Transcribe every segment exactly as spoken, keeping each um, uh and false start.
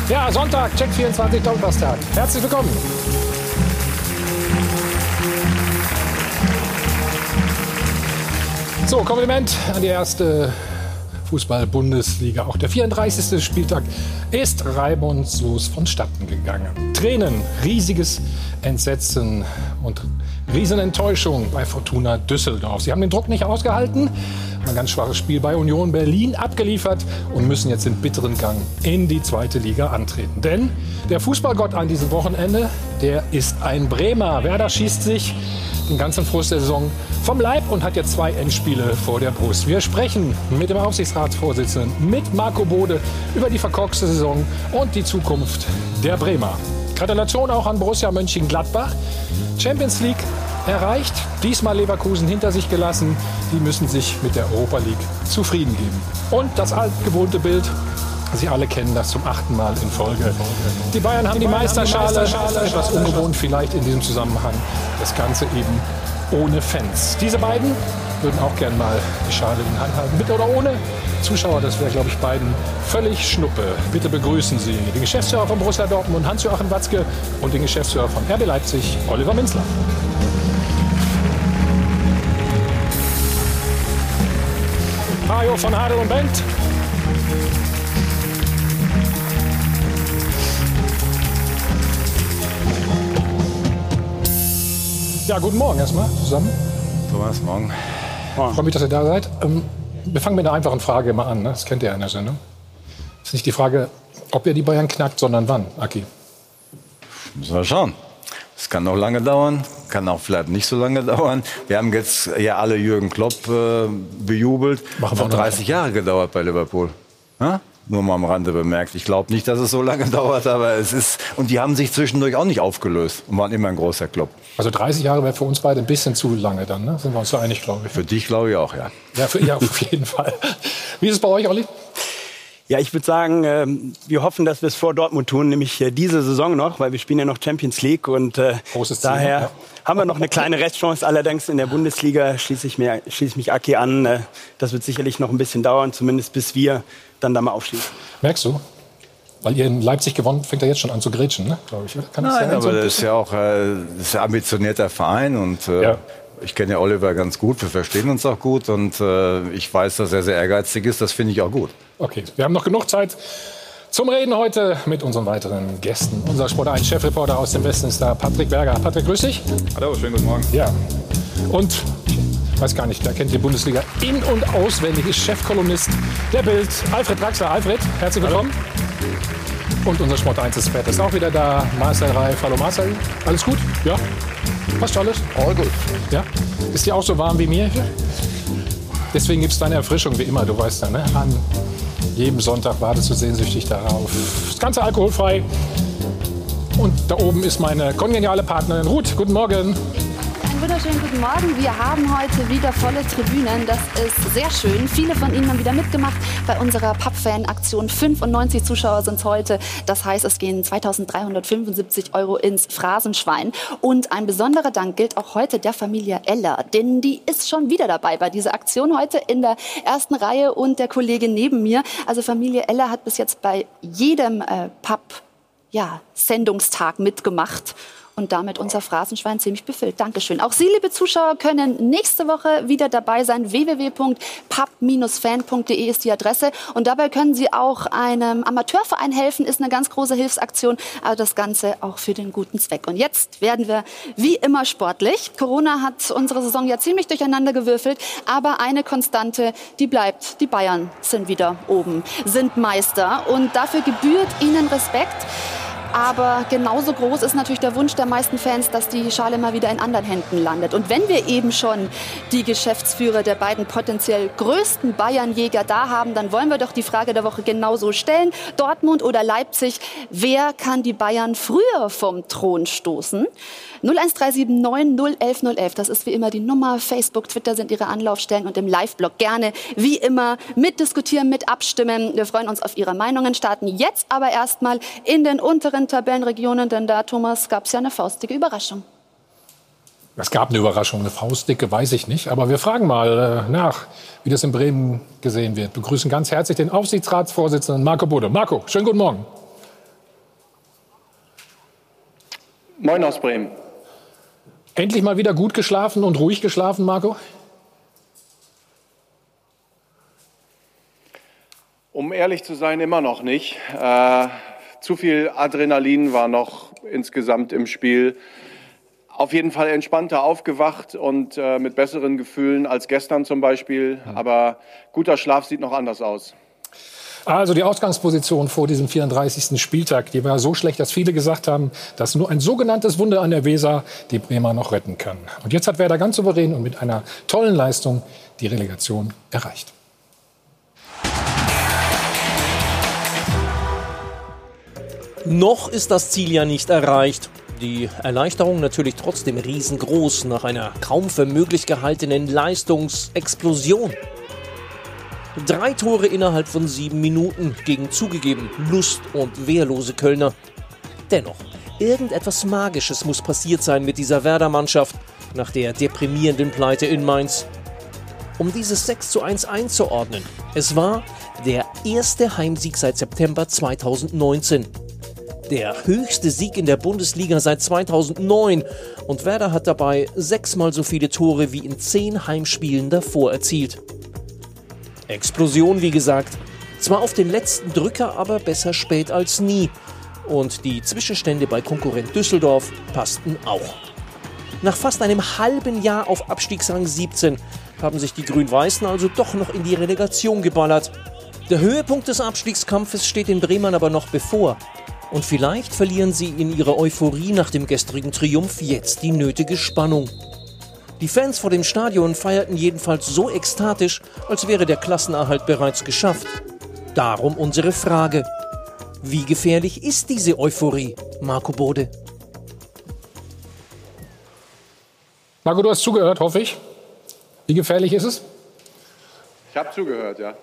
Ja, Sonntag, Check vierundzwanzig, Donnerstag. Herzlich willkommen. So, Kompliment an die erste Fußball-Bundesliga. Auch der vierunddreißigste Spieltag ist reibungslos vonstatten gegangen. Tränen, riesiges Entsetzen und Riesenenttäuschung bei Fortuna Düsseldorf. Sie haben den Druck nicht ausgehalten, ein ganz schwaches Spiel bei Union Berlin abgeliefert und müssen jetzt den bitteren Gang in die zweite Liga antreten. Denn der Fußballgott an diesem Wochenende, der ist ein Bremer. Werder schießt sich den ganzen Frust der Saison vom Leib und hat jetzt zwei Endspiele vor der Brust. Wir sprechen mit dem Aufsichtsratsvorsitzenden, mit Marco Bode, über die verkorkste Saison und die Zukunft der Bremer. Gratulation auch an Borussia Mönchengladbach. Champions League erreicht, diesmal Leverkusen hinter sich gelassen. Die müssen sich mit der Europa League zufrieden geben. Und das altgewohnte Bild, Sie alle kennen das zum achten Mal in Folge. Die Bayern haben die, die Meisterschale, Meisterschale, etwas ungewohnt vielleicht in diesem Zusammenhang. Das Ganze eben ohne Fans. Diese beiden würden auch gern mal die Schale in die Hand halten, mit oder ohne Zuschauer. Das wäre, glaube ich, beiden völlig Schnuppe. Bitte begrüßen Sie den Geschäftsführer von Borussia Dortmund, Hans-Joachim Watzke, und den Geschäftsführer von R B Leipzig, Oliver Minzler. Hajo von Hadel und Bengt. Ja, guten Morgen erstmal zusammen. Thomas, morgen. Ich freue mich, dass ihr da seid. Ähm, wir fangen mit einer einfachen Frage mal an. Ne? Das kennt ihr ja in der Sendung. Es ist nicht die Frage, ob ihr die Bayern knackt, sondern wann, Aki. Müssen wir schauen. Es kann noch lange dauern, kann auch vielleicht nicht so lange dauern. Wir haben jetzt ja alle Jürgen Klopp äh, bejubelt. Machen wir hat dreißig Jahre gedauert bei Liverpool. Ha? Nur mal am Rande bemerkt. Ich glaube nicht, dass es so lange dauert, aber es ist... Und die haben sich zwischendurch auch nicht aufgelöst und waren immer ein großer Club. Also dreißig Jahre wäre für uns beide ein bisschen zu lange dann, ne? Sind wir uns so einig, glaube ich. Für dich glaube ich auch, ja. Ja, für, ja, auf jeden Fall. Wie ist es bei euch, Olli? Ja, ich würde sagen, äh, wir hoffen, dass wir es vor Dortmund tun, nämlich äh, diese Saison noch, weil wir spielen ja noch Champions League und äh, Großes Ziel, daher ja. haben wir noch eine kleine Restchance. Allerdings in der Bundesliga schließe ich, mir, schließe ich mich Aki an. Äh, das wird sicherlich noch ein bisschen dauern, zumindest bis wir dann da mal aufschließen. Merkst du? Weil ihr in Leipzig gewonnen, fängt er jetzt schon an zu grätschen, ne? Glaube ich. Kann das Nein, sein, so aber ein das ist ja auch äh, das ist ein ambitionierter Verein und äh, Ja. ich kenne ja Oliver ganz gut, wir verstehen uns auch gut und äh, ich weiß, dass er sehr ehrgeizig ist, das finde ich auch gut. Okay, wir haben noch genug Zeit zum Reden heute mit unseren weiteren Gästen. Unser Sport eins Chefreporter aus dem Westen ist da, Patrick Berger. Patrick, grüß dich. Hallo, schönen guten Morgen. Ja, und ich weiß gar nicht, der kennt die Bundesliga in- und auswendig, ist Chefkolumnist der Bild, Alfred Draxler. Alfred, herzlich willkommen. Hallo. Und unser Sport eins Experte ist auch wieder da, Marcel Reif. Hallo Marcel, alles gut? Ja? Passt alles? All gut. Ja? Ist dir auch so warm wie mir? Deswegen gibt es deine Erfrischung wie immer, du weißt ja, ne? An jedem Sonntag wartest du sehnsüchtig darauf. Das Ganze alkoholfrei. Und da oben ist meine kongeniale Partnerin Ruth. Guten Morgen. Einen wunderschönen guten Morgen. Wir haben heute wieder volle Tribünen. Das ist sehr schön. Viele von Ihnen haben wieder mitgemacht bei unserer Papp-Fan-Aktion. fünfundneunzig Zuschauer sind es heute. Das heißt, es gehen zweitausenddreihundertfünfundsiebzig Euro ins Phrasenschwein. Und ein besonderer Dank gilt auch heute der Familie Eller. Denn die ist schon wieder dabei bei dieser Aktion heute in der ersten Reihe und der Kollege neben mir. Also Familie Eller hat bis jetzt bei jedem äh, Papp-Sendungstag mitgemacht. Und damit unser Phrasenschwein ziemlich befüllt. Dankeschön. Auch Sie, liebe Zuschauer, können nächste Woche wieder dabei sein. w w w punkt papp fan punkt de ist die Adresse. Und dabei können Sie auch einem Amateurverein helfen. Ist eine ganz große Hilfsaktion. Aber das Ganze auch für den guten Zweck. Und jetzt werden wir wie immer sportlich. Corona hat unsere Saison ja ziemlich durcheinander gewürfelt. Aber eine Konstante, die bleibt. Die Bayern sind wieder oben, sind Meister. Und dafür gebührt ihnen Respekt. Aber genauso groß ist natürlich der Wunsch der meisten Fans, dass die Schale mal wieder in anderen Händen landet. Und wenn wir eben schon die Geschäftsführer der beiden potenziell größten Bayernjäger da haben, dann wollen wir doch die Frage der Woche genauso stellen. Dortmund oder Leipzig, wer kann die Bayern früher vom Thron stoßen? null eins drei sieben neun null eins null eins, das ist wie immer die Nummer. Facebook, Twitter sind Ihre Anlaufstellen und im Live-Blog gerne wie immer mitdiskutieren, mit abstimmen. Wir freuen uns auf Ihre Meinungen, starten jetzt aber erstmal in den unteren Tabellenregionen, denn da, Thomas, gab es ja eine faustdicke Überraschung. Es gab eine Überraschung, eine faustdicke, weiß ich nicht. Aber wir fragen mal äh, nach, wie das in Bremen gesehen wird. Wir begrüßen ganz herzlich den Aufsichtsratsvorsitzenden Marco Bode. Marco, schönen guten Morgen. Moin aus Bremen. Endlich mal wieder gut geschlafen und ruhig geschlafen, Marco? Um ehrlich zu sein, immer noch nicht. Äh, zu viel Adrenalin war noch insgesamt im Spiel. Auf jeden Fall entspannter aufgewacht und äh, mit besseren Gefühlen als gestern zum Beispiel. Aber guter Schlaf sieht noch anders aus. Also die Ausgangsposition vor diesem vierunddreißigsten Spieltag, die war so schlecht, dass viele gesagt haben, dass nur ein sogenanntes Wunder an der Weser die Bremer noch retten kann. Und jetzt hat Werder ganz souverän und mit einer tollen Leistung die Relegation erreicht. Noch ist das Ziel ja nicht erreicht. Die Erleichterung natürlich trotzdem riesengroß nach einer kaum für möglich gehaltenen Leistungsexplosion. Drei Tore innerhalb von sieben Minuten gegen zugegeben lust- und wehrlose Kölner. Dennoch, irgendetwas Magisches muss passiert sein mit dieser Werder-Mannschaft nach der deprimierenden Pleite in Mainz. Um dieses sechs zu eins einzuordnen, es war der erste Heimsieg seit September zweitausendneunzehn. Der höchste Sieg in der Bundesliga seit zweitausendneun und Werder hat dabei sechsmal so viele Tore wie in zehn Heimspielen davor erzielt. Explosion, wie gesagt. Zwar auf den letzten Drücker, aber besser spät als nie. Und die Zwischenstände bei Konkurrent Düsseldorf passten auch. Nach fast einem halben Jahr auf Abstiegsrang siebzehn haben sich die Grün-Weißen also doch noch in die Relegation geballert. Der Höhepunkt des Abstiegskampfes steht den Bremern aber noch bevor. Und vielleicht verlieren sie in ihrer Euphorie nach dem gestrigen Triumph jetzt die nötige Spannung. Die Fans vor dem Stadion feierten jedenfalls so ekstatisch, als wäre der Klassenerhalt bereits geschafft. Darum unsere Frage: Wie gefährlich ist diese Euphorie, Marco Bode? Marco, du hast zugehört, hoffe ich. Wie gefährlich ist es? Ich habe zugehört, ja.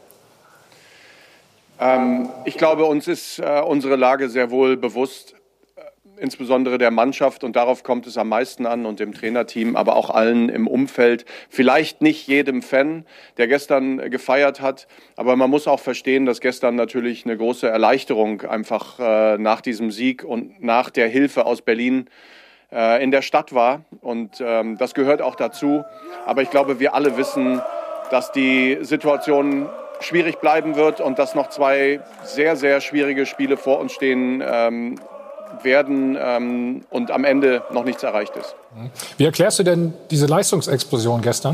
Ähm, ich glaube, uns ist äh, unsere Lage sehr wohl bewusst, äh, insbesondere der Mannschaft, und darauf kommt es am meisten an, und dem Trainerteam, aber auch allen im Umfeld. Vielleicht nicht jedem Fan, der gestern äh, gefeiert hat, aber man muss auch verstehen, dass gestern natürlich eine große Erleichterung einfach äh, nach diesem Sieg und nach der Hilfe aus Berlin äh, in der Stadt war, und ähm, das gehört auch dazu. Aber ich glaube, wir alle wissen, dass die Situation schwierig bleiben wird und dass noch zwei sehr, sehr schwierige Spiele vor uns stehen ähm, werden ähm, und am Ende noch nichts erreicht ist. Wie erklärst du denn diese Leistungsexplosion gestern?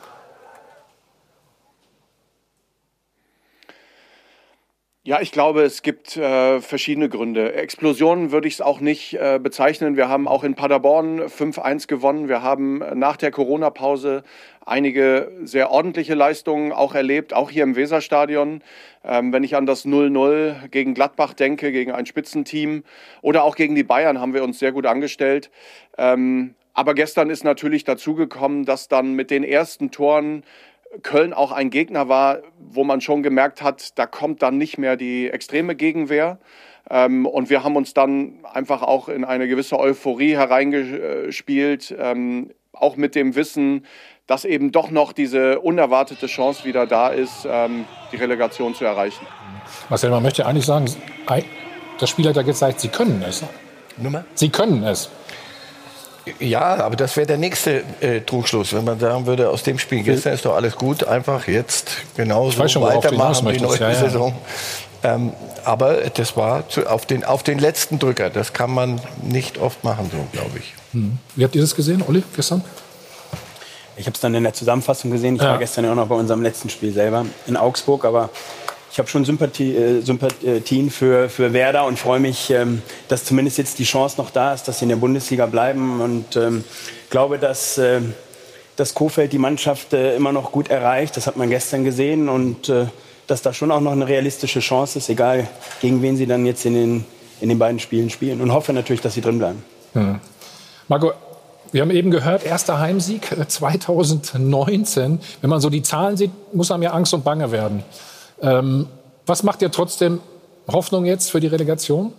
Ja, ich glaube, es gibt äh, verschiedene Gründe. Explosionen würde ich es auch nicht äh, bezeichnen. Wir haben auch in Paderborn fünf eins gewonnen. Wir haben nach der Corona-Pause einige sehr ordentliche Leistungen auch erlebt, auch hier im Weserstadion. Ähm, wenn ich an das null null gegen Gladbach denke, gegen ein Spitzenteam, oder auch gegen die Bayern haben wir uns sehr gut angestellt. Ähm, aber gestern ist natürlich dazugekommen, dass dann mit den ersten Toren Köln auch ein Gegner war, wo man schon gemerkt hat, da kommt dann nicht mehr die extreme Gegenwehr. Ähm, und wir haben uns dann einfach auch in eine gewisse Euphorie hereingespielt, ähm, auch mit dem Wissen, dass eben doch noch diese unerwartete Chance wieder da ist, ähm, die Relegation zu erreichen. Marcel, man möchte eigentlich sagen, das Spiel hat ja gezeigt, sie können es. Nummer? Sie können es. Ja, aber das wäre der nächste äh, Trugschluss, wenn man sagen würde, aus dem Spiel gestern ist doch alles gut, einfach jetzt genauso schon, weitermachen, die neue ja, ja. Saison. Ähm, aber das war zu, auf, den, auf den letzten Drücker, das kann man nicht oft machen, so glaube ich. Hm. Wie habt ihr das gesehen, Olli, gestern? Ich habe es dann in der Zusammenfassung gesehen. Ich ja. war gestern ja auch noch bei unserem letzten Spiel selber in Augsburg, aber ich habe schon Sympathie, äh, Sympathien für, für Werder und freue mich, ähm, dass zumindest jetzt die Chance noch da ist, dass sie in der Bundesliga bleiben, und ähm, glaube, dass, äh, dass Kohfeldt die Mannschaft äh, immer noch gut erreicht. Das hat man gestern gesehen, und äh, dass da schon auch noch eine realistische Chance ist, egal gegen wen sie dann jetzt in den, in den beiden Spielen spielen, und hoffe natürlich, dass sie drin bleiben. Hm. Marco, wir haben eben gehört, erster Heimsieg zweitausendneunzehn. Wenn man so die Zahlen sieht, muss einem ja Angst und Bange werden. Ähm, was macht dir trotzdem Hoffnung jetzt für die Relegation?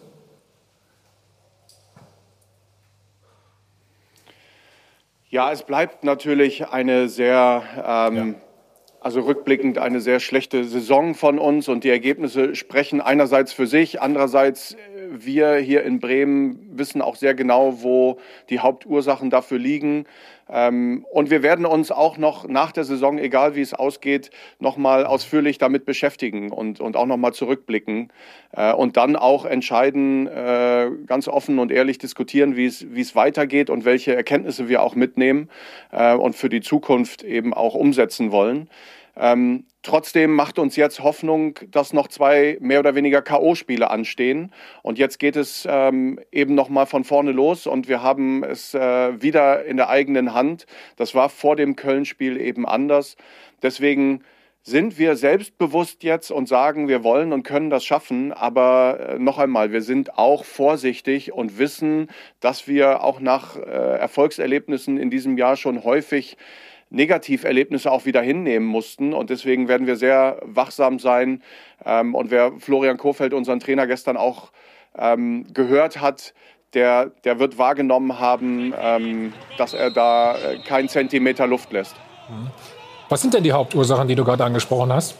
Ja, es bleibt natürlich eine sehr, ähm, ja. also rückblickend eine sehr schlechte Saison von uns, und die Ergebnisse sprechen einerseits für sich, andererseits wir hier in Bremen wissen auch sehr genau, wo die Hauptursachen dafür liegen. Ähm, und wir werden uns auch noch nach der Saison, egal wie es ausgeht, nochmal ausführlich damit beschäftigen und, und auch nochmal zurückblicken äh, und dann auch entscheiden, äh, ganz offen und ehrlich diskutieren, wie es, wie es weitergeht und welche Erkenntnisse wir auch mitnehmen äh, und für die Zukunft eben auch umsetzen wollen. Ähm, trotzdem macht uns jetzt Hoffnung, dass noch zwei mehr oder weniger K O-Spiele anstehen. Und jetzt geht es ähm, eben noch mal von vorne los und wir haben es äh, wieder in der eigenen Hand. Das war vor dem Köln-Spiel eben anders. Deswegen sind wir selbstbewusst jetzt und sagen, wir wollen und können das schaffen. Aber äh, noch einmal, wir sind auch vorsichtig und wissen, dass wir auch nach äh, Erfolgserlebnissen in diesem Jahr schon häufig Negativerlebnisse auch wieder hinnehmen mussten. Und deswegen werden wir sehr wachsam sein. Ähm, und wer Florian Kohfeldt, unseren Trainer, gestern auch ähm, gehört hat, der, der wird wahrgenommen haben, ähm, dass er da äh, keinen Zentimeter Luft lässt. Was sind denn die Hauptursachen, die du gerade angesprochen hast?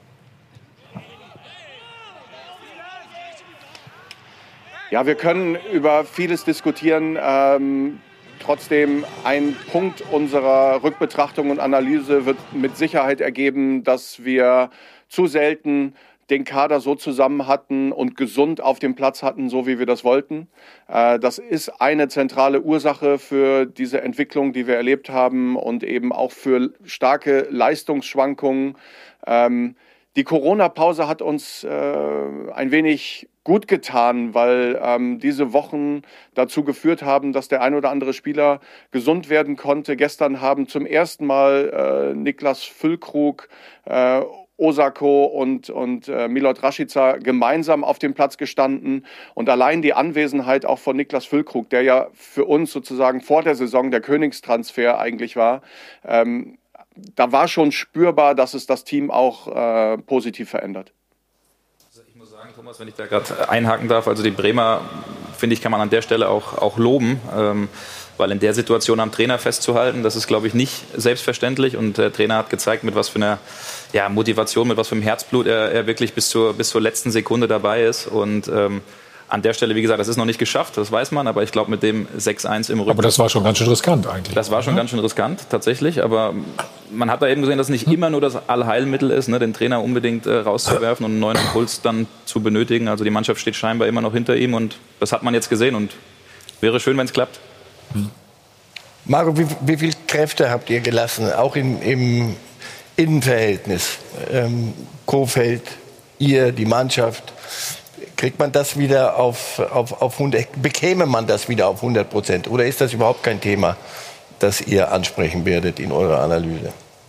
Ja, wir können über vieles diskutieren. Ähm, Trotzdem, ein Punkt unserer Rückbetrachtung und Analyse wird mit Sicherheit ergeben, dass wir zu selten den Kader so zusammen hatten und gesund auf dem Platz hatten, so wie wir das wollten. Das ist eine zentrale Ursache für diese Entwicklung, die wir erlebt haben und eben auch für starke Leistungsschwankungen. Die Corona-Pause hat uns ein wenig gut getan, weil ähm, diese Wochen dazu geführt haben, dass der ein oder andere Spieler gesund werden konnte. Gestern haben zum ersten Mal äh, Niklas Füllkrug, äh, Osako und, und äh, Milot Rashica gemeinsam auf dem Platz gestanden. Und allein die Anwesenheit auch von Niklas Füllkrug, der ja für uns sozusagen vor der Saison der Königstransfer eigentlich war, ähm, da war schon spürbar, dass es das Team auch äh, positiv verändert. Thomas, wenn ich da gerade einhaken darf, also die Bremer, finde ich, kann man an der Stelle auch, auch loben, ähm, weil in der Situation am Trainer festzuhalten, das ist, glaube ich, nicht selbstverständlich und der Trainer hat gezeigt, mit was für einer ja, Motivation, mit was für einem Herzblut er, er wirklich bis zur, bis zur letzten Sekunde dabei ist und ähm, an der Stelle, wie gesagt, das ist noch nicht geschafft, das weiß man, aber ich glaube mit dem sechs eins im Rücken... Aber das war schon ganz schön riskant eigentlich. Das war schon ja. ganz schön riskant, tatsächlich, aber man hat da eben gesehen, dass es nicht immer nur das Allheilmittel ist, ne, den Trainer unbedingt äh, rauszuwerfen und einen neuen Impuls dann zu benötigen. Also die Mannschaft steht scheinbar immer noch hinter ihm und das hat man jetzt gesehen und wäre schön, wenn es klappt. Hm. Marco, wie, wie viel Kräfte habt ihr gelassen, auch im, im Innenverhältnis? Ähm, Kohfeldt, ihr, die Mannschaft... Kriegt man das wieder auf, auf, auf hundert, bekäme man das wieder auf hundert Prozent? Oder ist das überhaupt kein Thema, das ihr ansprechen werdet in eurer Analyse?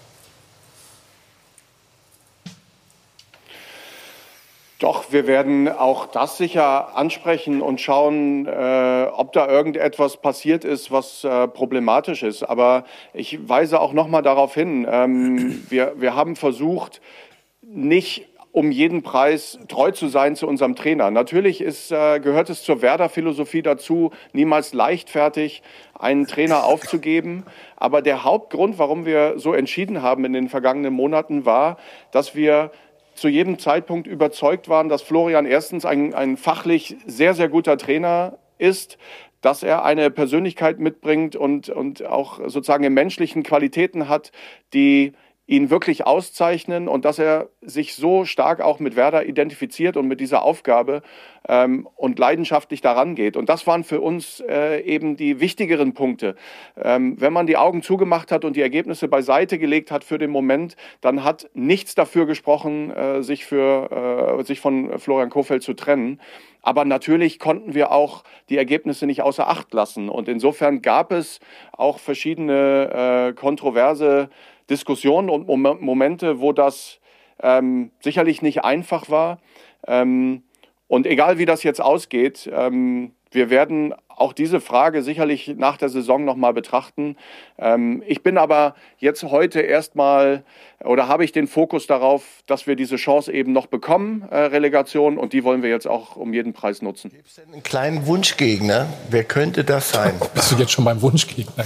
Doch, wir werden auch das sicher ansprechen und schauen, äh, ob da irgendetwas passiert ist, was äh, problematisch ist. Aber ich weise auch noch mal darauf hin, ähm, wir, wir haben versucht, nicht um jeden Preis treu zu sein zu unserem Trainer. Natürlich ist, äh, gehört es zur Werder-Philosophie dazu, niemals leichtfertig einen Trainer aufzugeben. Aber der Hauptgrund, warum wir so entschieden haben in den vergangenen Monaten, war, dass wir zu jedem Zeitpunkt überzeugt waren, dass Florian erstens ein, ein fachlich sehr, sehr guter Trainer ist, dass er eine Persönlichkeit mitbringt und, und auch sozusagen menschlichen Qualitäten hat, die ihn wirklich auszeichnen und dass er sich so stark auch mit Werder identifiziert und mit dieser Aufgabe ähm, und leidenschaftlich daran geht. Und das waren für uns äh, eben die wichtigeren Punkte. Ähm, wenn man die Augen zugemacht hat und die Ergebnisse beiseite gelegt hat für den Moment, dann hat nichts dafür gesprochen, äh, sich, für, äh, sich von Florian Kohfeldt zu trennen. Aber natürlich konnten wir auch die Ergebnisse nicht außer Acht lassen. Und insofern gab es auch verschiedene äh, kontroverse Diskussionen und Momente, wo das ähm, sicherlich nicht einfach war. Ähm, und egal wie das jetzt ausgeht, ähm, wir werden auch diese Frage sicherlich nach der Saison nochmal betrachten. Ähm, ich bin aber jetzt heute erstmal oder habe ich den Fokus darauf, dass wir diese Chance eben noch bekommen, äh, Relegation, und die wollen wir jetzt auch um jeden Preis nutzen. Gibt es denn einen kleinen Wunschgegner? Wer könnte das sein? Bist du jetzt schon beim Wunschgegner?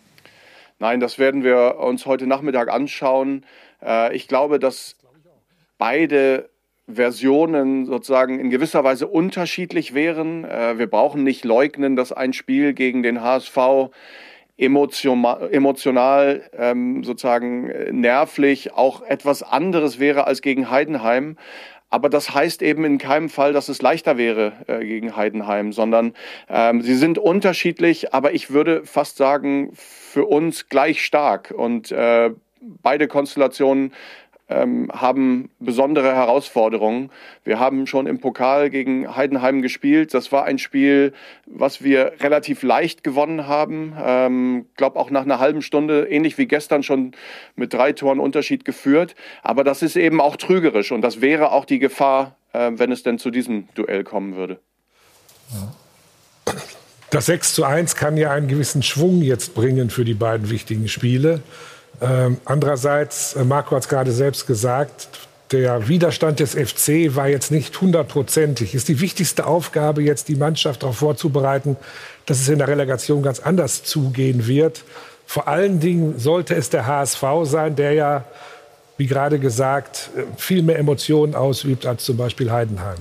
Nein, das werden wir uns heute Nachmittag anschauen. Ich glaube, dass beide Versionen sozusagen in gewisser Weise unterschiedlich wären. Äh, wir brauchen nicht leugnen, dass ein Spiel gegen den H S V emotional, emotional ähm, sozusagen nervlich auch etwas anderes wäre als gegen Heidenheim. Aber das heißt eben in keinem Fall, dass es leichter wäre äh, gegen Heidenheim, sondern ähm, sie sind unterschiedlich, aber ich würde fast sagen, für uns gleich stark. Und äh, beide Konstellationen ähm, haben besondere Herausforderungen. Wir haben schon im Pokal gegen Heidenheim gespielt. Das war ein Spiel, was wir relativ leicht gewonnen haben. Ich ähm, glaube auch nach einer halben Stunde, ähnlich wie gestern, schon mit drei Toren Unterschied geführt. Aber das ist eben auch trügerisch und das wäre auch die Gefahr, äh, wenn es denn zu diesem Duell kommen würde. Das sechs zu eins kann ja einen gewissen Schwung jetzt bringen für die beiden wichtigen Spiele. Ähm, andererseits, Marco hat es gerade selbst gesagt, der Widerstand des F C war jetzt nicht hundertprozentig. Ist die wichtigste Aufgabe jetzt, die Mannschaft darauf vorzubereiten, dass es in der Relegation ganz anders zugehen wird. Vor allen Dingen sollte es der H S V sein, der ja, wie gerade gesagt, viel mehr Emotionen ausübt als zum Beispiel Heidenheim.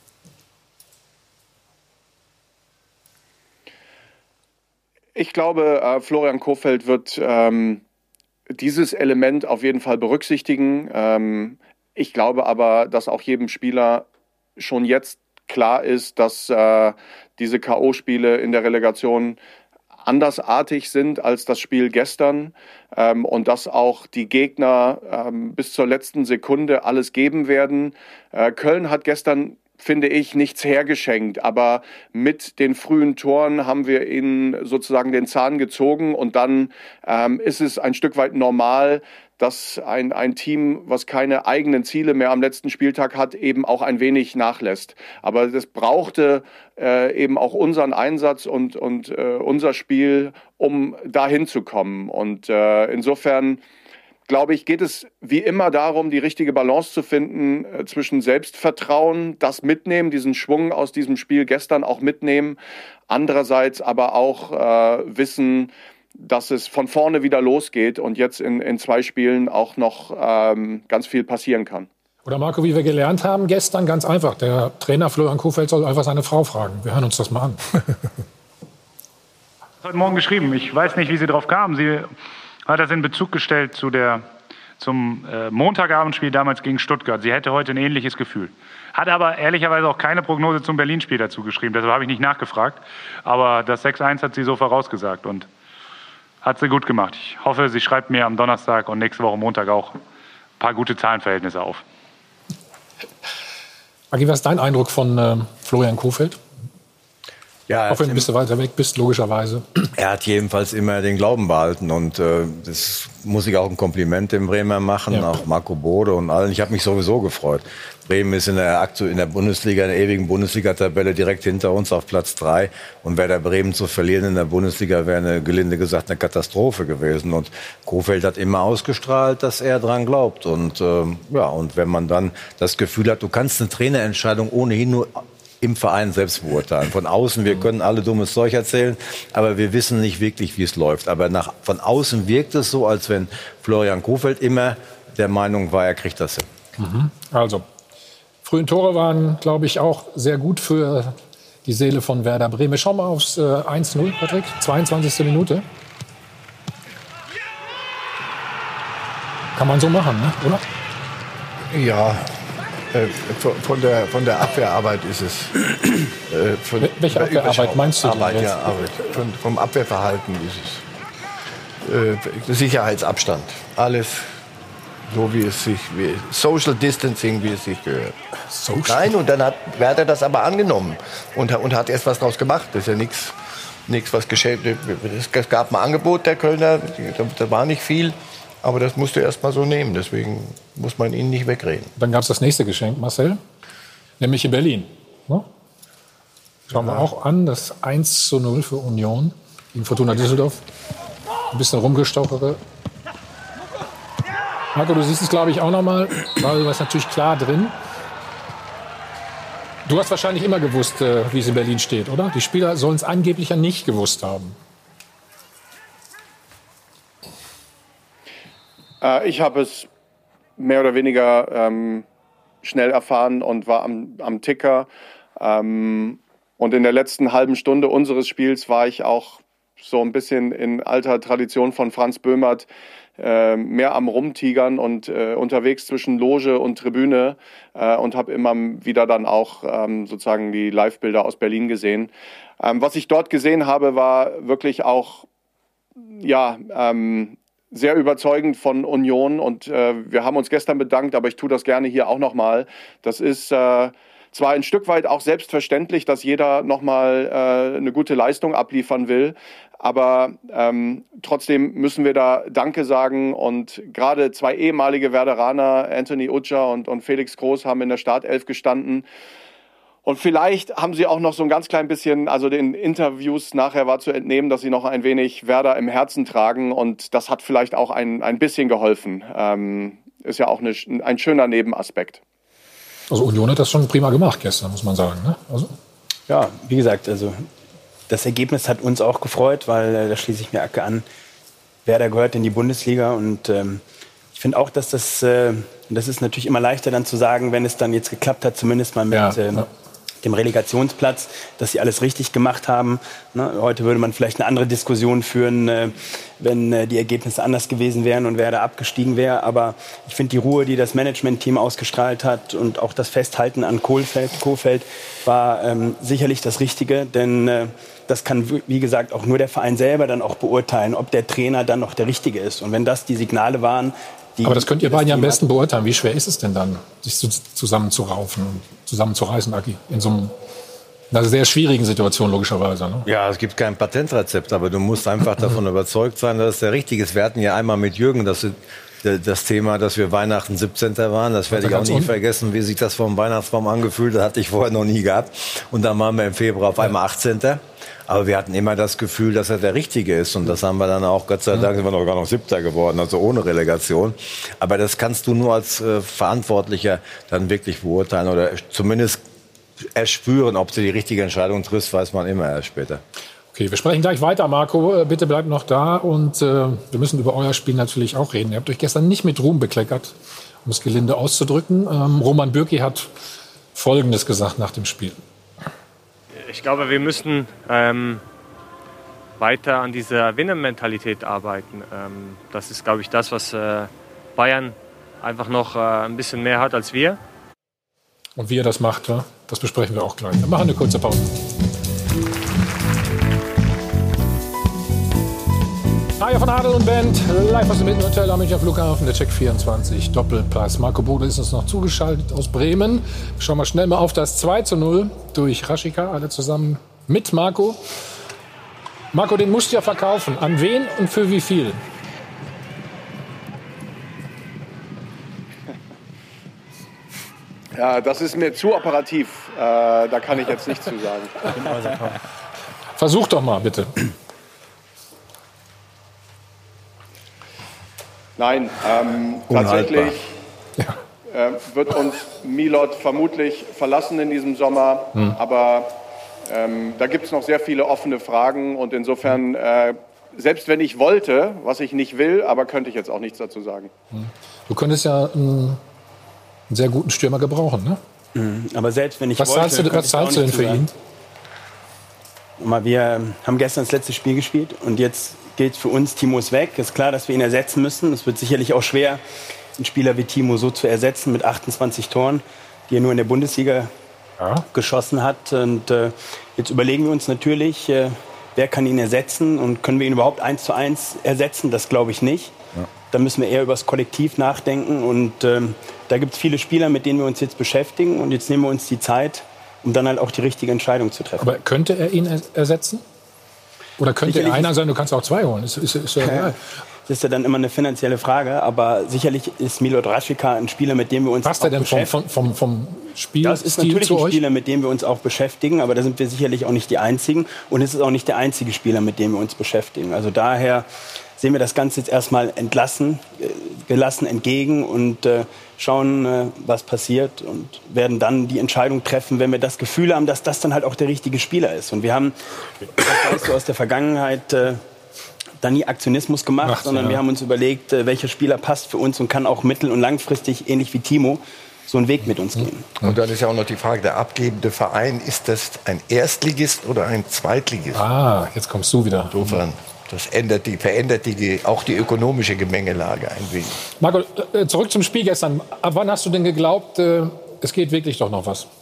Ich glaube, äh, Florian Kohfeldt wird ähm, dieses Element auf jeden Fall berücksichtigen. Ähm, ich glaube aber, dass auch jedem Spieler schon jetzt klar ist, dass äh, diese K O-Spiele in der Relegation andersartig sind als das Spiel gestern ähm, und dass auch die Gegner ähm, bis zur letzten Sekunde alles geben werden. Äh, Köln hat gestern, finde ich, nichts hergeschenkt, aber mit den frühen Toren haben wir ihnen sozusagen den Zahn gezogen und dann ähm, ist es ein Stück weit normal, dass ein, ein Team, was keine eigenen Ziele mehr am letzten Spieltag hat, eben auch ein wenig nachlässt. Aber das brauchte äh, eben auch unseren Einsatz und, und äh, unser Spiel, um dahin zu kommen. Und äh, insofern glaube ich, geht es wie immer darum, die richtige Balance zu finden äh, zwischen Selbstvertrauen, das mitnehmen, diesen Schwung aus diesem Spiel gestern auch mitnehmen, andererseits aber auch äh, wissen, dass es von vorne wieder losgeht und jetzt in, in zwei Spielen auch noch ähm, ganz viel passieren kann. Oder Marco, wie wir gelernt haben gestern, ganz einfach. Der Trainer Florian Kohfeldt soll einfach seine Frau fragen. Wir hören uns das mal an. Heute Morgen geschrieben. Ich weiß nicht, wie sie drauf kam. Sie hat das in Bezug gestellt zu der, zum äh, Montagabendspiel damals gegen Stuttgart. Sie hätte heute ein ähnliches Gefühl. Hat aber ehrlicherweise auch keine Prognose zum Berlin-Spiel dazu geschrieben. Deshalb habe ich nicht nachgefragt. Aber das sechs eins hat sie so vorausgesagt und hat sie gut gemacht. Ich hoffe, sie schreibt mir am Donnerstag und nächste Woche Montag auch ein paar gute Zahlenverhältnisse auf. Agi, was ist dein Eindruck von äh, Florian Kohfeldt? Ja, auch wenn du ein bisschen weiter weg bist, logischerweise. Er hat jedenfalls immer den Glauben behalten und äh, das muss ich auch ein Kompliment dem Bremer machen, ja. Auch Marco Bode und allen. Ich habe mich sowieso gefreut. Bremen ist in der, in der Bundesliga, in der ewigen Bundesliga-Tabelle direkt hinter uns auf Platz drei. Und Werder Bremen zu verlieren in der Bundesliga wäre, eine, gelinde gesagt, eine Katastrophe gewesen. Und Kohfeldt hat immer ausgestrahlt, dass er dran glaubt. Und, ähm, ja, und wenn man dann das Gefühl hat, du kannst eine Trainerentscheidung ohnehin nur im Verein selbst beurteilen. Von außen, wir können alle dummes Zeug erzählen, aber wir wissen nicht wirklich, wie es läuft. Aber nach, von außen wirkt es so, als wenn Florian Kohfeldt immer der Meinung war, er kriegt das hin. Mhm. Also, frühen Tore waren, glaube ich, auch sehr gut für die Seele von Werder Bremen. Schauen wir mal aufs äh, eins zu null, Patrick. zweiundzwanzigste Minute. Kann man so machen, ne? Oder? Ja. Von der, von der Abwehrarbeit ist es. Äh, von, Welche Abwehrarbeit meinst du? Arbeit, ja, Arbeit. Von, vom Abwehrverhalten ist es. Äh, Sicherheitsabstand. Alles so, wie es sich. Wie, Social Distancing, wie es sich gehört. Social. Nein, und dann hat Werder das aber angenommen und, und hat erst was draus gemacht. Das ist ja nichts, was geschäft. Es gab ein Angebot der Kölner, da war nicht viel. Aber das musst du erst mal so nehmen, deswegen muss man ihn nicht wegreden. Dann gab es das nächste Geschenk, Marcel, nämlich in Berlin. Ne? Schauen ja. wir auch an, das eins zu null für Union gegen Fortuna Düsseldorf. Ein bisschen rumgestauchere. Marco, du siehst es, glaube ich, auch noch mal, weil du warst natürlich klar drin. Du hast wahrscheinlich immer gewusst, wie es in Berlin steht, oder? Die Spieler sollen es angeblich ja nicht gewusst haben. Ich habe es mehr oder weniger ähm, schnell erfahren und war am, am Ticker. Ähm, und in der letzten halben Stunde unseres Spiels war ich auch so ein bisschen in alter Tradition von Franz Böhmert äh, mehr am Rumtigern und äh, unterwegs zwischen Loge und Tribüne äh, und habe immer wieder dann auch ähm, sozusagen die Live-Bilder aus Berlin gesehen. Ähm, was ich dort gesehen habe, war wirklich auch ja ähm, sehr überzeugend von Union und äh, wir haben uns gestern bedankt, aber ich tue das gerne hier auch nochmal. Das ist äh, zwar ein Stück weit auch selbstverständlich, dass jeder nochmal äh, eine gute Leistung abliefern will, aber ähm, trotzdem müssen wir da Danke sagen und gerade zwei ehemalige Werderaner, Anthony Utscher und, und Felix Groß, haben in der Startelf gestanden. Und vielleicht haben sie auch noch so ein ganz klein bisschen, also den Interviews nachher war zu entnehmen, dass sie noch ein wenig Werder im Herzen tragen und das hat vielleicht auch ein, ein bisschen geholfen. Ähm, ist ja auch eine, ein schöner Nebenaspekt. Also Union hat das schon prima gemacht gestern, muss man sagen. Ne? Also ja, wie gesagt, also das Ergebnis hat uns auch gefreut, weil äh, da schließe ich mir Acke an. Werder gehört in die Bundesliga und ähm, ich finde auch, dass das, äh, das ist natürlich immer leichter dann zu sagen, wenn es dann jetzt geklappt hat, zumindest mal mit ja, ähm, ja. dem Relegationsplatz, dass sie alles richtig gemacht haben. Ne? Heute würde man vielleicht eine andere Diskussion führen, äh, wenn äh, die Ergebnisse anders gewesen wären und Werder abgestiegen wäre. Aber ich finde die Ruhe, die das Management-Team ausgestrahlt hat und auch das Festhalten an Kohlfeld, Kohfeldt war ähm, sicherlich das Richtige. Denn äh, das kann, wie gesagt, auch nur der Verein selber dann auch beurteilen, ob der Trainer dann noch der Richtige ist. Und wenn das die Signale waren, die, aber das könnt ihr beiden ja am besten hat, beurteilen. Wie schwer ist es denn dann, sich zu, zusammenzuraufen und zusammenzureißen, Aki, in so einem, einer sehr schwierigen Situation logischerweise? Ne? Ja, es gibt kein Patentrezept, aber du musst einfach davon überzeugt sein, dass es der Richtige ist. Wir hatten ja einmal mit Jürgen das, das Thema, dass wir Weihnachten siebzehnten waren. Das werde ich auch nie vergessen, wie sich das vom Weihnachtsbaum angefühlt hat. Hatte ich vorher noch nie gehabt. Und dann waren wir im Februar auf einmal achtzehnten Aber wir hatten immer das Gefühl, dass er der Richtige ist. Und das haben wir dann auch, Gott sei Dank, sind wir noch gar noch Siebter geworden, also ohne Relegation. Aber das kannst du nur als äh, Verantwortlicher dann wirklich beurteilen oder zumindest erspüren, ob du die richtige Entscheidung triffst, weiß man immer erst später. Okay, wir sprechen gleich weiter, Marco. Bitte bleibt noch da und äh, wir müssen über euer Spiel natürlich auch reden. Ihr habt euch gestern nicht mit Ruhm bekleckert, um es gelinde auszudrücken. Ähm, Roman Bürki hat Folgendes gesagt nach dem Spiel. Ich glaube, wir müssen ähm, weiter an dieser Winnermentalität arbeiten. Ähm, das ist, glaube ich, das, was äh, Bayern einfach noch äh, ein bisschen mehr hat als wir. Und wie er das macht, das besprechen wir auch gleich. Wir machen eine kurze Pause. Hi von Adel und Band, live aus dem Hilton Hotel am Münchner Flughafen, der Check vierundzwanzig, Doppelpass. Marco Bode ist uns noch zugeschaltet aus Bremen. Schauen wir schnell mal auf das zwei zu null durch Rashica, alle zusammen mit Marco. Marco, den musst du ja verkaufen. An wen und für wie viel? Ja, das ist mir zu operativ. Äh, da kann ich jetzt nichts zu sagen. Versuch doch mal, bitte. Nein, ähm, tatsächlich ja. äh, wird uns Milot vermutlich verlassen in diesem Sommer. Hm. Aber ähm, da gibt es noch sehr viele offene Fragen. Und insofern, äh, selbst wenn ich wollte, was ich nicht will, aber könnte ich jetzt auch nichts dazu sagen. Hm. Du könntest ja einen, einen sehr guten Stürmer gebrauchen, ne? Mhm. Aber selbst wenn ich was wollte, zahlst du, was zahlst du denn für ihn? Wir haben gestern das letzte Spiel gespielt und jetzt geht für uns Timo ist weg. Ist klar, dass wir ihn ersetzen müssen. Es wird sicherlich auch schwer, einen Spieler wie Timo so zu ersetzen mit achtundzwanzig Toren, die er nur in der Bundesliga ja. geschossen hat. Und äh, jetzt überlegen wir uns natürlich, äh, wer kann ihn ersetzen und können wir ihn überhaupt eins zu eins ersetzen? Das glaube ich nicht. Ja. Da müssen wir eher über das Kollektiv nachdenken. Und äh, da gibt es viele Spieler, mit denen wir uns jetzt beschäftigen. Und jetzt nehmen wir uns die Zeit, um dann halt auch die richtige Entscheidung zu treffen. Aber könnte er ihn ersetzen? Oder könnte sicherlich er einer sein, du kannst auch zwei holen. Ist, ist, ist ja egal. Das ist ja dann immer eine finanzielle Frage, aber sicherlich ist Milot Rashica ein Spieler, mit dem wir uns Passt er denn vom, vom, vom, vom Spiel Das ist natürlich ein Spieler, mit dem wir uns auch beschäftigen, aber da sind wir sicherlich auch nicht die Einzigen. Und es ist auch nicht der einzige Spieler, mit dem wir uns beschäftigen. Also daher sehen wir das Ganze jetzt erstmal entlassen, gelassen entgegen und äh, schauen, äh, was passiert und werden dann die Entscheidung treffen, wenn wir das Gefühl haben, dass das dann halt auch der richtige Spieler ist. Und wir haben, das weißt du aus der Vergangenheit, äh, da nie Aktionismus gemacht, Macht, sondern ja. wir haben uns überlegt, äh, welcher Spieler passt für uns und kann auch mittel- und langfristig, ähnlich wie Timo, so einen Weg mit uns gehen. Und dann ist ja auch noch die Frage, der abgebende Verein, ist das ein Erstligist oder ein Zweitligist? Ah, jetzt kommst du wieder. Insofern, das ändert die, verändert die, auch die ökonomische Gemengelage ein wenig. Marco, äh, zurück zum Spiel gestern. Ab wann hast du denn geglaubt, äh, es geht wirklich doch noch was?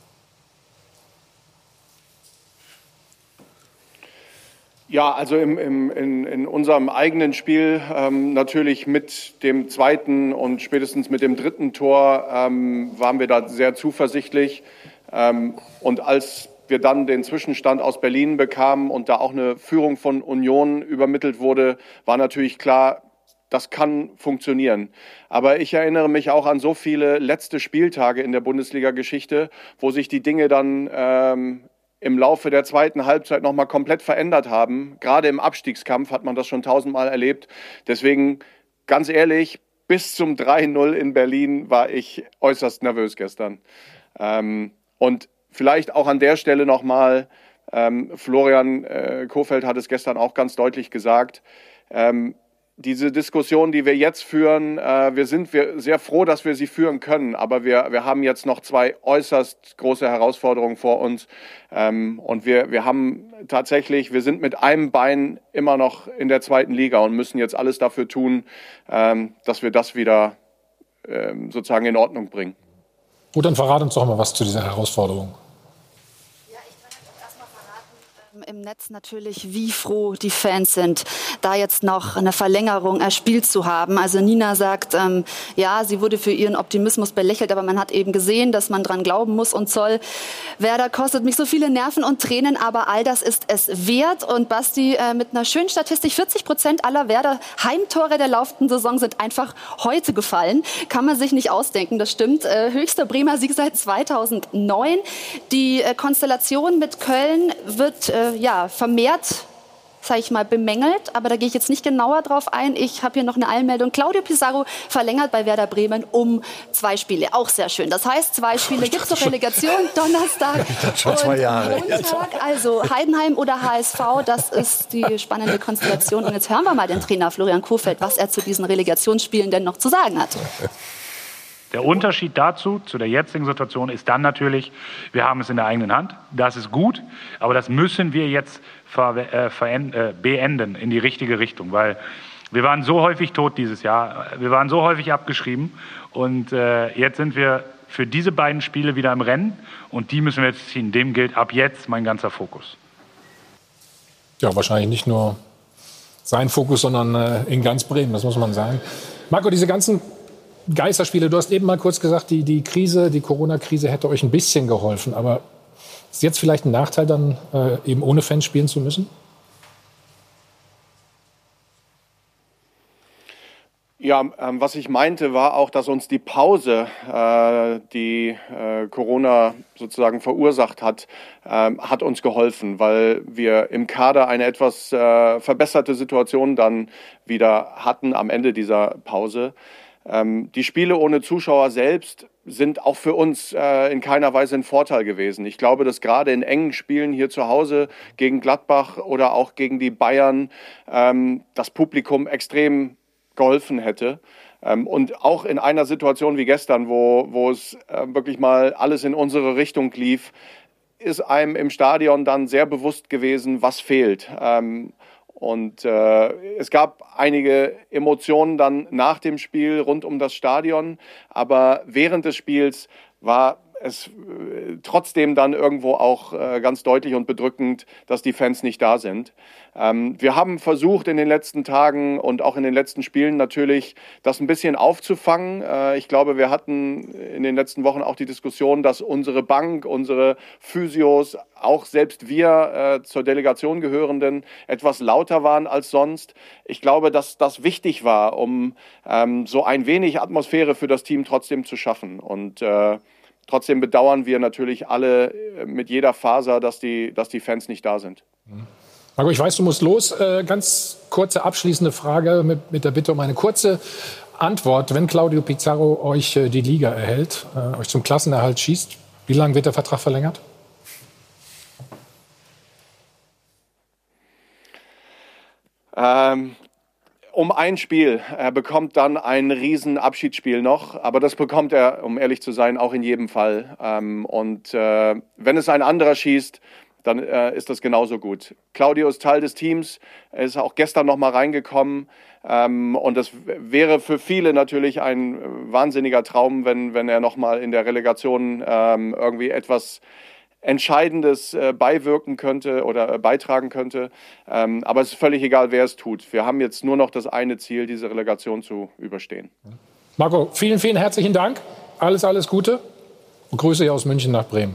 Ja, also im, im, in, in unserem eigenen Spiel ähm, natürlich mit dem zweiten und spätestens mit dem dritten Tor ähm, waren wir da sehr zuversichtlich. Ähm, und als wir dann den Zwischenstand aus Berlin bekamen und da auch eine Führung von Union übermittelt wurde, war natürlich klar, das kann funktionieren. Aber ich erinnere mich auch an so viele letzte Spieltage in der Bundesliga-Geschichte, wo sich die Dinge dann ähm, im Laufe der zweiten Halbzeit noch mal komplett verändert haben. Gerade im Abstiegskampf hat man das schon tausendmal erlebt. Deswegen, ganz ehrlich, bis zum drei null in Berlin war ich äußerst nervös gestern. Ähm, und vielleicht auch an der Stelle noch mal, ähm, Florian äh, Kohfeldt hat es gestern auch ganz deutlich gesagt, ähm, diese Diskussion, die wir jetzt führen, äh, wir sind wir sehr froh, dass wir sie führen können. Aber wir, wir haben jetzt noch zwei äußerst große Herausforderungen vor uns. Ähm, und wir, wir haben tatsächlich, wir sind mit einem Bein immer noch in der zweiten Liga und müssen jetzt alles dafür tun, ähm, dass wir das wieder ähm, sozusagen in Ordnung bringen. Gut, dann verrat uns doch mal was zu dieser Herausforderung. Im Netz natürlich, wie froh die Fans sind, da jetzt noch eine Verlängerung erspielt zu haben. Also Nina sagt, ähm, ja, sie wurde für ihren Optimismus belächelt, aber man hat eben gesehen, dass man dran glauben muss und soll. Werder kostet mich so viele Nerven und Tränen, aber all das ist es wert. Und Basti, äh, mit einer schönen Statistik, vierzig Prozent aller Werder Heimtore der laufenden Saison sind einfach heute gefallen. Kann man sich nicht ausdenken, das stimmt. Äh, höchster Bremer Sieg seit zweitausendneun. Die äh, Konstellation mit Köln wird äh, ja, vermehrt, sage ich mal, bemängelt. Aber da gehe ich jetzt nicht genauer drauf ein. Ich habe hier noch eine Eilmeldung. Claudio Pizarro verlängert bei Werder Bremen um zwei Spiele. Auch sehr schön. Das heißt, zwei Spiele gibt es zur Relegation. Donnerstag schon zwei Jahre. und Montag. Also Heidenheim oder H S V, das ist die spannende Konstellation. Und jetzt hören wir mal den Trainer Florian Kohfeldt, was er zu diesen Relegationsspielen denn noch zu sagen hat. Der Unterschied dazu, zu der jetzigen Situation, ist dann natürlich, wir haben es in der eigenen Hand. Das ist gut, aber das müssen wir jetzt ver äh, äh, beenden in die richtige Richtung, weil wir waren so häufig tot dieses Jahr, wir waren so häufig abgeschrieben und äh, jetzt sind wir für diese beiden Spiele wieder im Rennen und die müssen wir jetzt ziehen. Dem gilt ab jetzt mein ganzer Fokus. Ja, wahrscheinlich nicht nur sein Fokus, sondern äh, in ganz Bremen, das muss man sagen. Marco, diese ganzen Geisterspiele, du hast eben mal kurz gesagt, die, die Krise, die Corona-Krise hätte euch ein bisschen geholfen. Aber ist jetzt vielleicht ein Nachteil, dann äh, eben ohne Fans spielen zu müssen? Ja, ähm, was ich meinte, war auch, dass uns die Pause, äh, die äh, Corona sozusagen verursacht hat, ähm, hat uns geholfen, weil wir im Kader eine etwas äh, verbesserte Situation dann wieder hatten am Ende dieser Pause. Ähm, die Spiele ohne Zuschauer selbst sind auch für uns äh, in keiner Weise ein Vorteil gewesen. Ich glaube, dass gerade in engen Spielen hier zu Hause gegen Gladbach oder auch gegen die Bayern ähm, das Publikum extrem geholfen hätte. Ähm, und auch in einer Situation wie gestern, wo, wo es äh, wirklich mal alles in unsere Richtung lief, ist einem im Stadion dann sehr bewusst gewesen, was fehlt. Ähm, Und äh, es gab einige Emotionen dann nach dem Spiel rund um das Stadion. Aber während des Spiels war es äh, trotzdem dann irgendwo auch äh, ganz deutlich und bedrückend, dass die Fans nicht da sind. Ähm, wir haben versucht in den letzten Tagen und auch in den letzten Spielen natürlich das ein bisschen aufzufangen. Äh, ich glaube, wir hatten in den letzten Wochen auch die Diskussion, dass unsere Bank, unsere Physios, auch selbst wir äh, zur Delegation gehörenden etwas lauter waren als sonst. Ich glaube, dass das wichtig war, um ähm, so ein wenig Atmosphäre für das Team trotzdem zu schaffen. Und äh, Trotzdem bedauern wir natürlich alle mit jeder Faser, dass die, dass die Fans nicht da sind. Marco, ich weiß, du musst los. Äh, ganz kurze abschließende Frage mit, mit der Bitte um eine kurze Antwort. Wenn Claudio Pizarro euch äh, die Liga erhält, äh, euch zum Klassenerhalt schießt, wie lange wird der Vertrag verlängert? Ähm, um ein Spiel. Er bekommt dann ein riesen Abschiedsspiel noch, aber das bekommt er, um ehrlich zu sein, auch in jedem Fall. Ähm, und äh, wenn es ein anderer schießt, dann äh, ist das genauso gut. Claudio ist Teil des Teams, er ist auch gestern noch mal reingekommen ähm, und das wäre für viele natürlich ein wahnsinniger Traum, wenn, wenn er noch mal in der Relegation ähm, irgendwie etwas Entscheidendes äh, beiwirken könnte oder äh, beitragen könnte. Ähm, aber es ist völlig egal, wer es tut. Wir haben jetzt nur noch das eine Ziel, diese Relegation zu überstehen. Marco, vielen, vielen herzlichen Dank. Alles, alles Gute und Grüße hier aus München nach Bremen.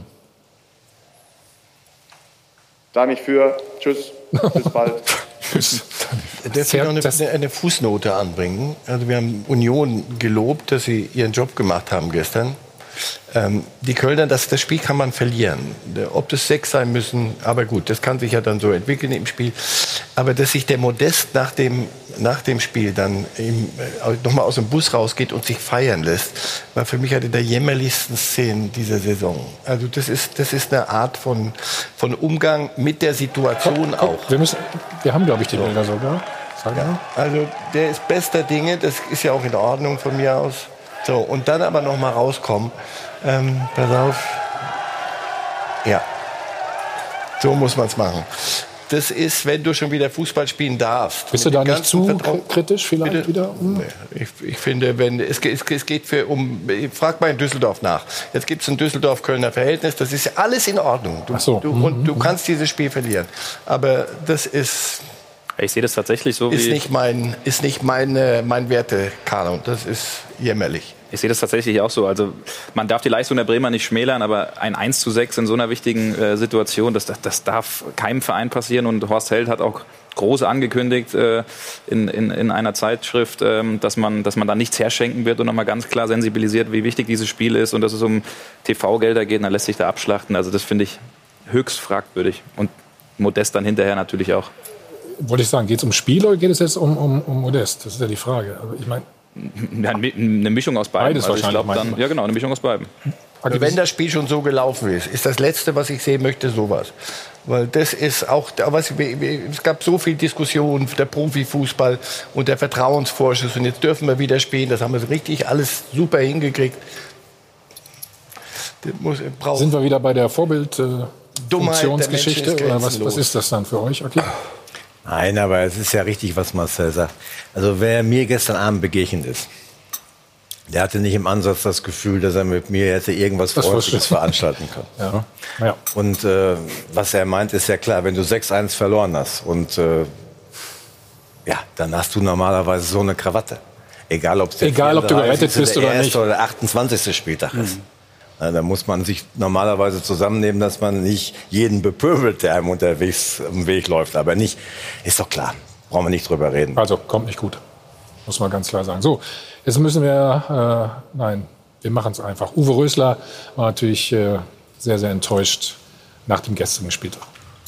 Da nicht für. Tschüss. Bis bald. Tschüss. Darf ich noch eine, eine Fußnote anbringen? Also wir haben Union gelobt, dass sie ihren Job gemacht haben gestern. Ähm, die Kölner, das, das Spiel kann man verlieren. Ob das sechs sein müssen, aber gut, das kann sich ja dann so entwickeln im Spiel. Aber dass sich der Modest nach dem, nach dem Spiel dann äh, nochmal aus dem Bus rausgeht und sich feiern lässt, war für mich eine der jämmerlichsten Szenen dieser Saison. Also das ist, das ist eine Art von, von Umgang mit der Situation komm, komm, auch. Wir, müssen, wir haben, glaube ich, die Bilder sogar. Ja, also der ist bester Dinge, das ist ja auch in Ordnung von mir aus. So, und dann aber noch mal rauskommen. Ähm, pass auf. Ja. So muss man es machen. Das ist, wenn du schon wieder Fußball spielen darfst. Bist du da nicht zu Vertrauen kritisch vielleicht Bitte? wieder? Hm. Ich, ich finde, wenn es, es, es geht für um, frag mal in Düsseldorf nach. Jetzt gibt es ein Düsseldorf-Kölner Verhältnis. Das ist alles in Ordnung. Du, Ach so. du, Mhm. und du kannst dieses Spiel verlieren. Aber das ist Ich sehe das tatsächlich so ist wie... nicht mein, ist nicht meine, mein Wertekanon. Das ist jämmerlich. Ich sehe das tatsächlich auch so. Also man darf die Leistung der Bremer nicht schmälern, aber ein eins zu sechs in so einer wichtigen äh, Situation, das, das, das darf keinem Verein passieren. Und Horst Held hat auch groß angekündigt äh, in, in, in einer Zeitschrift, ähm, dass man, dass man da nichts herschenken wird und nochmal ganz klar sensibilisiert, wie wichtig dieses Spiel ist und dass es um T V-Gelder geht. Und dann lässt sich da abschlachten. Also das finde ich höchst fragwürdig. Und Modest dann hinterher natürlich auch. Wollte ich sagen, geht es um Spiel oder geht es jetzt um, um, um Modest? Das ist ja die Frage. Aber ich meine, ja, eine Mischung aus beiden. Beides also ich wahrscheinlich, glaub, dann, ja, genau, eine Mischung aus beiden. Also wenn das Spiel schon so gelaufen ist, ist das Letzte, was ich sehen möchte, sowas. Weil das ist auch, was, es gab so viel Diskussion, der Profifußball und der Vertrauensvorschuss und jetzt dürfen wir wieder spielen, das haben wir so richtig alles super hingekriegt. Das muss, sind wir wieder bei der Vorbild äh, Funktionsgeschichte ist oder was, was ist das dann für euch? Okay. Nein, aber es ist ja richtig, was Marcel sagt. Also wer mir gestern Abend begegnet ist, der hatte nicht im Ansatz das Gefühl, dass er mit mir hätte irgendwas Freundliches veranstalten können. Ja. Ja. Und äh, was er meint, ist ja klar, wenn du sechs eins verloren hast und äh, ja, dann hast du normalerweise so eine Krawatte. Egal, ob's der Egal ob du gerettet bist oder nicht. oder der achtundzwanzigste Spieltag ist. Mhm. Ja, da muss man sich normalerweise zusammennehmen, dass man nicht jeden bepöbelt, der einem unterwegs im Weg läuft. Aber nicht, ist doch klar, brauchen wir nicht drüber reden. Also, kommt nicht gut. Muss man ganz klar sagen. So, jetzt müssen wir, äh, nein, wir machen es einfach. Uwe Rösler war natürlich äh, sehr, sehr enttäuscht nach dem gestrigen Spieltag.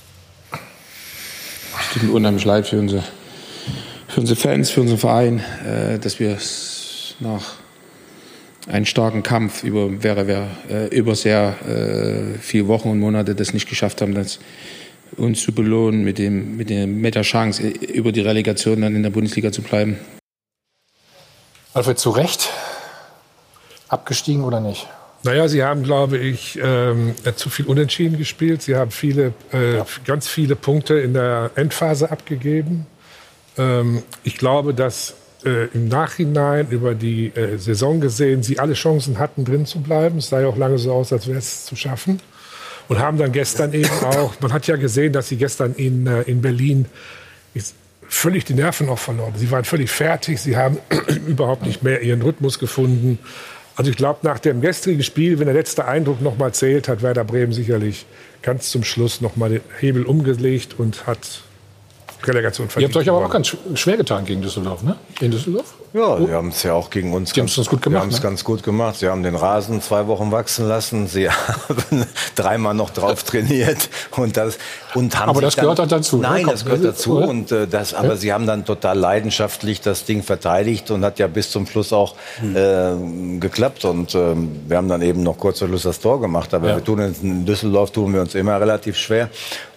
Es tut mir unheimlich leid für unsere, für unsere Fans, für unseren Verein, äh, dass wir es nach einem starken Kampf über, wäre, wäre, äh, über sehr äh, viele Wochen und Monate das nicht geschafft haben, das uns zu belohnen mit, dem, mit, dem, mit der Chance, über die Relegation dann in der Bundesliga zu bleiben. Alfred, zu Recht abgestiegen oder nicht? Naja, sie haben, glaube ich, ähm, zu viel Unentschieden gespielt. Sie haben viele, äh, ja. ganz viele Punkte in der Endphase abgegeben. Ähm, ich glaube, dass äh, im Nachhinein über die äh, Saison gesehen sie alle Chancen hatten, drin zu bleiben. Es sah ja auch lange so aus, als wäre es zu schaffen. Und haben dann gestern eben auch, man hat ja gesehen, dass sie gestern in, äh, in Berlin völlig die Nerven auch verloren. Sie waren völlig fertig, sie haben überhaupt nicht mehr ihren Rhythmus gefunden. Also ich glaube, nach dem gestrigen Spiel, wenn der letzte Eindruck noch mal zählt, hat Werder Bremen sicherlich ganz zum Schluss noch mal den Hebel umgelegt und hat Relegation verdient. Ihr habt euch aber auch ganz schwer getan gegen Düsseldorf, ne? In Düsseldorf? Ja, sie haben es ja auch gegen uns ganz, ganz gut gemacht. Sie haben es ne? ganz gut gemacht. Sie haben den Rasen zwei Wochen wachsen lassen. Sie haben dreimal noch drauf trainiert und das und haben aber das dann, gehört dann dazu. Nein, ne? das gehört dazu oder? und äh, das. Aber ja. sie haben dann total leidenschaftlich das Ding verteidigt und hat ja bis zum Schluss auch hm. äh, geklappt. Und äh, wir haben dann eben noch kurz vor Schluss das Tor gemacht. Aber ja. wir tun in Düsseldorf tun wir uns immer relativ schwer.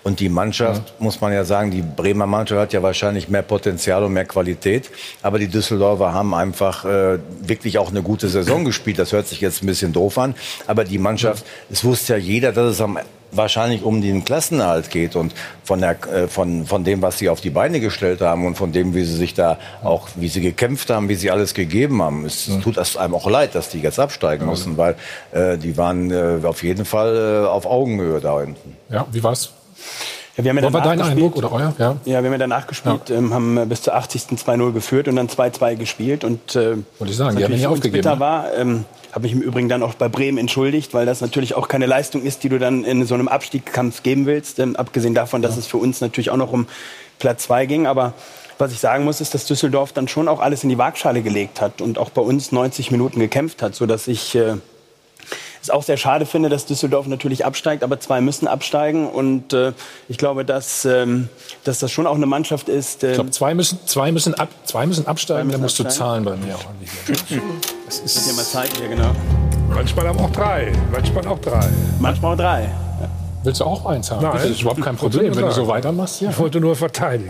Und die Mannschaft, ja. muss man ja sagen, die Bremer Mannschaft hat ja wahrscheinlich mehr Potenzial und mehr Qualität. Aber die Düsseldorfer haben einfach äh, wirklich auch eine gute Saison gespielt. Das hört sich jetzt ein bisschen doof an. Aber die Mannschaft, es wusste ja jeder, dass es am wahrscheinlich um den Klassenerhalt geht. Und von, der, äh, von, von dem, was sie auf die Beine gestellt haben und von dem, wie sie sich da auch, wie sie gekämpft haben, wie sie alles gegeben haben. Es ja. tut es einem auch leid, dass die jetzt absteigen ja. müssen, weil äh, die waren äh, auf jeden Fall äh, auf Augenhöhe da hinten. Ja, wie war's? Ja, wir haben ja war dein Eindruck oder euer? Ja, ja wir haben ja danach gespielt, ja. ähm, haben bis zur achtzigsten zwei null geführt und dann zwei zwei gespielt. Und äh, wollte ich sagen, die haben nicht aufgegeben. Bitter war, ähm, habe ich im Übrigen dann auch bei Bremen entschuldigt, weil das natürlich auch keine Leistung ist, die du dann in so einem Abstiegskampf geben willst. Ähm, abgesehen davon, dass ja. es für uns natürlich auch noch um Platz zwei ging. Aber was ich sagen muss, ist, dass Düsseldorf dann schon auch alles in die Waagschale gelegt hat und auch bei uns neunzig Minuten gekämpft hat, sodass ich äh, es auch sehr schade finde, dass Düsseldorf natürlich absteigt, aber zwei müssen absteigen. Und äh, ich glaube, dass, ähm, dass das schon auch eine Mannschaft ist. Äh, ich glaube, zwei müssen, zwei, müssen ab, zwei müssen absteigen, dann musst absteigen. Du zahlen bei mir. Das ist das ja mal Zeit hier, genau. Manchmal aber auch drei. Manchmal auch drei. Manchmal auch drei. Ja. Willst du auch eins haben? Nein, das ist überhaupt kein Problem, wenn du so weitermachst. Ja. Ich wollte nur verteidigen.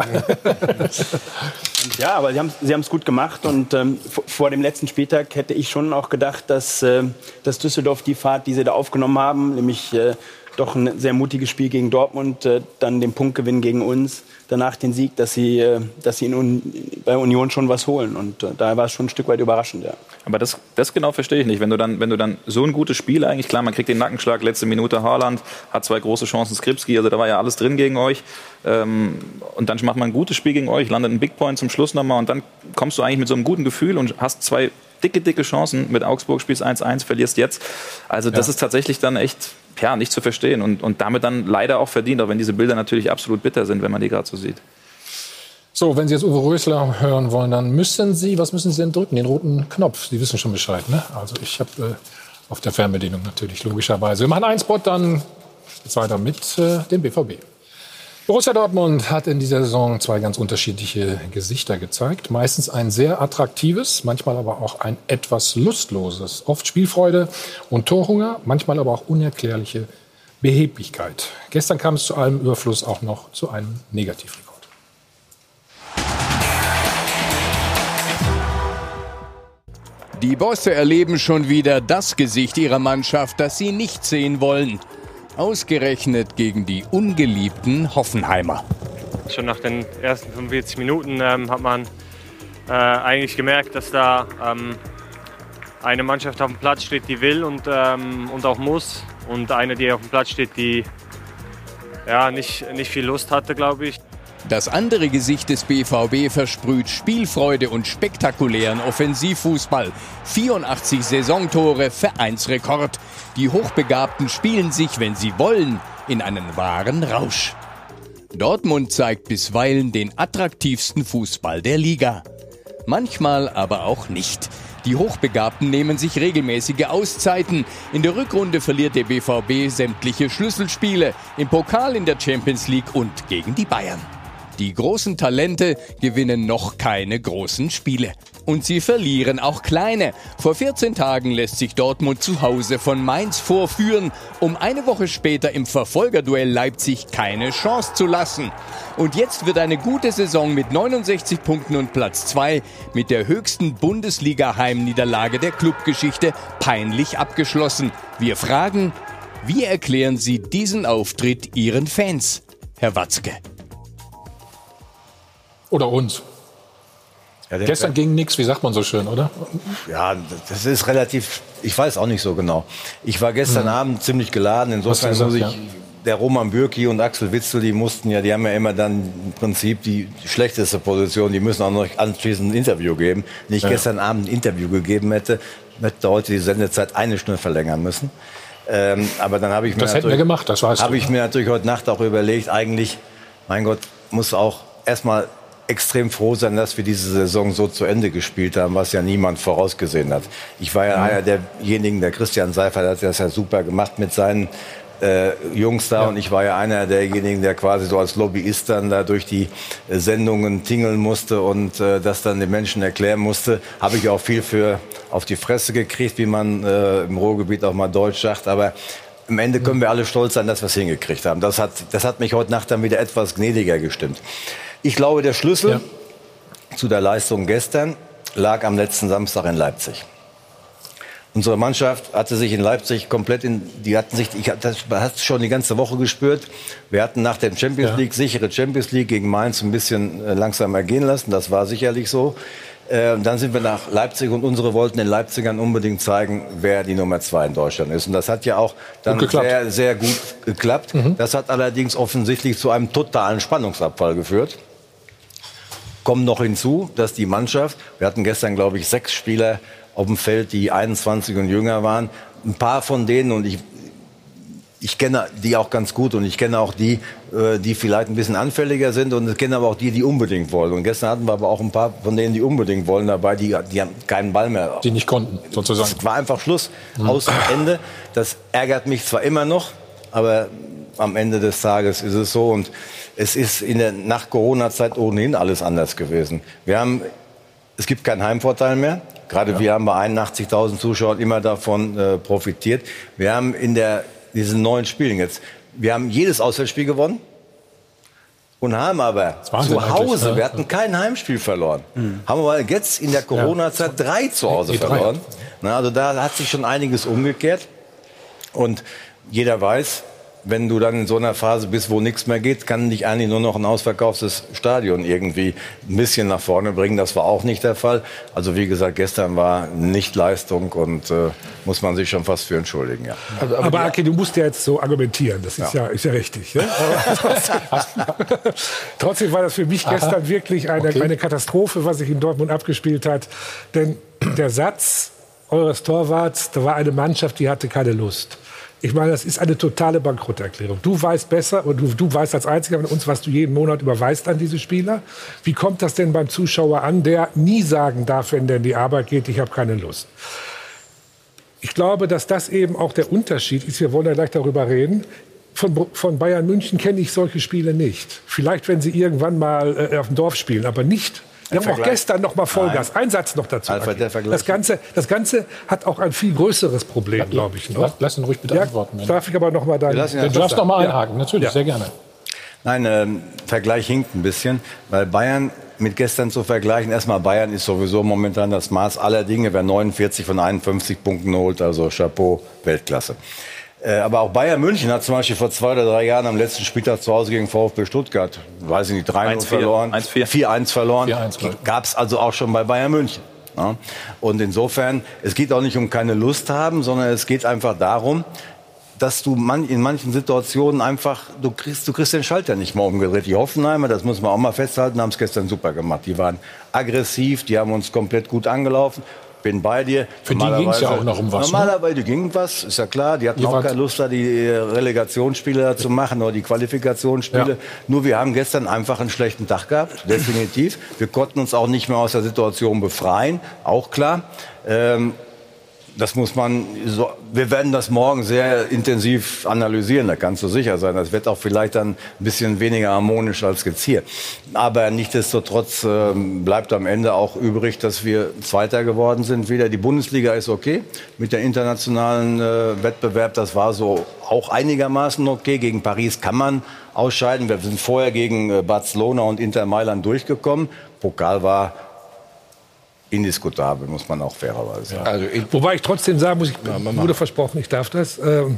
Ja, aber sie haben sie haben es gut gemacht und ähm, vor dem letzten Spieltag hätte ich schon auch gedacht, dass, äh, dass Düsseldorf die Fahrt, die sie da aufgenommen haben, nämlich äh, doch ein sehr mutiges Spiel gegen Dortmund, äh, dann den Punktgewinn gegen uns, danach den Sieg, dass sie, äh, dass sie in Un- bei Union schon was holen und äh, da war es schon ein Stück weit überraschend. Ja. Aber das, das genau verstehe ich nicht, wenn du, dann, wenn du dann so ein gutes Spiel eigentlich, klar, man kriegt den Nackenschlag, letzte Minute Haaland, hat zwei große Chancen, Skripski, also da war ja alles drin gegen euch. Ähm, und dann macht man ein gutes Spiel gegen euch, landet ein Big Point zum Schluss nochmal und dann kommst du eigentlich mit so einem guten Gefühl und hast zwei dicke, dicke Chancen. Mit Augsburg spielst eins eins, verlierst jetzt. Also das ja. ist tatsächlich dann echt ja, nicht zu verstehen und, und damit dann leider auch verdient, auch wenn diese Bilder natürlich absolut bitter sind, wenn man die gerade so sieht. So, wenn Sie jetzt Uwe Rösler hören wollen, dann müssen Sie, was müssen Sie denn drücken? Den roten Knopf. Sie wissen schon Bescheid, ne? Also ich habe äh, auf der Fernbedienung natürlich logischerweise. Wir machen einen Spot, dann geht's weiter mit äh, dem B V B. Borussia Dortmund hat in dieser Saison zwei ganz unterschiedliche Gesichter gezeigt. Meistens ein sehr attraktives, manchmal aber auch ein etwas lustloses. Oft Spielfreude und Torhunger, manchmal aber auch unerklärliche Beheblichkeit. Gestern kam es zu allem Überfluss auch noch zu einem Negativrekord. Die Bosse erleben schon wieder das Gesicht ihrer Mannschaft, das sie nicht sehen wollen. Ausgerechnet gegen die ungeliebten Hoffenheimer. Schon nach den ersten fünfundvierzig Minuten ähm, hat man äh, eigentlich gemerkt, dass da ähm, eine Mannschaft auf dem Platz steht, die will und, ähm, und auch muss. Und eine, die auf dem Platz steht, die ja, nicht, nicht viel Lust hatte, glaube ich. Das andere Gesicht des B V B versprüht Spielfreude und spektakulären Offensivfußball. vierundachtzig Saisontore, Vereinsrekord. Die Hochbegabten spielen sich, wenn sie wollen, in einen wahren Rausch. Dortmund zeigt bisweilen den attraktivsten Fußball der Liga. Manchmal aber auch nicht. Die Hochbegabten nehmen sich regelmäßige Auszeiten. In der Rückrunde verliert der B V B sämtliche Schlüsselspiele, im Pokal, in der Champions League und gegen die Bayern. Die großen Talente gewinnen noch keine großen Spiele. Und sie verlieren auch kleine. Vor vierzehn Tagen lässt sich Dortmund zu Hause von Mainz vorführen, um eine Woche später im Verfolgerduell Leipzig keine Chance zu lassen. Und jetzt wird eine gute Saison mit neunundsechzig Punkten und Platz zwei mit der höchsten Bundesliga-Heimniederlage der Clubgeschichte peinlich abgeschlossen. Wir fragen, wie erklären Sie diesen Auftritt Ihren Fans, Herr Watzke? Oder uns. Ja, Gestern ging nichts, wie sagt man so schön, oder? Ja, das ist relativ, ich weiß auch nicht so genau. Ich war gestern mhm. Abend ziemlich geladen, insofern gesagt, muss ich, ja. der Roman Bürki und Axel Witsel, die mussten ja, die haben ja immer dann im Prinzip die schlechteste Position, die müssen auch noch anschließend ein Interview geben. Wenn ich ja. gestern Abend ein Interview gegeben hätte, hätte heute die Sendezeit eine Stunde verlängern müssen. Ähm, aber dann habe ich mir das hätten wir gemacht, das weißt du. Habe ich mir natürlich heute Nacht auch überlegt, eigentlich, mein Gott, muss auch erstmal extrem froh sein, dass wir diese Saison so zu Ende gespielt haben, was ja niemand vorausgesehen hat. Ich war ja, ja. einer derjenigen, der Christian Seifert hat das ja super gemacht mit seinen äh, Jungs da ja. und ich war ja einer derjenigen, der quasi so als Lobbyist dann da durch die äh, Sendungen tingeln musste und äh, das dann den Menschen erklären musste. Habe ich auch viel für auf die Fresse gekriegt, wie man äh, im Ruhrgebiet auch mal Deutsch sagt, aber am Ende können wir alle stolz sein, dass wir es hingekriegt haben. Das hat, das hat mich heute Nacht dann wieder etwas gnädiger gestimmt. Ich glaube, der Schlüssel ja. zu der Leistung gestern lag am letzten Samstag in Leipzig. Unsere Mannschaft hatte sich in Leipzig komplett in, die hatten sich, ich hatte das schon die ganze Woche gespürt. Wir hatten nach der Champions League, ja. sichere Champions League gegen Mainz ein bisschen äh, langsam ergehen lassen. Das war sicherlich so. Äh, dann sind wir nach Leipzig und unsere wollten den Leipzigern unbedingt zeigen, wer die Nummer zwei in Deutschland ist. Und das hat ja auch dann sehr, sehr gut geklappt. Mhm. Das hat allerdings offensichtlich zu einem totalen Spannungsabfall geführt. Kommt noch hinzu, dass die Mannschaft, wir hatten gestern, glaube ich, sechs Spieler auf dem Feld, die einundzwanzig und jünger waren. Ein paar von denen, und ich, ich kenne die auch ganz gut, und ich kenne auch die, die vielleicht ein bisschen anfälliger sind, und ich kenne aber auch die, die unbedingt wollen. Und gestern hatten wir aber auch ein paar von denen, die unbedingt wollen, dabei, die, die haben keinen Ball mehr. Die nicht konnten, sozusagen. Es war einfach Schluss, mhm. aus dem Ende. Das ärgert mich zwar immer noch, aber am Ende des Tages ist es so. Und es ist in der Nach-Corona-Zeit ohnehin alles anders gewesen. Wir haben, es gibt keinen Heimvorteil mehr. Gerade ja. wir haben bei einundachtzigtausend Zuschauern immer davon äh, profitiert. Wir haben in der, diesen neuen Spielen jetzt, wir haben jedes Auswärtsspiel gewonnen und haben aber zu Hause, ja. wir hatten kein Heimspiel verloren. Mhm. Haben aber jetzt in der Corona-Zeit ja. drei zu Hause verloren. Na, also da hat sich schon einiges umgekehrt. Und jeder weiß, wenn du dann in so einer Phase bist, wo nichts mehr geht, kann dich eigentlich nur noch ein ausverkauftes Stadion irgendwie ein bisschen nach vorne bringen. Das war auch nicht der Fall. Also wie gesagt, gestern war nicht Leistung, und äh, muss man sich schon fast für entschuldigen. Ja. Also, aber aber Aki, du musst ja jetzt so argumentieren. Das ist ja, ja, ist ja richtig. Ne? Trotzdem war das für mich gestern Aha. wirklich eine, okay. eine Katastrophe, was sich in Dortmund abgespielt hat. Denn der Satz eures Torwarts, da war eine Mannschaft, die hatte keine Lust. Ich meine, das ist eine totale Bankrotterklärung. Du weißt besser, und du, du weißt als Einziger von uns, was du jeden Monat überweist an diese Spieler. Wie kommt das denn beim Zuschauer an, der nie sagen darf, wenn der in die Arbeit geht, ich habe keine Lust? Ich glaube, dass das eben auch der Unterschied ist. Wir wollen ja gleich darüber reden. Von, von Bayern München kenne ich solche Spiele nicht. Vielleicht, wenn sie irgendwann mal äh, auf dem Dorf spielen, aber nicht. Wir haben auch gestern noch mal Vollgas. Nein. Ein Satz noch dazu. Alfred, der das, Ganze, das Ganze hat auch ein viel größeres Problem, glaube ich. Noch. Lass ihn ruhig bitte ja, antworten. Darf ich aber noch mal deinen... Du darfst noch mal einhaken, ja. natürlich, ja. sehr gerne. Nein, äh, Vergleich hinkt ein bisschen, weil Bayern mit gestern zu vergleichen, erstmal Bayern ist sowieso momentan das Maß aller Dinge. Wer neunundvierzig von einundfünfzig Punkten holt, also Chapeau, Weltklasse. Äh, aber auch Bayern München hat zum Beispiel vor zwei oder drei Jahren am letzten Spieltag zu Hause gegen VfB Stuttgart, weiß ich nicht, drei null verloren, vier eins verloren. Gab es also auch schon bei Bayern München. Ja? Und insofern, es geht auch nicht um keine Lust haben, sondern es geht einfach darum, dass du man, in manchen Situationen einfach, du kriegst, du kriegst den Schalter nicht mal umgedreht. Die Hoffenheimer, das muss man auch mal festhalten, haben es gestern super gemacht. Die waren aggressiv, die haben uns komplett gut angelaufen. Bin bei dir. Für die ging es ja auch noch um was. Normalerweise ne? ging was, ist ja klar. Die hatten die auch keine Lust, da die Relegationsspiele zu machen oder die Qualifikationsspiele. Ja. Nur wir haben gestern einfach einen schlechten Tag gehabt, definitiv. Wir konnten uns auch nicht mehr aus der Situation befreien, auch klar. Ähm, Das muss man, so, wir werden das morgen sehr intensiv analysieren, da kannst du sicher sein. Das wird auch vielleicht dann ein bisschen weniger harmonisch als jetzt hier. Aber nichtsdestotrotz äh, bleibt am Ende auch übrig, dass wir Zweiter geworden sind wieder. Die Bundesliga ist okay mit der internationalen äh, Wettbewerb. Das war so auch einigermaßen okay. Gegen Paris kann man ausscheiden. Wir sind vorher gegen äh, Barcelona und Inter Mailand durchgekommen. Pokal war indiskutabel, muss man auch fairerweise sagen. Ja. Also ich, wobei ich trotzdem sagen muss, ich ja, wurde versprochen, ich darf das, ähm,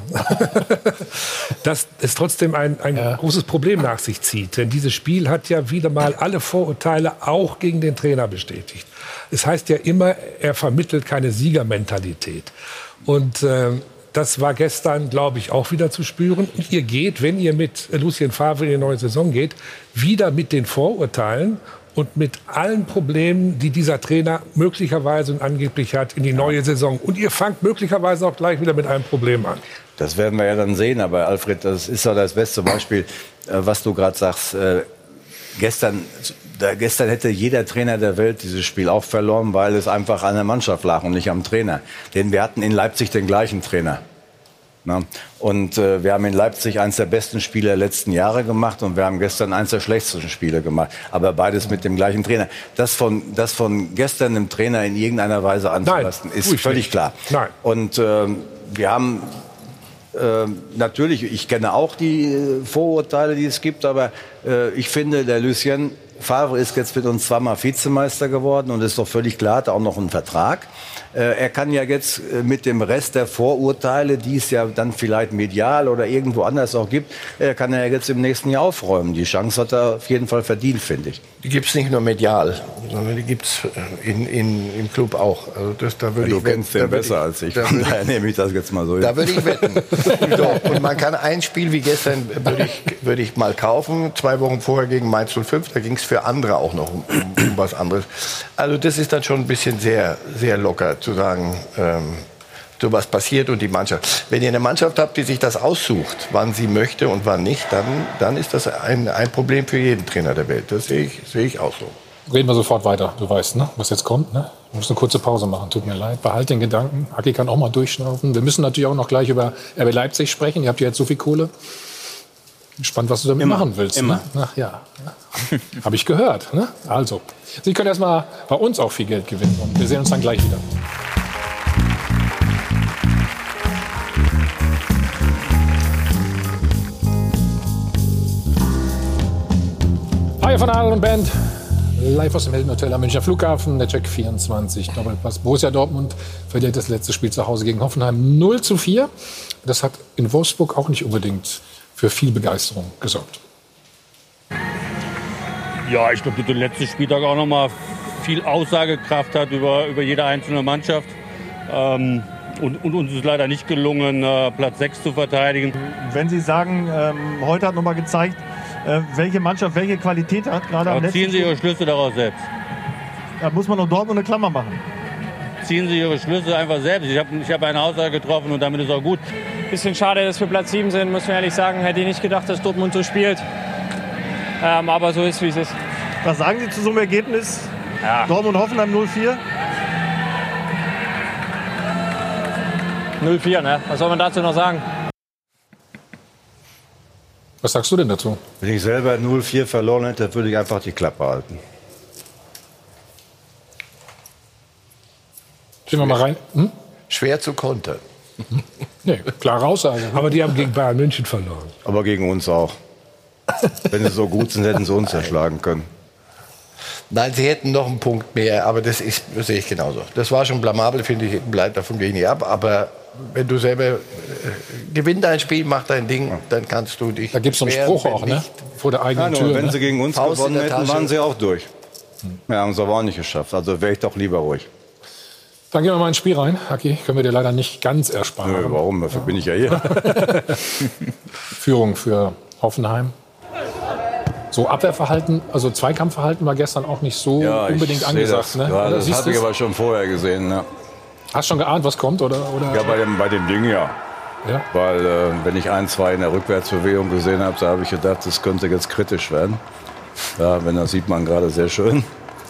dass es trotzdem ein, ein ja. großes Problem nach sich zieht. Denn dieses Spiel hat ja wieder mal alle Vorurteile auch gegen den Trainer bestätigt. Es heißt ja immer, er vermittelt keine Siegermentalität. Und ähm, das war gestern, glaube ich, auch wieder zu spüren. Und ihr geht, wenn ihr mit Lucien Favre in die neue Saison geht, wieder mit den Vorurteilen und mit allen Problemen, die dieser Trainer möglicherweise und angeblich hat, in die neue Saison. Und ihr fangt möglicherweise auch gleich wieder mit einem Problem an. Das werden wir ja dann sehen. Aber Alfred, das ist ja das beste Beispiel, was du gerade sagst. Gestern, gestern hätte jeder Trainer der Welt dieses Spiel auch verloren, weil es einfach an der Mannschaft lag und nicht am Trainer. Denn wir hatten in Leipzig den gleichen Trainer. Na, und äh, wir haben in Leipzig eines der besten Spiele der letzten Jahre gemacht und wir haben gestern eines der schlechtesten Spiele gemacht. Aber beides mit dem gleichen Trainer. Das von, das von gestern dem Trainer in irgendeiner Weise anzulassen, ist völlig nicht. klar. Nein. Und äh, wir haben Äh, natürlich, ich kenne auch die äh, Vorurteile, die es gibt, aber äh, ich finde, der Lucien Favre ist jetzt mit uns zweimal Vizemeister geworden und ist doch völlig klar, hat auch noch einen Vertrag. Äh, er kann ja jetzt äh, mit dem Rest der Vorurteile, die es ja dann vielleicht medial oder irgendwo anders auch gibt, äh, kann er jetzt im nächsten Jahr aufräumen. Die Chance hat er auf jeden Fall verdient, finde ich. Die gibt es nicht nur medial, sondern die gibt es in, in, im Club auch. Also das, da würde ja, ich du kennst den besser ich, als ich, von daher nehme ich das jetzt mal so. Da würde ich wetten. So, und man kann ein Spiel wie gestern, würde ich, würde ich mal kaufen, zwei Wochen vorher gegen Mainz null fünf, da ging es für andere auch noch um, um, um was anderes. Also das ist dann schon ein bisschen sehr, sehr locker zu sagen, ähm, so was passiert und die Mannschaft. Wenn ihr eine Mannschaft habt, die sich das aussucht, wann sie möchte und wann nicht, dann, dann ist das ein, ein Problem für jeden Trainer der Welt. Das sehe ich, sehe ich auch so. Reden wir sofort weiter. Du weißt, ne, was jetzt kommt. Ne? Ich muss eine kurze Pause machen. Tut mir leid. Behalt den Gedanken. Aki kann auch mal durchschnaufen. Wir müssen natürlich auch noch gleich über R B Leipzig sprechen. Ihr habt ja jetzt so viel Kohle. Spannend, was du damit Immer. machen willst. Immer. Ne? Ach ja. Habe ich gehört. Ne? Also, Sie können erst mal bei uns auch viel Geld gewinnen. Und wir sehen uns dann gleich wieder. Hi von Adel und Band. Live aus dem Heldenhotel am Münchner Flughafen. Der Check vierundzwanzig. Doppelpass. Borussia Dortmund verliert das letzte Spiel zu Hause gegen Hoffenheim null zu vier. Das hat in Wolfsburg auch nicht unbedingt für viel Begeisterung gesorgt. Ja, ich glaube, dass der letzte Spieltag auch noch mal viel Aussagekraft hat über, über jede einzelne Mannschaft. Ähm, und, und uns ist leider nicht gelungen, äh, Platz sechs zu verteidigen. Wenn Sie sagen, ähm, heute hat noch mal gezeigt, äh, welche Mannschaft welche Qualität hat, gerade am Aber letzten ziehen Sie Spiel. Ihre Schlüsse daraus selbst. Da muss man noch Dortmund eine Klammer machen. Ziehen Sie Ihre Schlüsse einfach selbst. Ich habe ich hab eine Aussage getroffen und damit ist auch gut. Bisschen schade, dass wir Platz sieben sind, muss man ehrlich sagen. Hätte ich nicht gedacht, dass Dortmund so spielt. Ähm, aber so ist, wie es ist. Was sagen Sie zu so einem Ergebnis? Ja. Dortmund Hoffenheim null vier? null vier, ne? Was soll man dazu noch sagen? Was sagst du denn dazu? Wenn ich selber null vier verloren hätte, würde ich einfach die Klappe halten. Gehen wir mal rein. Hm? Schwer zu kontern. Nee, klare Aussage. Aber die haben gegen Bayern München verloren. Aber gegen uns auch. Wenn sie so gut sind, hätten sie uns erschlagen können. Nein, sie hätten noch einen Punkt mehr, aber das, ist, das sehe ich genauso. Das war schon blamabel, finde ich, bleibt davon gehe ich nicht ab. Aber wenn du selber äh, gewinn dein Spiel, mach dein Ding, dann kannst du dich. Da gibt es so einen wehren, Spruch wenn auch, ne? nicht. Vor der eigenen Ja, Tür. wenn Ne? sie gegen uns Faust gewonnen in der hätten, Tasche. waren sie auch durch. Ja, haben sie aber auch nicht geschafft. Also wäre ich doch lieber ruhig. Dann gehen wir mal ins Spiel rein. Aki, können wir dir leider nicht ganz ersparen. Nö, warum? Dafür bin ich ja hier. Führung für Hoffenheim. So Abwehrverhalten, also Zweikampfverhalten war gestern auch nicht so Ja, ich unbedingt sehe angesagt. das. Ne? Ja, Oder das siehst habe ich du's? aber schon vorher gesehen. Ne? Hast schon geahnt, was kommt? Oder, oder? Ja, bei dem, bei dem Ding ja. Ja. Weil äh, wenn ich ein, zwei in der Rückwärtsbewegung gesehen habe, da habe ich gedacht, das könnte jetzt kritisch werden. Ja, wenn das sieht man gerade sehr schön.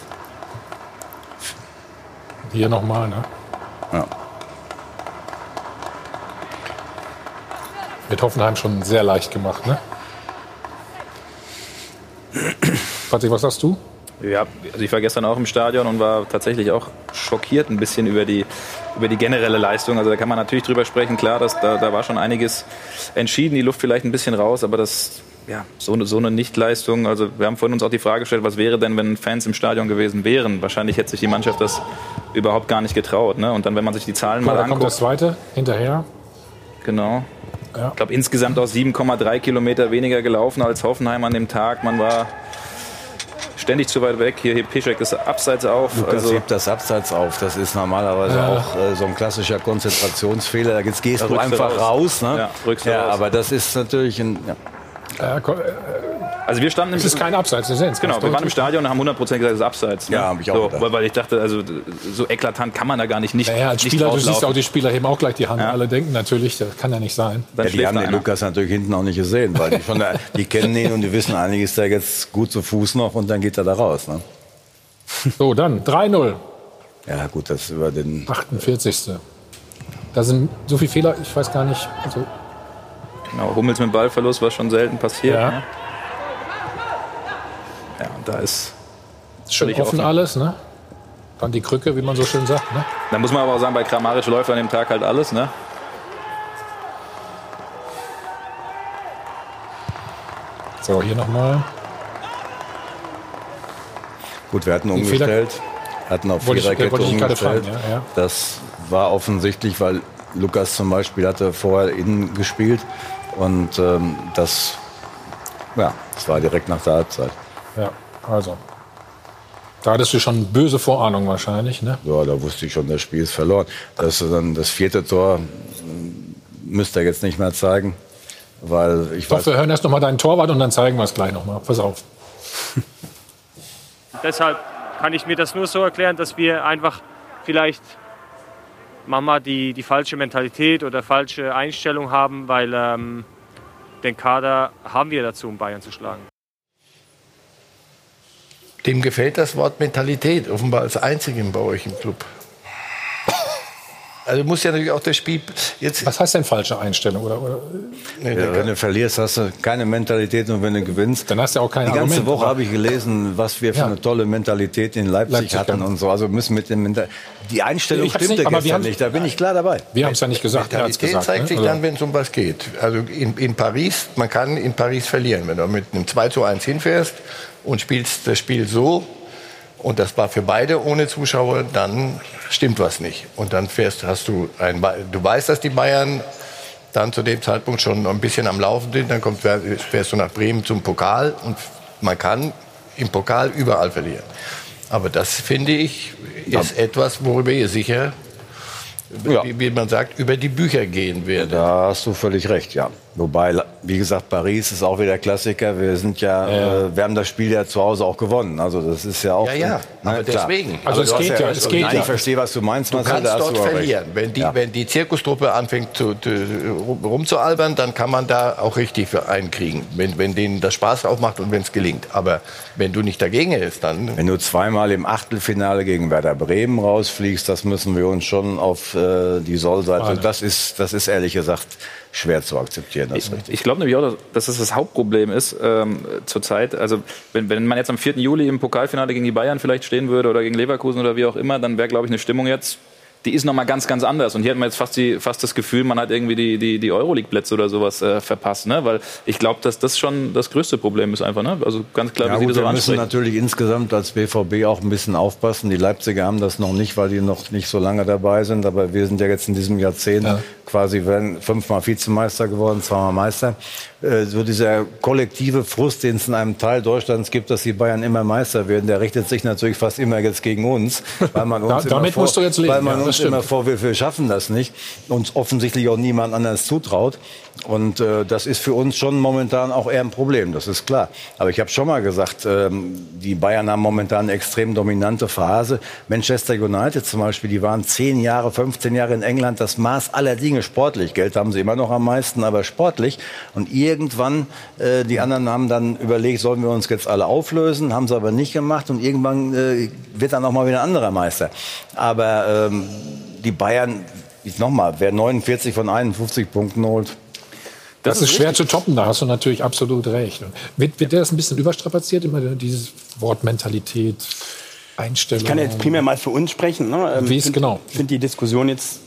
Hier nochmal, ne? Ja. Mit Hoffenheim schon sehr leicht gemacht, ne? Patrick, was sagst du? Ja, also ich war gestern auch im Stadion und war tatsächlich auch schockiert ein bisschen über die, über die generelle Leistung. Also da kann man natürlich drüber sprechen, klar, dass da, da war schon einiges entschieden, die Luft vielleicht ein bisschen raus, aber das, ja, so eine, so eine Nichtleistung. Also wir haben vorhin uns auch die Frage gestellt, was wäre denn, wenn Fans im Stadion gewesen wären? Wahrscheinlich hätte sich die Mannschaft das überhaupt gar nicht getraut. Ne? Und dann, wenn man sich die Zahlen Mal, mal da anguckt. kommt das zweite hinterher. Genau. Ja. Ich glaube, insgesamt auch sieben Komma drei Kilometer weniger gelaufen als Hoffenheim an dem Tag. Man war ständig zu weit weg. Hier hebt Piszczek das Abseits auf. Lukas Also, hebt das Abseits auf. Das ist normalerweise Ja. auch äh, so ein klassischer Konzentrationsfehler. Jetzt gehst Da du rückst du einfach raus. raus. Ne? Ja, rückst du ja, raus. aber das ist natürlich ein... Ja. Äh, ko- äh, also wir standen im es ist kein Abseits, wir sehen es. Genau, wir waren im Stadion und haben hundert Prozent gesagt, es ist Abseits. Ne? Ja, hab ich auch so, gedacht. weil, weil ich dachte, also so eklatant kann man da gar nicht nicht Naja, als nicht Spieler, du siehst rauslaufen. auch, die Spieler heben auch gleich die Hand. Ja. Alle denken natürlich, das kann ja nicht sein. Dann Ja, die schläft haben da den einer. Lukas natürlich hinten auch nicht gesehen, weil die, von der, die kennen ihn und die wissen, eigentlich ist er jetzt gut zu Fuß noch und dann geht er da raus. Ne? So, dann drei null. Ja gut, das über den... achtundvierzigste Da sind so viele Fehler, ich weiß gar nicht. Also, Genau, Hummels mit Ballverlust, was schon selten passiert. Ja. Ne? Ja, und da ist schön völlig offen offen. alles, ne? Dann die Krücke, wie man so schön sagt, ne? Da muss man aber auch sagen, bei Kramaric läuft an dem Tag halt alles. Ne? So, hier nochmal. Gut, wir hatten umgestellt, hatten auf Viererkette umgestellt. Fragen, ja, ja. Das war offensichtlich, weil Lukas zum Beispiel hatte vorher innen gespielt und ähm, das, ja, das war direkt nach der Halbzeit. Ja, also. Da hattest du schon böse Vorahnung wahrscheinlich, ne? Ja, da wusste ich schon, das Spiel ist verloren. Das, dann das vierte Tor müsste er jetzt nicht mehr zeigen, weil ich Doch, weiß... wir hören erst noch mal deinen Torwart und dann zeigen wir es gleich noch mal. Pass auf. Deshalb kann ich mir das nur so erklären, dass wir einfach vielleicht manchmal die, die falsche Mentalität oder falsche Einstellung haben, weil ähm, den Kader haben wir dazu, um Bayern zu schlagen. Dem gefällt das Wort Mentalität, offenbar als einzigem bei euch im Club. Also muss ja natürlich auch das Spiel jetzt... Was heißt denn falsche Einstellung? Oder, oder? Nee, ja, wenn du verlierst, hast du keine Mentalität, und wenn du gewinnst... Dann hast du auch keine Die ganze Argument, Woche habe ich gelesen, was wir für ja. eine tolle Mentalität in Leipzig, Leipzig hatten ja. und so. Also müssen mit dem Mental Die Einstellung Ich hab's stimmte nicht, aber wir gestern haben- nicht, da bin ich klar dabei. Wir haben es ja nicht gesagt, er hat's Mentalität gesagt. zeigt ne? sich Also- dann, wenn es um was geht. Also in, in Paris, man kann in Paris verlieren. Wenn du mit einem zwei zu eins hinfährst und spielst das Spiel so, und das war für beide ohne Zuschauer, dann stimmt was nicht. Und dann fährst, hast du ein, du weißt, dass die Bayern dann zu dem Zeitpunkt schon ein bisschen am Laufen sind. Dann kommt, fährst du nach Bremen zum Pokal und man kann im Pokal überall verlieren. Aber das, finde ich, ist etwas, worüber ihr sicher, Ja. wie, wie man sagt, über die Bücher gehen werdet. Da hast du völlig recht, ja. Wobei, wie gesagt, Paris ist auch wieder Klassiker. Wir sind ja, Ja. Äh, wir haben das Spiel ja zu Hause auch gewonnen. Also das ist ja auch. Ja, ja, Na, aber klar. deswegen. Also es du hast geht ja, es geht Nein, ja. ich verstehe, was du meinst. Du Marcel, kannst da hast dort du auch recht. verlieren. Wenn die, Ja. wenn die Zirkustruppe anfängt zu, zu, rum- rumzualbern, dann kann man da auch richtig für einen kriegen. Wenn, wenn denen das Spaß aufmacht und wenn es gelingt. Aber wenn du nicht dagegen hältst, dann... Wenn du zweimal im Achtelfinale gegen Werder Bremen rausfliegst, das müssen wir uns schon auf äh, die Sollseite. Das ist, das ist ehrlich gesagt schwer zu akzeptieren. Das ist richtig. Ich glaube nämlich auch, dass das das Hauptproblem ist ähm, zurzeit. Also wenn, wenn man jetzt am vierten Juli im Pokalfinale gegen die Bayern vielleicht stehen würde oder gegen Leverkusen oder wie auch immer, dann wäre, glaube ich, eine Stimmung jetzt, die ist nochmal ganz, ganz anders. Und hier hat man jetzt fast, die, fast das Gefühl, man hat irgendwie die, die, die Euroleague-Plätze oder sowas äh, verpasst. Ne? Weil ich glaube, dass das schon das größte Problem ist einfach. Ne? Also ganz klar, Ja, wie Sie gut, das auch wir müssen ansprechen. natürlich insgesamt als B V B auch ein bisschen aufpassen. Die Leipziger haben das noch nicht, weil die noch nicht so lange dabei sind. Aber wir sind ja jetzt in diesem Jahrzehnt Ja. quasi werden fünfmal Vizemeister geworden, zweimal Meister. Äh, so dieser kollektive Frust, den es in einem Teil Deutschlands gibt, dass die Bayern immer Meister werden, der richtet sich natürlich fast immer jetzt gegen uns. Weil man uns Da- immer damit vor, musst du jetzt leben, Weil man ja, das uns stimmt. immer vorwirft, wir schaffen das nicht. Uns offensichtlich auch niemand anders zutraut. Und äh, das ist für uns schon momentan auch eher ein Problem, das ist klar. Aber ich habe schon mal gesagt, ähm, die Bayern haben momentan eine extrem dominante Phase. Manchester United zum Beispiel, die waren zehn Jahre, fünfzehn Jahre in England, das Maß aller Dinge sportlich. Geld haben sie immer noch am meisten, aber sportlich. Und irgendwann, äh, die anderen haben dann überlegt, sollen wir uns jetzt alle auflösen, haben sie aber nicht gemacht. Und irgendwann äh, wird dann auch mal wieder ein anderer Meister. Aber ähm, die Bayern, nochmal, wer neunundvierzig von einundfünfzig Punkten holt, Das, ist schwer zu toppen, da hast du natürlich absolut recht. Wird, wird das ein bisschen überstrapaziert, immer dieses Wort Mentalität, Einstellung? Ich kann jetzt primär mal für uns sprechen. Ne? Wie ist find, genau? Ich finde die Diskussion jetzt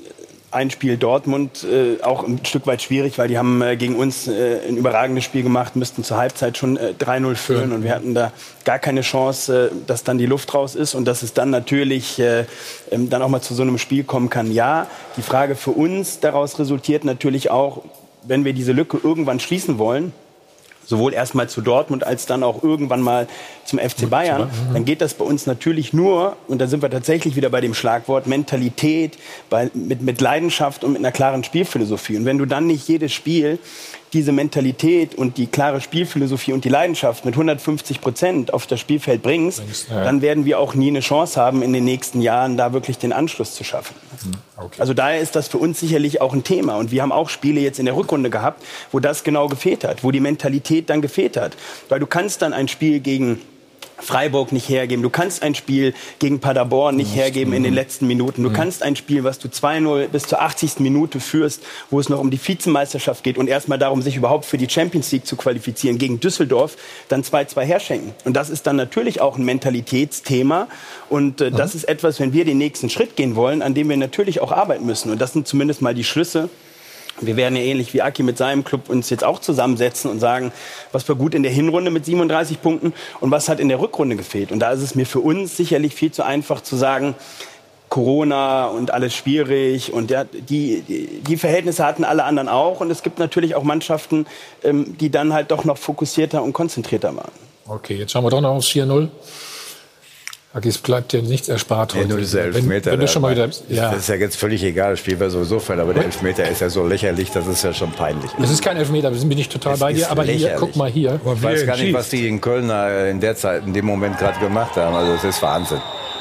ein Spiel Dortmund äh, auch ein Stück weit schwierig, weil die haben äh, gegen uns äh, ein überragendes Spiel gemacht, müssten zur Halbzeit schon äh, drei null führen Ja. und wir hatten da gar keine Chance, äh, dass dann die Luft raus ist und dass es dann natürlich äh, ähm, dann auch mal zu so einem Spiel kommen kann. Ja, die Frage für uns daraus resultiert natürlich auch, wenn wir diese Lücke irgendwann schließen wollen, sowohl erstmal zu Dortmund als dann auch irgendwann mal zum F C Bayern, dann geht das bei uns natürlich nur, und da sind wir tatsächlich wieder bei dem Schlagwort Mentalität, bei, mit, mit Leidenschaft und mit einer klaren Spielphilosophie. Und wenn du dann nicht jedes Spiel diese Mentalität und die klare Spielphilosophie und die Leidenschaft mit hundertfünfzig Prozent auf das Spielfeld bringst, ja. dann werden wir auch nie eine Chance haben, in den nächsten Jahren da wirklich den Anschluss zu schaffen. Okay. Also daher ist das für uns sicherlich auch ein Thema. Und wir haben auch Spiele jetzt in der Rückrunde gehabt, wo das genau gefehlt hat, wo die Mentalität dann gefehlt hat. Weil du kannst dann ein Spiel gegen Freiburg nicht hergeben. Du kannst ein Spiel gegen Paderborn nicht hergeben in den letzten Minuten. Du kannst ein Spiel, was du zwei null bis zur achtzigsten Minute führst, wo es noch um die Vizemeisterschaft geht und erstmal darum, sich überhaupt für die Champions League zu qualifizieren, gegen Düsseldorf, dann zwei zwei herschenken. Und das ist dann natürlich auch ein Mentalitätsthema. Und äh, das ist etwas, wenn wir den nächsten Schritt gehen wollen, an dem wir natürlich auch arbeiten müssen. Und das sind zumindest mal die Schlüsse, Wir werden ja ähnlich wie Aki mit seinem Club uns jetzt auch zusammensetzen und sagen, was war gut in der Hinrunde mit siebenunddreißig Punkten und was hat in der Rückrunde gefehlt. Und da ist es mir für uns sicherlich viel zu einfach zu sagen, Corona und alles schwierig und ja, die, die, die Verhältnisse hatten alle anderen auch. Und es gibt natürlich auch Mannschaften, ähm, die dann halt doch noch fokussierter und konzentrierter waren. Okay, jetzt schauen wir doch noch aufs vier null. Es bleibt dir nichts erspart heute. Ja, nur dieser Elfmeter. Wenn, wenn du schon mal wieder, ja. Das ist ja jetzt völlig egal, das Spiel war sowieso voll, aber der Elfmeter ist ja so lächerlich, das ist ja schon peinlich. Es ist kein Elfmeter, bin ich total es bei dir, aber hier, guck mal hier. Ich weiß gar nicht, was die in Köln in der Zeit, in dem Moment gerade gemacht haben, also das ist Wahnsinn.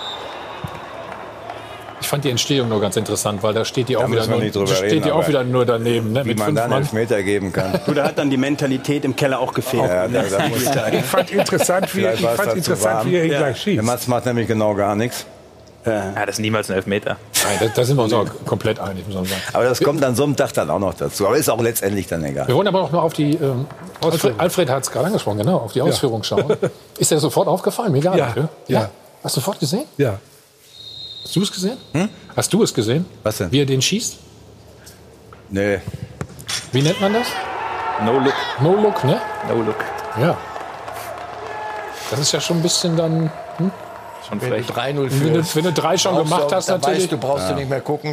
Ich fand die Entstehung nur ganz interessant, weil da steht die auch, da wieder nur, nicht drüber steht reden, die auch wieder nur daneben. Ne, wie mit man dann einen Elfmeter geben kann. Du, da hat dann die Mentalität im Keller auch gefehlt. Ja, da, da muss ich fand interessant, wie, ich fand interessant, wie er ihn ja. gleich schießt. Der Mats macht nämlich genau gar nichts. Ja, das ist niemals ein Elfmeter. Nein, da, da sind wir uns auch komplett einig, muss man sagen. Aber das kommt an so einem Tag dann auch noch dazu. Aber ist auch letztendlich dann egal. Wir wollen aber auch noch auf die, ähm, Alfred, Alfred hat es gerade angesprochen, genau, auf die Ausführung ja. schauen. Ist dir sofort aufgefallen? Mir gar ja. nicht. Ja? ja. Hast du sofort gesehen? Ja. Hast du es gesehen? Hm? Hast du es gesehen? Was denn? Wie er den schießt? Nee. Wie nennt man das? No look. No look, ne? No look. Ja. Das ist ja schon ein bisschen dann... Hm? Schon wenn, du drei null wenn, du, wenn du drei schon gemacht hast, natürlich. Weißt, du brauchst ja. du nicht mehr gucken.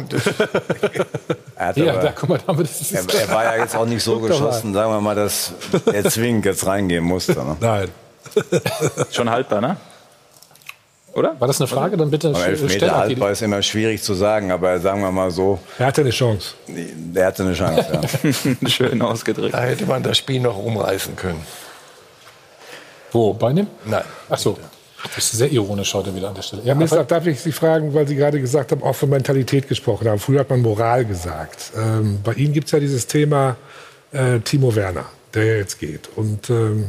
er, ja, aber, da, guck mal, damit ist er, er war ja jetzt auch nicht so geschossen, sagen wir mal, dass er zwingend jetzt reingehen musste. Ne? Nein. Schon haltbar, ne? Oder? War das eine Frage? Dann bitte Elfmeter haltbar ist immer schwierig zu sagen, aber sagen wir mal so. Er hatte eine Chance. Er hatte eine Chance, ja. Schön ausgedrückt. Da hätte man das Spiel noch umreißen können. Wo? Bei dem? Nein. Ach so. Das ist sehr ironisch heute wieder an der Stelle. Ja, Minister, darf ich Sie fragen, weil Sie gerade gesagt haben, auch von Mentalität gesprochen haben. Früher hat man Moral gesagt. Ähm, bei Ihnen gibt es ja dieses Thema äh, Timo Werner, der jetzt geht. Und ähm,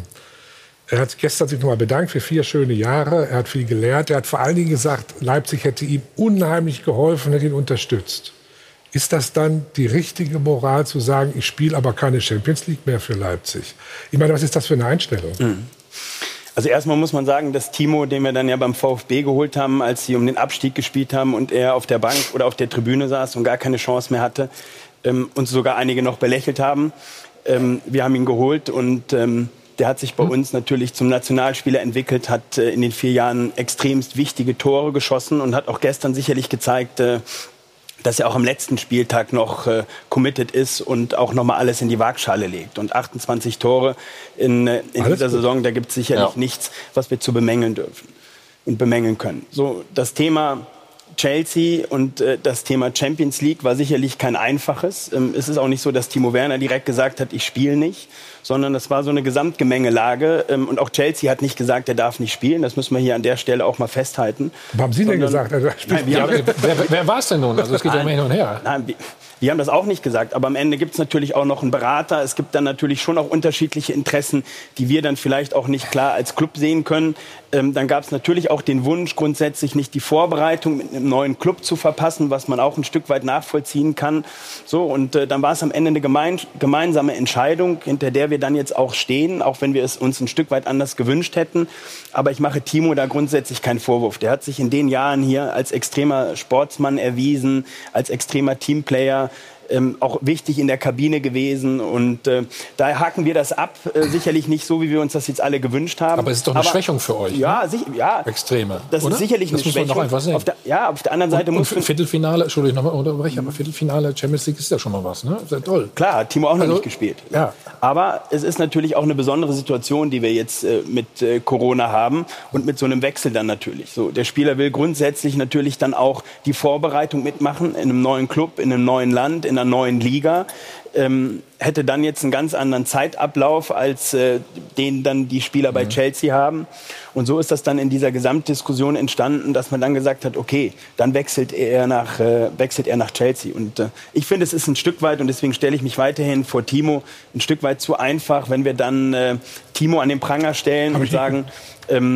er hat gestern sich nochmal bedankt für vier schöne Jahre. Er hat viel gelernt. Er hat vor allen Dingen gesagt, Leipzig hätte ihm unheimlich geholfen, hätte ihn unterstützt. Ist das dann die richtige Moral zu sagen, ich spiele aber keine Champions League mehr für Leipzig? Ich meine, was ist das für eine Einstellung? Mhm. Also erstmal muss man sagen, dass Timo, den wir dann ja beim VfB geholt haben, als sie um den Abstieg gespielt haben und er auf der Bank oder auf der Tribüne saß und gar keine Chance mehr hatte, ähm, uns sogar einige noch belächelt haben. Ähm, wir haben ihn geholt und ähm, der hat sich bei uns natürlich zum Nationalspieler entwickelt, hat äh, in den vier Jahren extremst wichtige Tore geschossen und hat auch gestern sicherlich gezeigt, äh, dass er auch am letzten Spieltag noch äh, committed ist und auch noch mal alles in die Waagschale legt. Und achtundzwanzig Tore in, äh, in dieser gut. Saison, da gibt es sicherlich ja. nichts, was wir zu bemängeln dürfen und bemängeln können. So, das Thema Chelsea und äh, das Thema Champions League war sicherlich kein einfaches. Ähm, es ist auch nicht so, dass Timo Werner direkt gesagt hat, ich spiele nicht, sondern das war so eine Gesamtgemengelage. Ähm, und auch Chelsea hat nicht gesagt, er darf nicht spielen. Das müssen wir hier an der Stelle auch mal festhalten. Was haben Sie sondern, denn gesagt? Also, nein, wir ja, haben, wer wer, wer war es denn nun? Also es geht ja immer hin und her. Nein, wir, wir haben das auch nicht gesagt. Aber am Ende gibt es natürlich auch noch einen Berater. Es gibt dann natürlich schon auch unterschiedliche Interessen, die wir dann vielleicht auch nicht klar als Club sehen können. Ähm, dann gab es natürlich auch den Wunsch, grundsätzlich nicht die Vorbereitung mit einem neuen Club zu verpassen, was man auch ein Stück weit nachvollziehen kann. So, und äh, dann war es am Ende eine gemein, gemeinsame Entscheidung, hinter der wir dann jetzt auch stehen, auch wenn wir es uns ein Stück weit anders gewünscht hätten. Aber ich mache Timo da grundsätzlich keinen Vorwurf. Der hat sich in den Jahren hier als extremer Sportsmann erwiesen, als extremer Teamplayer. Ähm, auch wichtig in der Kabine gewesen. Und äh, da haken wir das ab. Äh, sicherlich nicht so, wie wir uns das jetzt alle gewünscht haben. Aber es ist doch eine Aber, Schwächung für euch. Ja, ne? sich, ja. Extreme. Das oder? ist sicherlich das eine Schwächung. Das muss man noch einfach sehen. Auf der, ja, auf der anderen Seite und, muss und Viertelfinale, Entschuldigung, nochmal unterbrechen, aber Viertelfinale Champions League ist ja schon mal was, ne? Sehr toll. Klar, hat Timo auch noch also, nicht gespielt. Ja. Aber es ist natürlich auch eine besondere Situation, die wir jetzt äh, mit äh, Corona haben und mit so einem Wechsel dann natürlich. So, der Spieler will grundsätzlich natürlich dann auch die Vorbereitung mitmachen in einem neuen Club, in einem neuen Land, in einer neuen Liga. Ähm, hätte dann jetzt einen ganz anderen Zeitablauf, als äh, den dann die Spieler bei mhm. Chelsea haben. Und so ist das dann in dieser Gesamtdiskussion entstanden, dass man dann gesagt hat, okay, dann wechselt er nach, äh, wechselt er nach Chelsea. Und äh, ich finde, es ist ein Stück weit, und deswegen stelle ich mich weiterhin vor Timo, ein Stück weit zu einfach, wenn wir dann äh, Timo an den Pranger stellen und sagen, ähm,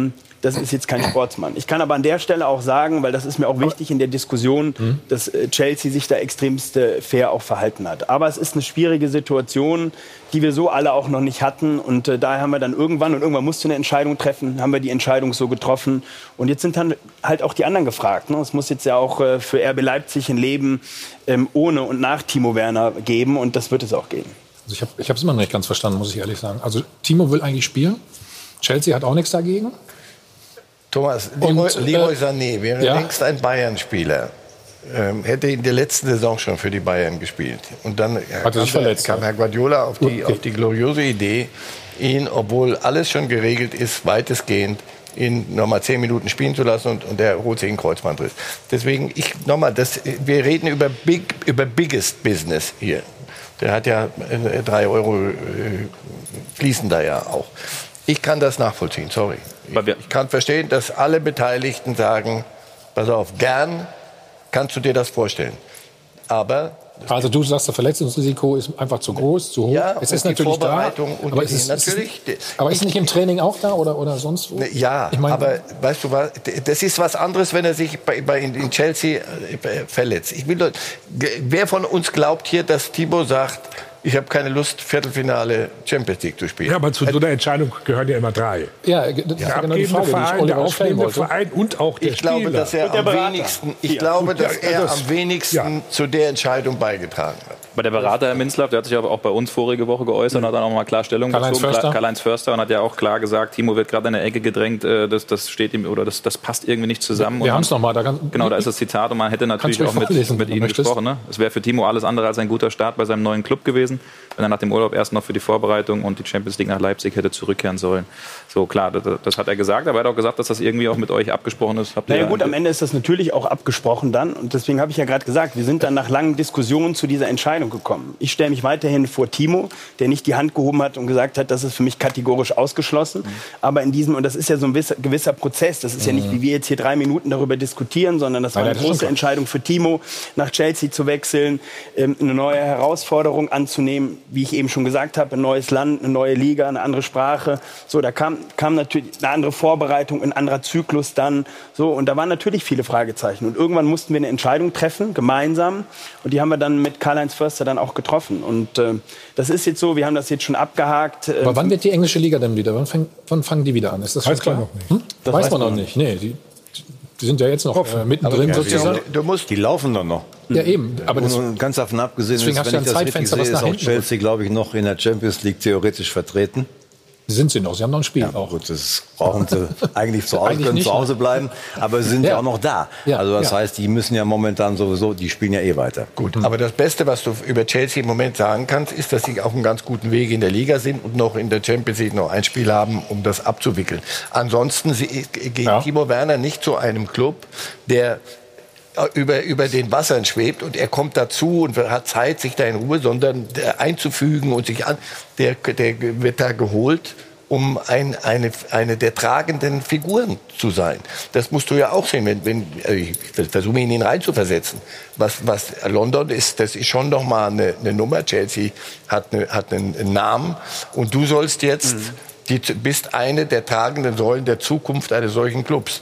das ist jetzt kein Sportsmann. Ich kann aber an der Stelle auch sagen, weil das ist mir auch wichtig in der Diskussion, mhm. dass Chelsea sich da extremst fair auch verhalten hat. Aber es ist eine schwierige Situation, die wir so alle auch noch nicht hatten. Und äh, daher haben wir dann irgendwann, und irgendwann musst du eine Entscheidung treffen, haben wir die Entscheidung so getroffen. Und jetzt sind dann halt auch die anderen gefragt. Ne? Es muss jetzt ja auch äh, für R B Leipzig ein Leben ähm, ohne und nach Timo Werner geben. Und das wird es auch geben. Also ich habe ich habe es immer noch nicht ganz verstanden, muss ich ehrlich sagen. Also Timo will eigentlich spielen. Chelsea hat auch nichts dagegen. Thomas, Leroy, und, Leroy äh, Sané wäre ja. längst ein Bayern-Spieler. Ähm, hätte in der letzten Saison schon für die Bayern gespielt. Und dann hat er sich kam, verletzt, kam Herr Guardiola auf die, okay. auf die gloriose Idee, ihn, obwohl alles schon geregelt ist, weitestgehend ihn nochmal zehn Minuten spielen zu lassen und, und er holt sich einen Kreuzbandriss. Deswegen, ich nochmal, wir reden über, big, über biggest business hier. Der hat ja äh, drei Euro äh, fließen da ja auch. Ich kann das nachvollziehen, sorry. Ich, ich kann verstehen, dass alle Beteiligten sagen, pass auf, gern kannst du dir das vorstellen. Aber also du sagst, das Verletzungsrisiko ist einfach zu groß, zu hoch. Ja, es ist natürlich da, und aber, es ist, natürlich, es ist, aber ist es nicht im Training auch da oder, oder sonst wo? Ja, ich mein, aber weißt du was, das ist was anderes, wenn er sich bei, bei in Chelsea verletzt. Ich will, wer von uns glaubt hier, dass Timo sagt, ich habe keine Lust, Viertelfinale Champions League zu spielen? Ja, aber zu so einer Entscheidung gehören ja immer drei. Ja, das der ja, abgebende genau Verein, der aufnehmende Verein und auch der ich Spieler. Glaube, dass er am wenigsten, ich glaube, dass er das, am wenigsten ja. zu der Entscheidung beigetragen hat. Bei der Berater, Herr Minzlaff, der hat sich aber auch bei uns vorige Woche geäußert und hat dann auch mal klar Stellung Karl-Heinz bezogen. Förster. Karl-Heinz Förster und hat ja auch klar gesagt, Timo wird gerade in der Ecke gedrängt, das, das steht ihm oder das, das passt irgendwie nicht zusammen. Wir haben es nochmal. Da genau, da ist das Zitat und man hätte natürlich auch mit, mit ihm gesprochen. Ne? Es wäre für Timo alles andere als ein guter Start bei seinem neuen Club gewesen, wenn er nach dem Urlaub erst noch für die Vorbereitung und die Champions League nach Leipzig hätte zurückkehren sollen. So, klar, das, das hat er gesagt, aber er hat auch gesagt, dass das irgendwie auch mit euch abgesprochen ist. Habt ihr naja, gut, am Ende ist das natürlich auch abgesprochen dann und deswegen habe ich ja gerade gesagt, wir sind dann nach langen Diskussionen zu dieser Entscheidung gekommen. Ich stelle mich weiterhin vor Timo, der nicht die Hand gehoben hat und gesagt hat, das ist für mich kategorisch ausgeschlossen. Mhm. Aber in diesem, und das ist ja so ein gewisser, gewisser Prozess, das ist mhm. ja nicht, wie wir jetzt hier drei Minuten darüber diskutieren, sondern das war eine große Entscheidung für Timo, nach Chelsea zu wechseln, ähm, eine neue Herausforderung anzunehmen, wie ich eben schon gesagt habe, ein neues Land, eine neue Liga, eine andere Sprache. So, da kam, kam natürlich eine andere Vorbereitung, ein anderer Zyklus dann. So, und da waren natürlich viele Fragezeichen. Und irgendwann mussten wir eine Entscheidung treffen, gemeinsam. Und die haben wir dann mit Karl-Heinz Förster dann auch getroffen. Und äh, das ist jetzt so, wir haben das jetzt schon abgehakt. Äh, Aber wann wird die englische Liga denn wieder? Wann, fang, wann fangen die wieder an? Ist das weiß man noch nicht. Hm? Das weiß, weiß man noch nicht. Nee, die, die sind ja jetzt noch äh, mittendrin ja, sozusagen. Du musst, die laufen dann noch. Ja, eben. Aber das, und ganz davon abgesehen, deswegen ist, wenn ich das richtig sehe, ist auch Chelsea, glaube ich, noch in der Champions League theoretisch vertreten. Sind sie noch, sie haben noch ein Spiel. Ja, auch. Gut, das brauchen sie eigentlich zu Hause, eigentlich können nicht, zu Hause bleiben, aber sie sind ja, ja auch noch da. Ja, also das ja. heißt, die müssen ja momentan sowieso, die spielen ja eh weiter. Gut, mhm. aber das Beste, was du über Chelsea im Moment sagen kannst, ist, dass sie auf einem ganz guten Weg in der Liga sind und noch in der Champions League noch ein Spiel haben, um das abzuwickeln. Ansonsten geht ja. Timo Werner nicht zu einem Club, der über, über den Wassern schwebt und er kommt dazu und hat Zeit, sich da in Ruhe, sondern einzufügen und sich an, der, der wird da geholt, um ein, eine, eine der tragenden Figuren zu sein. Das musst du ja auch sehen, wenn, wenn ich versuche ihn reinzuversetzen. Was, was London ist, das ist schon noch mal eine, eine Nummer. Chelsea hat, eine, hat einen, einen Namen und du sollst jetzt, mhm. die, bist eine der tragenden Säulen der Zukunft eines solchen Clubs.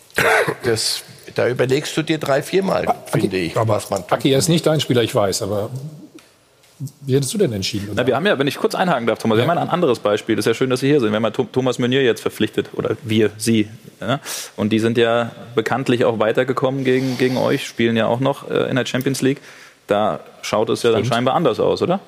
Das Da überlegst du dir drei, viermal, finde ich, was man tut. Aki, er ist nicht dein Spieler, ich weiß, aber wie hättest du denn entschieden? Na, wir haben ja, wenn ich kurz einhaken darf, Thomas, ja. wir haben ein anderes Beispiel. Das ist ja schön, dass Sie hier sind. Wir haben ja Thomas Meunier jetzt verpflichtet, oder wir, Sie. Ja? Und die sind ja bekanntlich auch weitergekommen gegen, gegen euch, spielen ja auch noch äh, in der Champions League. Da schaut es ja Stimmt. dann scheinbar anders aus, oder?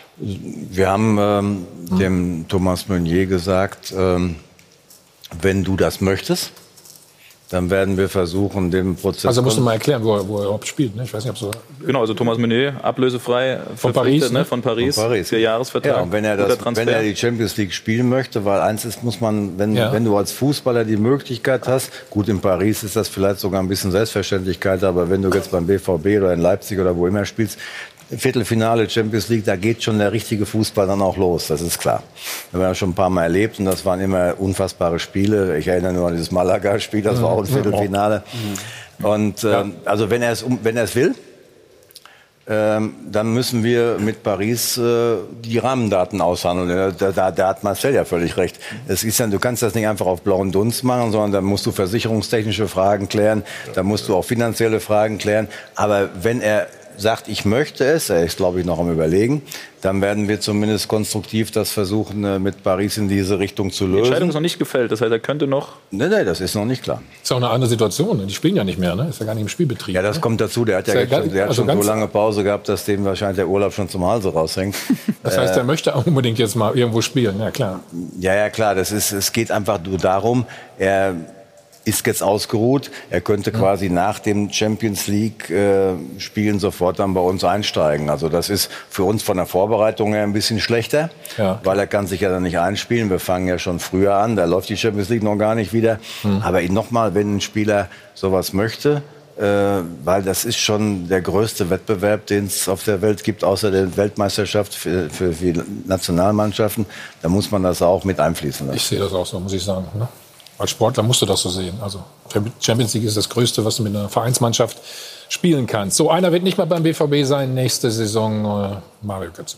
Wir haben ähm, hm. dem Thomas Meunier gesagt, ähm, wenn du das möchtest, dann werden wir versuchen, den Prozess... Also musst du mal erklären, wo er, wo er überhaupt spielt. Ne? Ich weiß nicht, ob so... Genau, also Thomas Meunier, ablösefrei von Paris, ne? von Paris, von Paris. Vierjahresvertrag. Ja, und wenn er, das, wenn er die Champions League spielen möchte, weil eins ist, muss man, wenn, ja. wenn du als Fußballer die Möglichkeit hast, gut, in Paris ist das vielleicht sogar ein bisschen Selbstverständlichkeit, aber wenn du jetzt beim B V B oder in Leipzig oder wo immer spielst, Viertelfinale Champions League, da geht schon der richtige Fußball dann auch los, das ist klar. Das haben wir schon ein paar Mal erlebt und das waren immer unfassbare Spiele. Ich erinnere nur an dieses Malaga-Spiel, das war auch ein Viertelfinale. Und äh, also wenn er es wenn er es will, ähm, dann müssen wir mit Paris äh, die Rahmendaten aushandeln. Da, da, da hat Marcel ja völlig recht. Es ist ja, du kannst das nicht einfach auf blauen Dunst machen, sondern da musst du versicherungstechnische Fragen klären, da musst du auch finanzielle Fragen klären. Aber wenn er sagt, ich möchte es, er ist, glaube ich, noch am Überlegen, dann werden wir zumindest konstruktiv das versuchen, mit Paris in diese Richtung zu lösen. Die Entscheidung ist noch nicht gefällt, das heißt, er könnte noch... Nein, nein, das ist noch nicht klar. Ist auch eine andere Situation, die spielen ja nicht mehr, ne? Ist ja gar nicht im Spielbetrieb. Ja, das ne? kommt dazu, der hat ja, ja jetzt schon, der hat also schon so lange Pause gehabt, dass dem wahrscheinlich der Urlaub schon zum Halse raushängt. Das heißt, er möchte auch unbedingt jetzt mal irgendwo spielen, ja klar. Ja, ja, klar, das ist, es geht einfach nur darum, er ist jetzt ausgeruht. Er könnte quasi nach dem Champions League äh, Spielen sofort dann bei uns einsteigen. Also das ist für uns von der Vorbereitung her ein bisschen schlechter, ja. weil er kann sich ja dann nicht einspielen. Wir fangen ja schon früher an, da läuft die Champions League noch gar nicht wieder. Hm. Aber nochmal, wenn ein Spieler sowas möchte, äh, weil das ist schon der größte Wettbewerb, den es auf der Welt gibt, außer der Weltmeisterschaft für, für, für Nationalmannschaften, da muss man das auch mit einfließen lassen. Ich sehe das auch so, muss ich sagen. Ne? Als Sportler musst du das so sehen. Also Champions League ist das Größte, was du mit einer Vereinsmannschaft spielen kannst. So, einer wird nicht mehr beim B V B sein, nächste Saison äh, Mario Götze.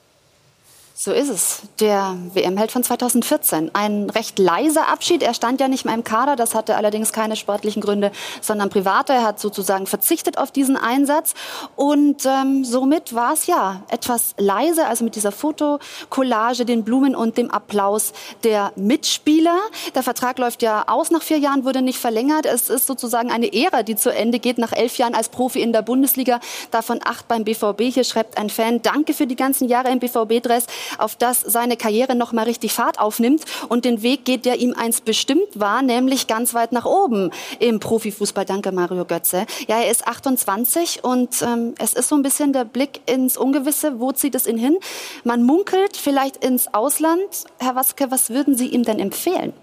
So ist es. Der W M-Held von zweitausendvierzehn. Ein recht leiser Abschied. Er stand ja nicht mehr im Kader. Das hatte allerdings keine sportlichen Gründe, sondern private. Er hat sozusagen verzichtet auf diesen Einsatz. Und ähm, somit war es ja etwas leiser, also mit dieser Fotokollage, den Blumen und dem Applaus der Mitspieler. Der Vertrag läuft ja aus nach vier Jahren, wurde nicht verlängert. Es ist sozusagen eine Ära, die zu Ende geht nach elf Jahren als Profi in der Bundesliga. Davon acht beim B V B. Hier schreibt ein Fan, danke für die ganzen Jahre im B V B-Dress, auf das seine Karriere noch mal richtig Fahrt aufnimmt. Und den Weg geht, der ihm eins bestimmt war, nämlich ganz weit nach oben im Profifußball. Danke, Mario Götze. Ja, er ist achtundzwanzig und ähm, es ist so ein bisschen der Blick ins Ungewisse. Wo zieht es ihn hin? Man munkelt vielleicht ins Ausland. Herr Watzke, was würden Sie ihm denn empfehlen?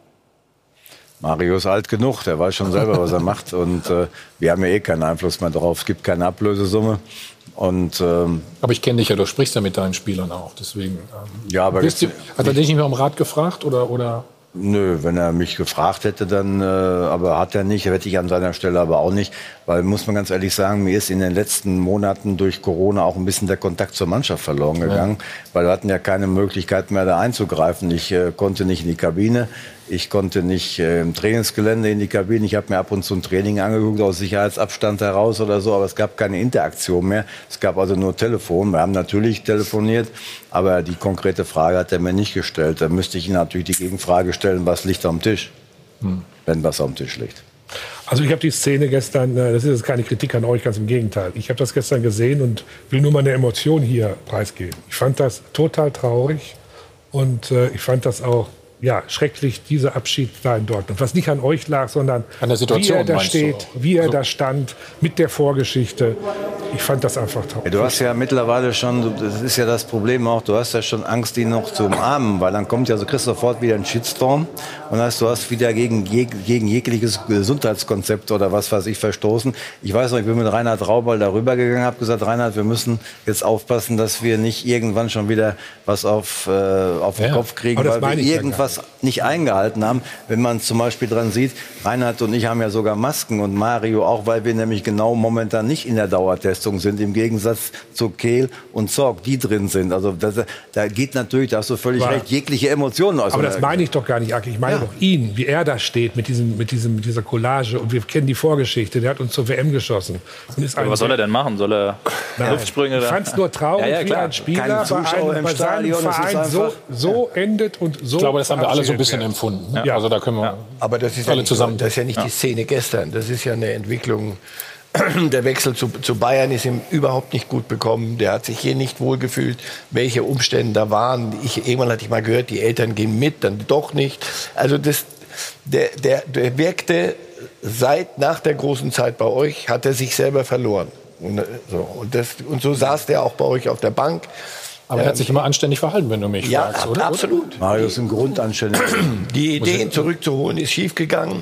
Mario ist alt genug, der weiß schon selber, was er macht. Und äh, wir haben ja eh keinen Einfluss mehr drauf. Es gibt keine Ablösesumme. Und, ähm, aber ich kenne dich ja, du sprichst ja mit deinen Spielern auch. Deswegen, ähm, ja, aber jetzt, du, hat er dich nicht mehr um Rat gefragt? Oder, oder? Nö, wenn er mich gefragt hätte, dann, äh, aber hat er nicht, hätte ich an seiner Stelle aber auch nicht. Weil, muss man ganz ehrlich sagen, mir ist in den letzten Monaten durch Corona auch ein bisschen der Kontakt zur Mannschaft verloren gegangen. Ja. Weil wir hatten ja keine Möglichkeit mehr, da einzugreifen. Ich äh, konnte nicht in die Kabine. Ich konnte nicht äh, im Trainingsgelände in die Kabine. Ich habe mir ab und zu ein Training angeguckt, aus Sicherheitsabstand heraus oder so. Aber es gab keine Interaktion mehr. Es gab also nur Telefon. Wir haben natürlich telefoniert, aber die konkrete Frage hat er mir nicht gestellt. Da müsste ich ihm natürlich die Gegenfrage stellen, was liegt am Tisch, hm. wenn was am Tisch liegt. Also ich habe die Szene gestern, das ist jetzt keine Kritik an euch, ganz im Gegenteil. Ich habe das gestern gesehen und will nur meine Emotion hier preisgeben. Ich fand das total traurig und äh, ich fand das auch ja, schrecklich, dieser Abschied da in Dortmund. Was nicht an euch lag, sondern an der Situation, wie er da steht, wie er also. da stand, mit der Vorgeschichte. Ich fand das einfach traurig. Ja, du hast ja mittlerweile schon, das ist ja das Problem auch, du hast ja schon Angst, ihn noch zu umarmen, weil dann kommt ja so, kriegst du sofort wieder einen Shitstorm und heißt, du hast wieder gegen, gegen jegliches Gesundheitskonzept oder was weiß ich verstoßen. Ich weiß noch, ich bin mit Reinhard Raubal darüber gegangen, habe gesagt, Reinhard, wir müssen jetzt aufpassen, dass wir nicht irgendwann schon wieder was auf, äh, auf den ja, Kopf kriegen, weil wir irgendwas ja nicht eingehalten haben. Wenn man zum Beispiel dran sieht, Reinhard und ich haben ja sogar Masken und Mario auch, weil wir nämlich genau momentan nicht in der Dauertestung sind, im Gegensatz zu Kehl und Zorg, die drin sind. Also das, da geht natürlich, da hast du völlig aber, recht, jegliche Emotionen aus. Aber das meine ich doch gar nicht, Aki. Ich meine ja. doch ihn, wie er da steht mit, diesem, mit, diesem, mit dieser Collage. Und wir kennen die Vorgeschichte, der hat uns zur W M geschossen. Und ist aber was soll er denn machen? Soll er Nein, Luftsprünge? Ich fand es nur traurig, ja, ja, wie ein Spieler bei, einem, bei seinem Verein so, so ja. endet und so. Ich glaube, das haben wir alle so ein bisschen empfunden. Ne? Ja. Also da können wir ja. Aber das ist alle ja nicht, zusammen. Das ist ja nicht ja. die Szene gestern. Das ist ja eine Entwicklung. Der Wechsel zu, zu Bayern ist ihm überhaupt nicht gut bekommen. Der hat sich hier nicht wohlgefühlt, welche Umstände da waren. Ich, irgendwann hatte ich mal gehört, die Eltern gehen mit, dann doch nicht. Also das, der, der, der wirkte seit nach der großen Zeit bei euch, hat er sich selber verloren. Und so, und das, und so saß der auch bei euch auf der Bank. Aber er hat sich immer anständig verhalten, wenn du mich ja, fragst, ab, oder? Absolut. Mario ist im Grund anständig. Die Idee, ihn zurückzuholen, ist schiefgegangen.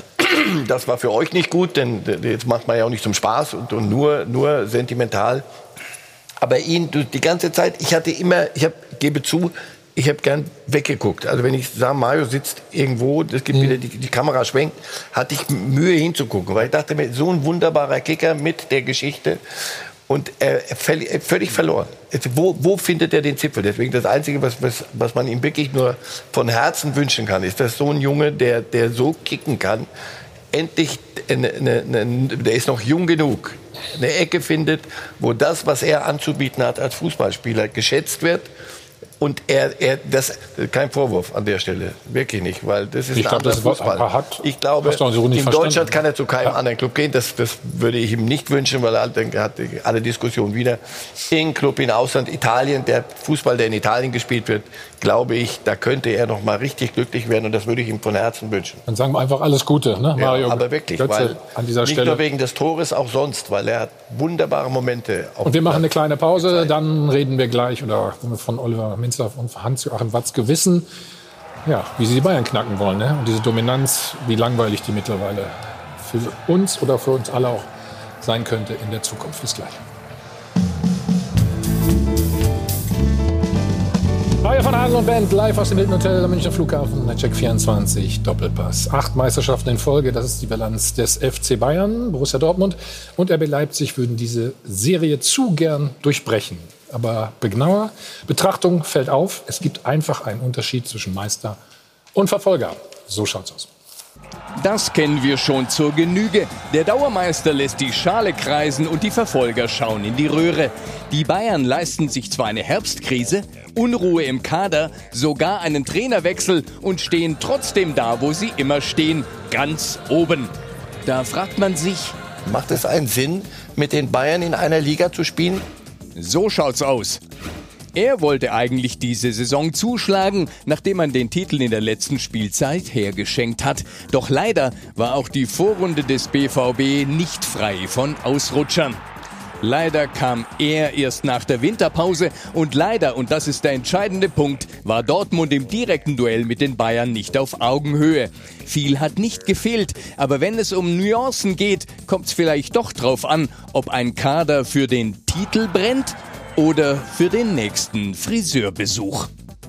Das war für euch nicht gut, denn jetzt macht man ja auch nicht zum Spaß und, und nur, nur sentimental. Aber ihn die ganze Zeit, ich hatte immer, ich hab, gebe zu, ich habe gern weggeguckt. Also wenn ich sah, Mario sitzt irgendwo, das gibt mhm. wieder die, die Kamera schwenkt, hatte ich Mühe hinzugucken, weil ich dachte mir, so ein wunderbarer Kicker mit der Geschichte. Und er völlig, völlig verloren. Jetzt, wo, wo findet er den Zipfel? Deswegen das Einzige, was, was, was man ihm wirklich nur von Herzen wünschen kann, ist, dass so ein Junge, der, der so kicken kann, endlich, eine, eine, eine, der ist noch jung genug, eine Ecke findet, wo das, was er anzubieten hat als Fußballspieler, geschätzt wird. Und er, er, das, kein Vorwurf an der Stelle, wirklich nicht, weil das ist ich ein glaub, anderer das Fußball. Hat, ich glaube, so in verstanden. Deutschland kann er zu keinem ja. anderen Club gehen, das, das würde ich ihm nicht wünschen, weil er hat alle Diskussionen wieder. In Club, in Ausland, Italien, der Fußball, der in Italien gespielt wird, glaube ich, da könnte er noch mal richtig glücklich werden und das würde ich ihm von Herzen wünschen. Dann sagen wir einfach alles Gute, ne? Ja, Mario aber wirklich, Götze weil an dieser nicht Stelle. nur wegen des Tores, auch sonst, weil er hat wunderbare Momente. Und wir machen eine kleine Pause, dann reden wir gleich oder von Oliver Minzlaff und Hans-Joachim Watzke wissen, ja, wie sie die Bayern knacken wollen, ne? Und diese Dominanz, wie langweilig die mittlerweile für uns oder für uns alle auch sein könnte in der Zukunft. Bis gleich. Reihe von Adel und Band, live aus dem Hilton Hotel am Münchner Flughafen, Check vierundzwanzig, Doppelpass. Acht Meisterschaften in Folge, das ist die Bilanz des F C Bayern, Borussia Dortmund und R B Leipzig würden diese Serie zu gern durchbrechen. Aber bei genauer Betrachtung fällt auf, es gibt einfach einen Unterschied zwischen Meister und Verfolger. So schaut's aus. Das kennen wir schon zur Genüge. Der Dauermeister lässt die Schale kreisen und die Verfolger schauen in die Röhre. Die Bayern leisten sich zwar eine Herbstkrise, Unruhe im Kader, sogar einen Trainerwechsel und stehen trotzdem da, wo sie immer stehen, ganz oben. Da fragt man sich, macht es einen Sinn, mit den Bayern in einer Liga zu spielen? So schaut's aus. Er wollte eigentlich diese Saison zuschlagen, nachdem man den Titel in der letzten Spielzeit hergeschenkt hat. Doch leider war auch die Vorrunde des B V B nicht frei von Ausrutschern. Leider kam er erst nach der Winterpause und leider, und das ist der entscheidende Punkt, war Dortmund im direkten Duell mit den Bayern nicht auf Augenhöhe. Viel hat nicht gefehlt, aber wenn es um Nuancen geht, kommt es vielleicht doch drauf an, ob ein Kader für den Titel brennt oder für den nächsten Friseurbesuch.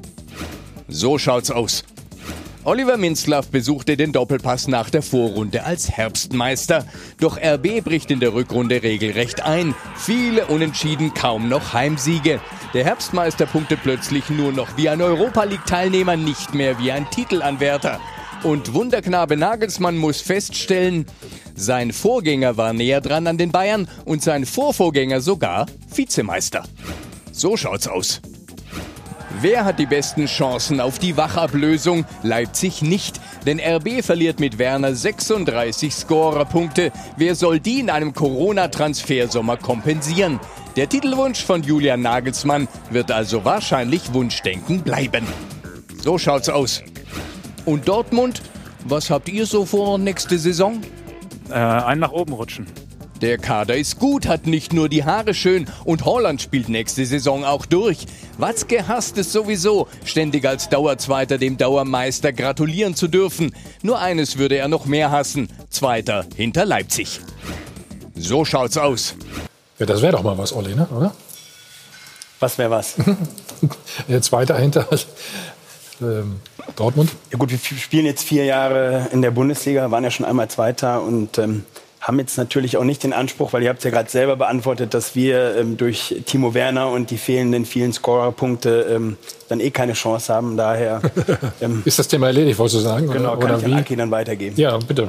So schaut's aus. Oliver Minzlaff besuchte den Doppelpass nach der Vorrunde als Herbstmeister. Doch R B bricht in der Rückrunde regelrecht ein. Viele Unentschieden, kaum noch Heimsiege. Der Herbstmeister punktet plötzlich nur noch wie ein Europa-League-Teilnehmer, nicht mehr wie ein Titelanwärter. Und Wunderknabe Nagelsmann muss feststellen, sein Vorgänger war näher dran an den Bayern und sein Vorvorgänger sogar Vizemeister. So schaut's aus. Wer hat die besten Chancen auf die Wachablösung? Leipzig nicht, denn R B verliert mit Werner sechsunddreißig Scorerpunkte. Wer soll die in einem Corona-Transfersommer kompensieren? Der Titelwunsch von Julian Nagelsmann wird also wahrscheinlich Wunschdenken bleiben. So schaut's aus. Und Dortmund, was habt ihr so vor nächste Saison? Äh, einen nach oben rutschen. Der Kader ist gut, hat nicht nur die Haare schön und Haaland spielt nächste Saison auch durch. Watzke hasst es sowieso, ständig als Dauerzweiter dem Dauermeister gratulieren zu dürfen. Nur eines würde er noch mehr hassen, Zweiter hinter Leipzig. So schaut's aus. Ja, das wäre doch mal was, Olli, ne? Oder? Was wäre was? Der Zweite hinter ähm, Dortmund. Ja gut, wir spielen jetzt vier Jahre in der Bundesliga, waren ja schon einmal Zweiter und ähm, haben jetzt natürlich auch nicht den Anspruch, weil ihr habt es ja gerade selber beantwortet, dass wir ähm, durch Timo Werner und die fehlenden vielen Scorerpunkte ähm, dann eh keine Chance haben. Daher ähm, ist das Thema erledigt, wolltest du sagen? Genau, oder, kann oder ich wie? an Aki dann weitergeben. Ja, bitte.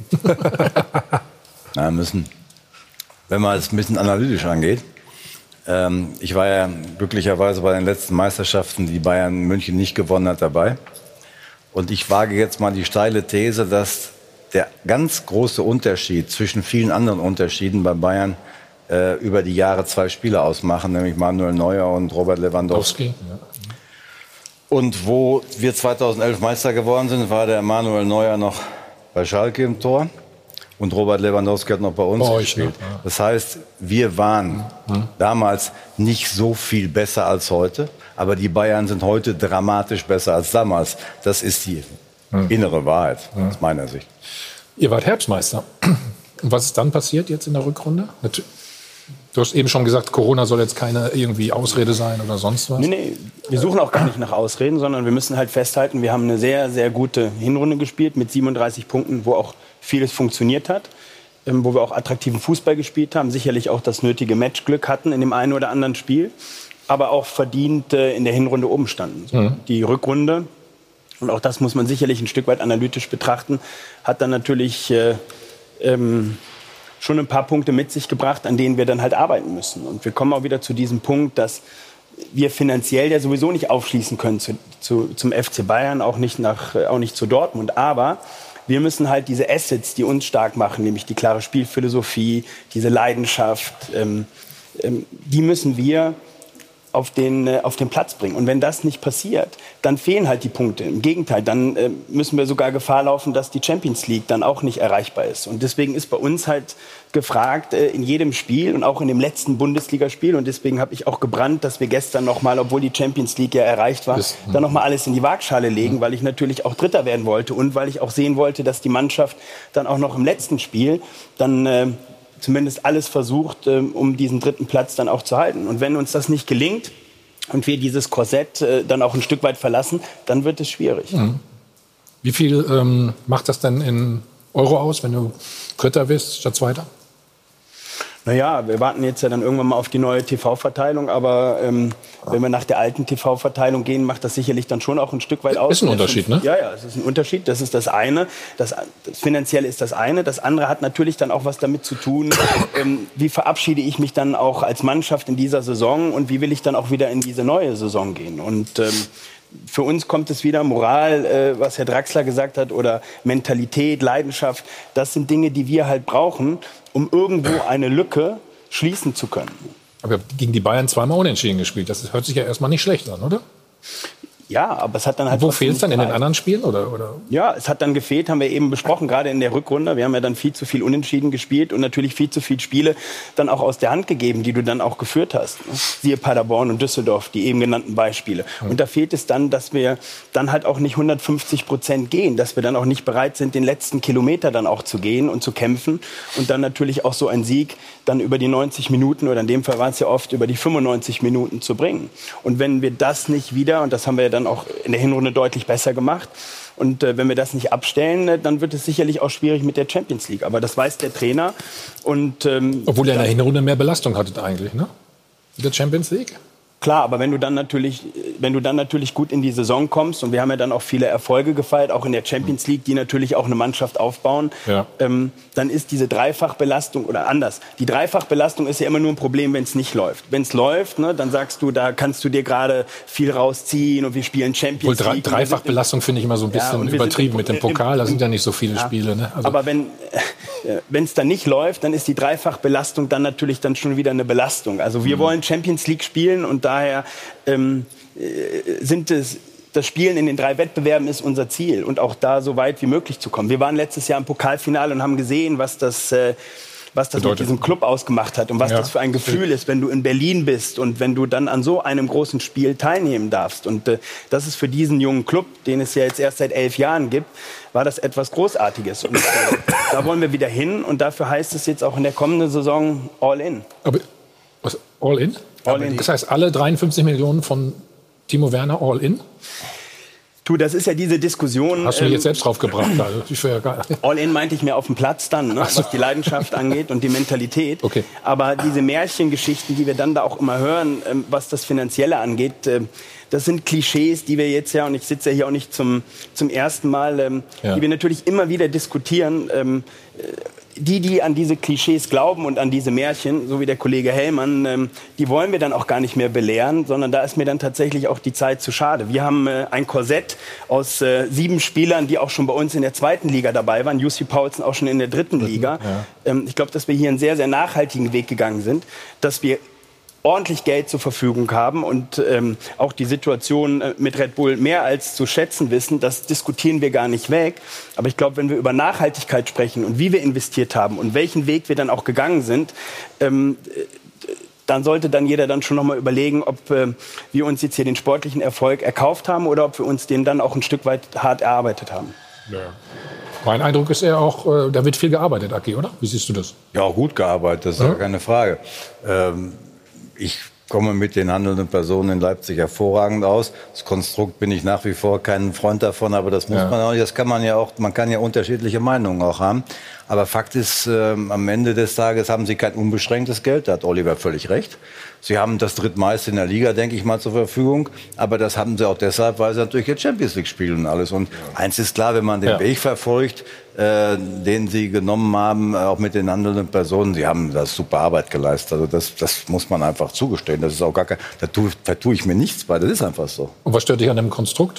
Na, müssen. Wenn man es ein bisschen analytisch angeht. Ähm, ich war ja glücklicherweise bei den letzten Meisterschaften, die Bayern München nicht gewonnen hat, dabei. Und ich wage jetzt mal die steile These, dass der ganz große Unterschied zwischen vielen anderen Unterschieden bei Bayern äh, über die Jahre zwei Spieler ausmachen, nämlich Manuel Neuer und Robert Lewandowski. Ja. Und wo wir zweitausendelf Meister geworden sind, war der Manuel Neuer noch bei Schalke im Tor und Robert Lewandowski hat noch bei uns bei gespielt. Euch, ne? Ja. Das heißt, wir waren mhm. damals nicht so viel besser als heute, aber die Bayern sind heute dramatisch besser als damals. Das ist die mhm. innere Wahrheit mhm. aus meiner Sicht. Ihr wart Herbstmeister. Und was ist dann passiert jetzt in der Rückrunde? Du hast eben schon gesagt, Corona soll jetzt keine irgendwie Ausrede sein oder sonst was. Nee, nee, wir suchen auch gar nicht nach Ausreden, sondern wir müssen halt festhalten, wir haben eine sehr, sehr gute Hinrunde gespielt mit siebenunddreißig Punkten, wo auch vieles funktioniert hat. ähm, wo wir auch attraktiven Fußball gespielt haben, sicherlich auch das nötige Matchglück hatten in dem einen oder anderen Spiel, aber auch verdient äh, in der Hinrunde oben standen. So, mhm. Die Rückrunde, und auch das muss man sicherlich ein Stück weit analytisch betrachten, hat dann natürlich äh, ähm, schon ein paar Punkte mit sich gebracht, an denen wir dann halt arbeiten müssen. Und wir kommen auch wieder zu diesem Punkt, dass wir finanziell ja sowieso nicht aufschließen können zu, zu, zum F C Bayern, auch nicht, nach, auch nicht zu Dortmund. Aber wir müssen halt diese Assets, die uns stark machen, nämlich die klare Spielphilosophie, diese Leidenschaft, ähm, ähm, die müssen wir auf den, äh, auf den Platz bringen. Und wenn das nicht passiert, dann fehlen halt die Punkte. Im Gegenteil, dann äh, müssen wir sogar Gefahr laufen, dass die Champions League dann auch nicht erreichbar ist. Und deswegen ist bei uns halt gefragt, äh, in jedem Spiel und auch in dem letzten Bundesligaspiel, und deswegen habe ich auch gebrannt, dass wir gestern nochmal, obwohl die Champions League ja erreicht war, ist, dann nochmal alles in die Waagschale legen, weil ich natürlich auch Dritter werden wollte und weil ich auch sehen wollte, dass die Mannschaft dann auch noch im letzten Spiel dann äh, zumindest alles versucht, um diesen dritten Platz dann auch zu halten. Und wenn uns das nicht gelingt und wir dieses Korsett dann auch ein Stück weit verlassen, dann wird es schwierig. Mhm. Wie viel ähm, macht das denn in Euro aus, wenn du Dritter wirst statt Zweiter? Naja, wir warten jetzt ja dann irgendwann mal auf die neue T V-Verteilung, aber ähm, wenn wir nach der alten T V-Verteilung gehen, macht das sicherlich dann schon auch ein Stück weit aus. Ist ein Unterschied, ne? Ja, ja, es ist ein Unterschied, das ist das eine. Das, das Finanzielle ist das eine. Das andere hat natürlich dann auch was damit zu tun, ähm, wie verabschiede ich mich dann auch als Mannschaft in dieser Saison und wie will ich dann auch wieder in diese neue Saison gehen. Und ähm, für uns kommt es wieder Moral, äh, was Herr Draxler gesagt hat, oder Mentalität, Leidenschaft. Das sind Dinge, die wir halt brauchen, um irgendwo eine Lücke schließen zu können. Aber gegen die Bayern zweimal unentschieden gespielt. Das hört sich ja erstmal nicht schlecht an, oder? Ja, aber es hat dann halt... Wo fehlt es dann? In den anderen Spielen? Oder, oder? Ja, es hat dann gefehlt, haben wir eben besprochen, gerade in der Rückrunde. Wir haben ja dann viel zu viel Unentschieden gespielt und natürlich viel zu viele Spiele dann auch aus der Hand gegeben, die du dann auch geführt hast. Siehe Paderborn und Düsseldorf, die eben genannten Beispiele. Ja. Und da fehlt es dann, dass wir dann halt auch nicht hundertfünfzig Prozent gehen, dass wir dann auch nicht bereit sind, den letzten Kilometer dann auch zu gehen und zu kämpfen und dann natürlich auch so ein Sieg dann über die neunzig Minuten oder in dem Fall waren es ja oft über die fünfundneunzig Minuten zu bringen. Und wenn wir das nicht wieder, und das haben wir ja dann auch in der Hinrunde deutlich besser gemacht, und äh, wenn wir das nicht abstellen, äh, dann wird es sicherlich auch schwierig mit der Champions League. Aber das weiß der Trainer. Und, ähm, obwohl er in der Hinrunde mehr Belastung hattet eigentlich, ne? In der Champions League? Klar, aber wenn du dann natürlich, wenn du dann natürlich gut in die Saison kommst, und wir haben ja dann auch viele Erfolge gefeiert, auch in der Champions League, die natürlich auch eine Mannschaft aufbauen, ja. ähm, dann ist diese Dreifachbelastung, oder anders, die Dreifachbelastung ist ja immer nur ein Problem, wenn es nicht läuft. Wenn es läuft, ne, dann sagst du, da kannst du dir gerade viel rausziehen und wir spielen Champions Wohl, League. Dreifachbelastung finde ich immer so ein bisschen ja, übertrieben im, mit dem Pokal, im, da sind ja nicht so viele ja, Spiele. Ne? Also. Aber wenn äh, es dann nicht läuft, dann ist die Dreifachbelastung dann natürlich dann schon wieder eine Belastung. Also wir mhm. wollen Champions League spielen und daher ähm, sind es, das Spielen in den drei Wettbewerben ist unser Ziel und auch da so weit wie möglich zu kommen. Wir waren letztes Jahr im Pokalfinale und haben gesehen, was das, äh, was das mit diesem Club ausgemacht hat und was ja. das für ein Gefühl ist, wenn du in Berlin bist und wenn du dann an so einem großen Spiel teilnehmen darfst. Und äh, das ist für diesen jungen Club, den es ja jetzt erst seit elf Jahren gibt, war das etwas Großartiges. Und äh, da wollen wir wieder hin und dafür heißt es jetzt auch in der kommenden Saison all in. Aber was, all in? All in. Das heißt, alle dreiundfünfzig Millionen von Timo Werner all in? Du, das ist ja diese Diskussion. Hast du mich ähm, jetzt selbst drauf gebracht? Also, ich ja gar all in meinte ich mehr auf dem Platz dann, ne, so. Was die Leidenschaft angeht und die Mentalität. Okay. Aber diese Märchengeschichten, die wir dann da auch immer hören, ähm, was das Finanzielle angeht, äh, das sind Klischees, die wir jetzt ja, und ich sitze ja hier auch nicht zum, zum ersten Mal, ähm, ja. die wir natürlich immer wieder diskutieren. Ähm, Die, die an diese Klischees glauben und an diese Märchen, so wie der Kollege Hellmann, ähm, die wollen wir dann auch gar nicht mehr belehren, sondern da ist mir dann tatsächlich auch die Zeit zu schade. Wir haben äh, ein Korsett aus äh, sieben Spielern, die auch schon bei uns in der zweiten Liga dabei waren. Jussi Paulsen auch schon in der dritten Liga. Ja. Ähm, ich glaube, dass wir hier einen sehr, sehr nachhaltigen Weg gegangen sind, dass wir ordentlich Geld zur Verfügung haben und ähm, auch die Situation äh, mit Red Bull mehr als zu schätzen wissen, das diskutieren wir gar nicht weg. Aber ich glaube, wenn wir über Nachhaltigkeit sprechen und wie wir investiert haben und welchen Weg wir dann auch gegangen sind, ähm, dann sollte dann jeder dann schon noch mal überlegen, ob äh, wir uns jetzt hier den sportlichen Erfolg erkauft haben oder ob wir uns den dann auch ein Stück weit hart erarbeitet haben. Ja. Mein Eindruck ist ja auch, äh, da wird viel gearbeitet, Aki, oder? Wie siehst du das? Ja, auch gut gearbeitet, das ist ja keine Frage. Ähm, Ich komme mit den handelnden Personen in Leipzig hervorragend aus. Das Konstrukt bin ich nach wie vor kein Freund davon, aber das muss ja. man auch nicht. Das kann man ja auch, man kann ja unterschiedliche Meinungen auch haben. Aber Fakt ist, ähm, am Ende des Tages haben sie kein unbeschränktes Geld. Da hat Oliver völlig recht. Sie haben das drittmeiste in der Liga, denke ich mal, zur Verfügung. Aber das haben sie auch deshalb, weil sie natürlich jetzt Champions League spielen und alles. Und ja. eins ist klar, wenn man den ja. Weg verfolgt, äh, den sie genommen haben, auch mit den handelnden Personen, sie haben da super Arbeit geleistet. Also das, das muss man einfach zugestehen. Das ist auch gar kein, da tue, da tue ich mir nichts bei. Das ist einfach so. Und was stört dich an dem Konstrukt?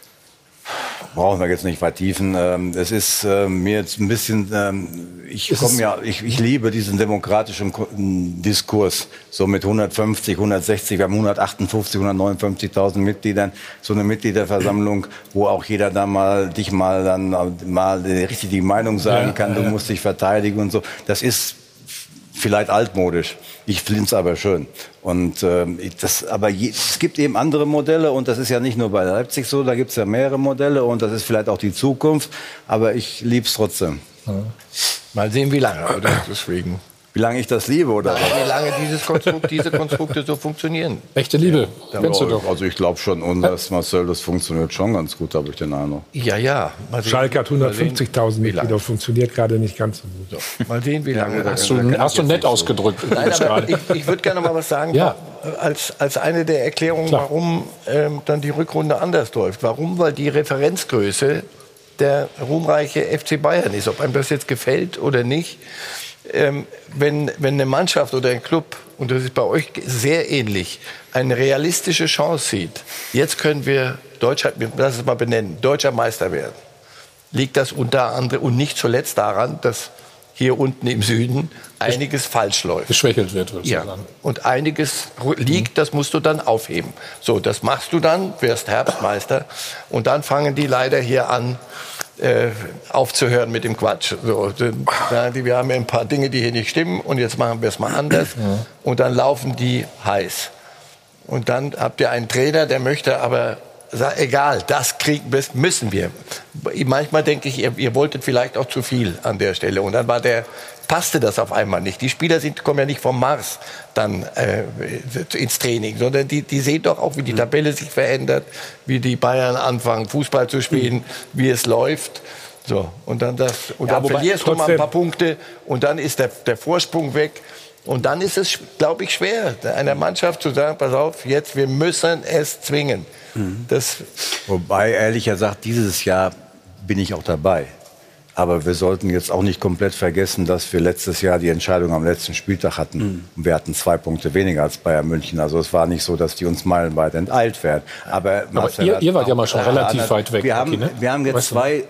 Brauchen wir jetzt nicht vertiefen. Es ist äh, mir jetzt ein bisschen, ähm, ich komme ja, ich, ich liebe diesen demokratischen Diskurs. So mit hundertfünfzig, hundertsechzig, wir haben hundertachtundfünfzig, hundertneunundfünfzigtausend Mitgliedern, so eine Mitgliederversammlung, wo auch jeder da mal dich mal dann mal richtig die Meinung sagen kann, du musst dich verteidigen und so. Das ist vielleicht altmodisch. Ich finde es aber schön. Und äh, das, aber je, es gibt eben andere Modelle und das ist ja nicht nur bei Leipzig so, da gibt es ja mehrere Modelle und das ist vielleicht auch die Zukunft, aber ich liebe es trotzdem. Ja. Mal sehen, wie lange, oder? Deswegen. Wie lange ich das liebe, oder? Nein, wie lange dieses Konstrukt, diese Konstrukte so funktionieren. Echte Liebe, ja, kennst du doch. Also ich glaube schon, und das, Marcel, das funktioniert schon ganz gut, habe ich den Eindruck. Ja, ja. Schalke hat hundertfünfzigtausend Mitglieder, funktioniert gerade nicht ganz so gut. So. Mal sehen, wie lange. Ja, hast du, hast du nett so ausgedrückt. Nein, aber ich, ich würde gerne mal was sagen, ja. als, als eine der Erklärungen, Klar. warum ähm, dann die Rückrunde anders läuft. Warum? Weil die Referenzgröße der ruhmreiche F C Bayern ist. Ob einem das jetzt gefällt oder nicht. Ähm, wenn, wenn eine Mannschaft oder ein Club, und das ist bei euch sehr ähnlich, eine realistische Chance sieht, jetzt können wir, Deutscher, lass es mal benennen, deutscher Meister werden, liegt das unter anderem und nicht zuletzt daran, dass hier unten im Süden einiges falsch läuft. Geschwächelt wird, würde ich ja. sagen. Und einiges liegt, das musst du dann aufheben. So, das machst du dann, wirst Herbstmeister und dann fangen die leider hier an, Äh, aufzuhören mit dem Quatsch. So, die, wir haben ja ein paar Dinge, die hier nicht stimmen und jetzt machen wir es mal anders. Ja. Und dann laufen die heiß. Und dann habt ihr einen Trainer, der möchte aber sagen, egal, das kriegen müssen wir. Manchmal denke ich, ihr, ihr wolltet vielleicht auch zu viel an der Stelle. Und dann war der, passte das auf einmal nicht. Die Spieler sind, kommen ja nicht vom Mars dann äh, ins Training, sondern die, die sehen doch auch, wie die Tabelle sich verändert, wie die Bayern anfangen, Fußball zu spielen, wie es läuft. So, und dann, das, und ja, dann verlierst du mal ein paar Punkte und dann ist der, der Vorsprung weg. Und dann ist es, glaube ich, schwer, einer Mannschaft zu sagen, pass auf, jetzt, wir müssen es zwingen. Mhm. Das Wobei, ehrlich gesagt, dieses Jahr bin ich auch dabei. Aber wir sollten jetzt auch nicht komplett vergessen, dass wir letztes Jahr die Entscheidung am letzten Spieltag hatten. Mhm. Und wir hatten zwei Punkte weniger als Bayern München. Also es war nicht so, dass die uns meilenweit enteilt werden. Aber, Aber ihr, ihr wart ja mal schon relativ hat, weit weg. Wir haben, okay, ne? wir haben jetzt weißt zwei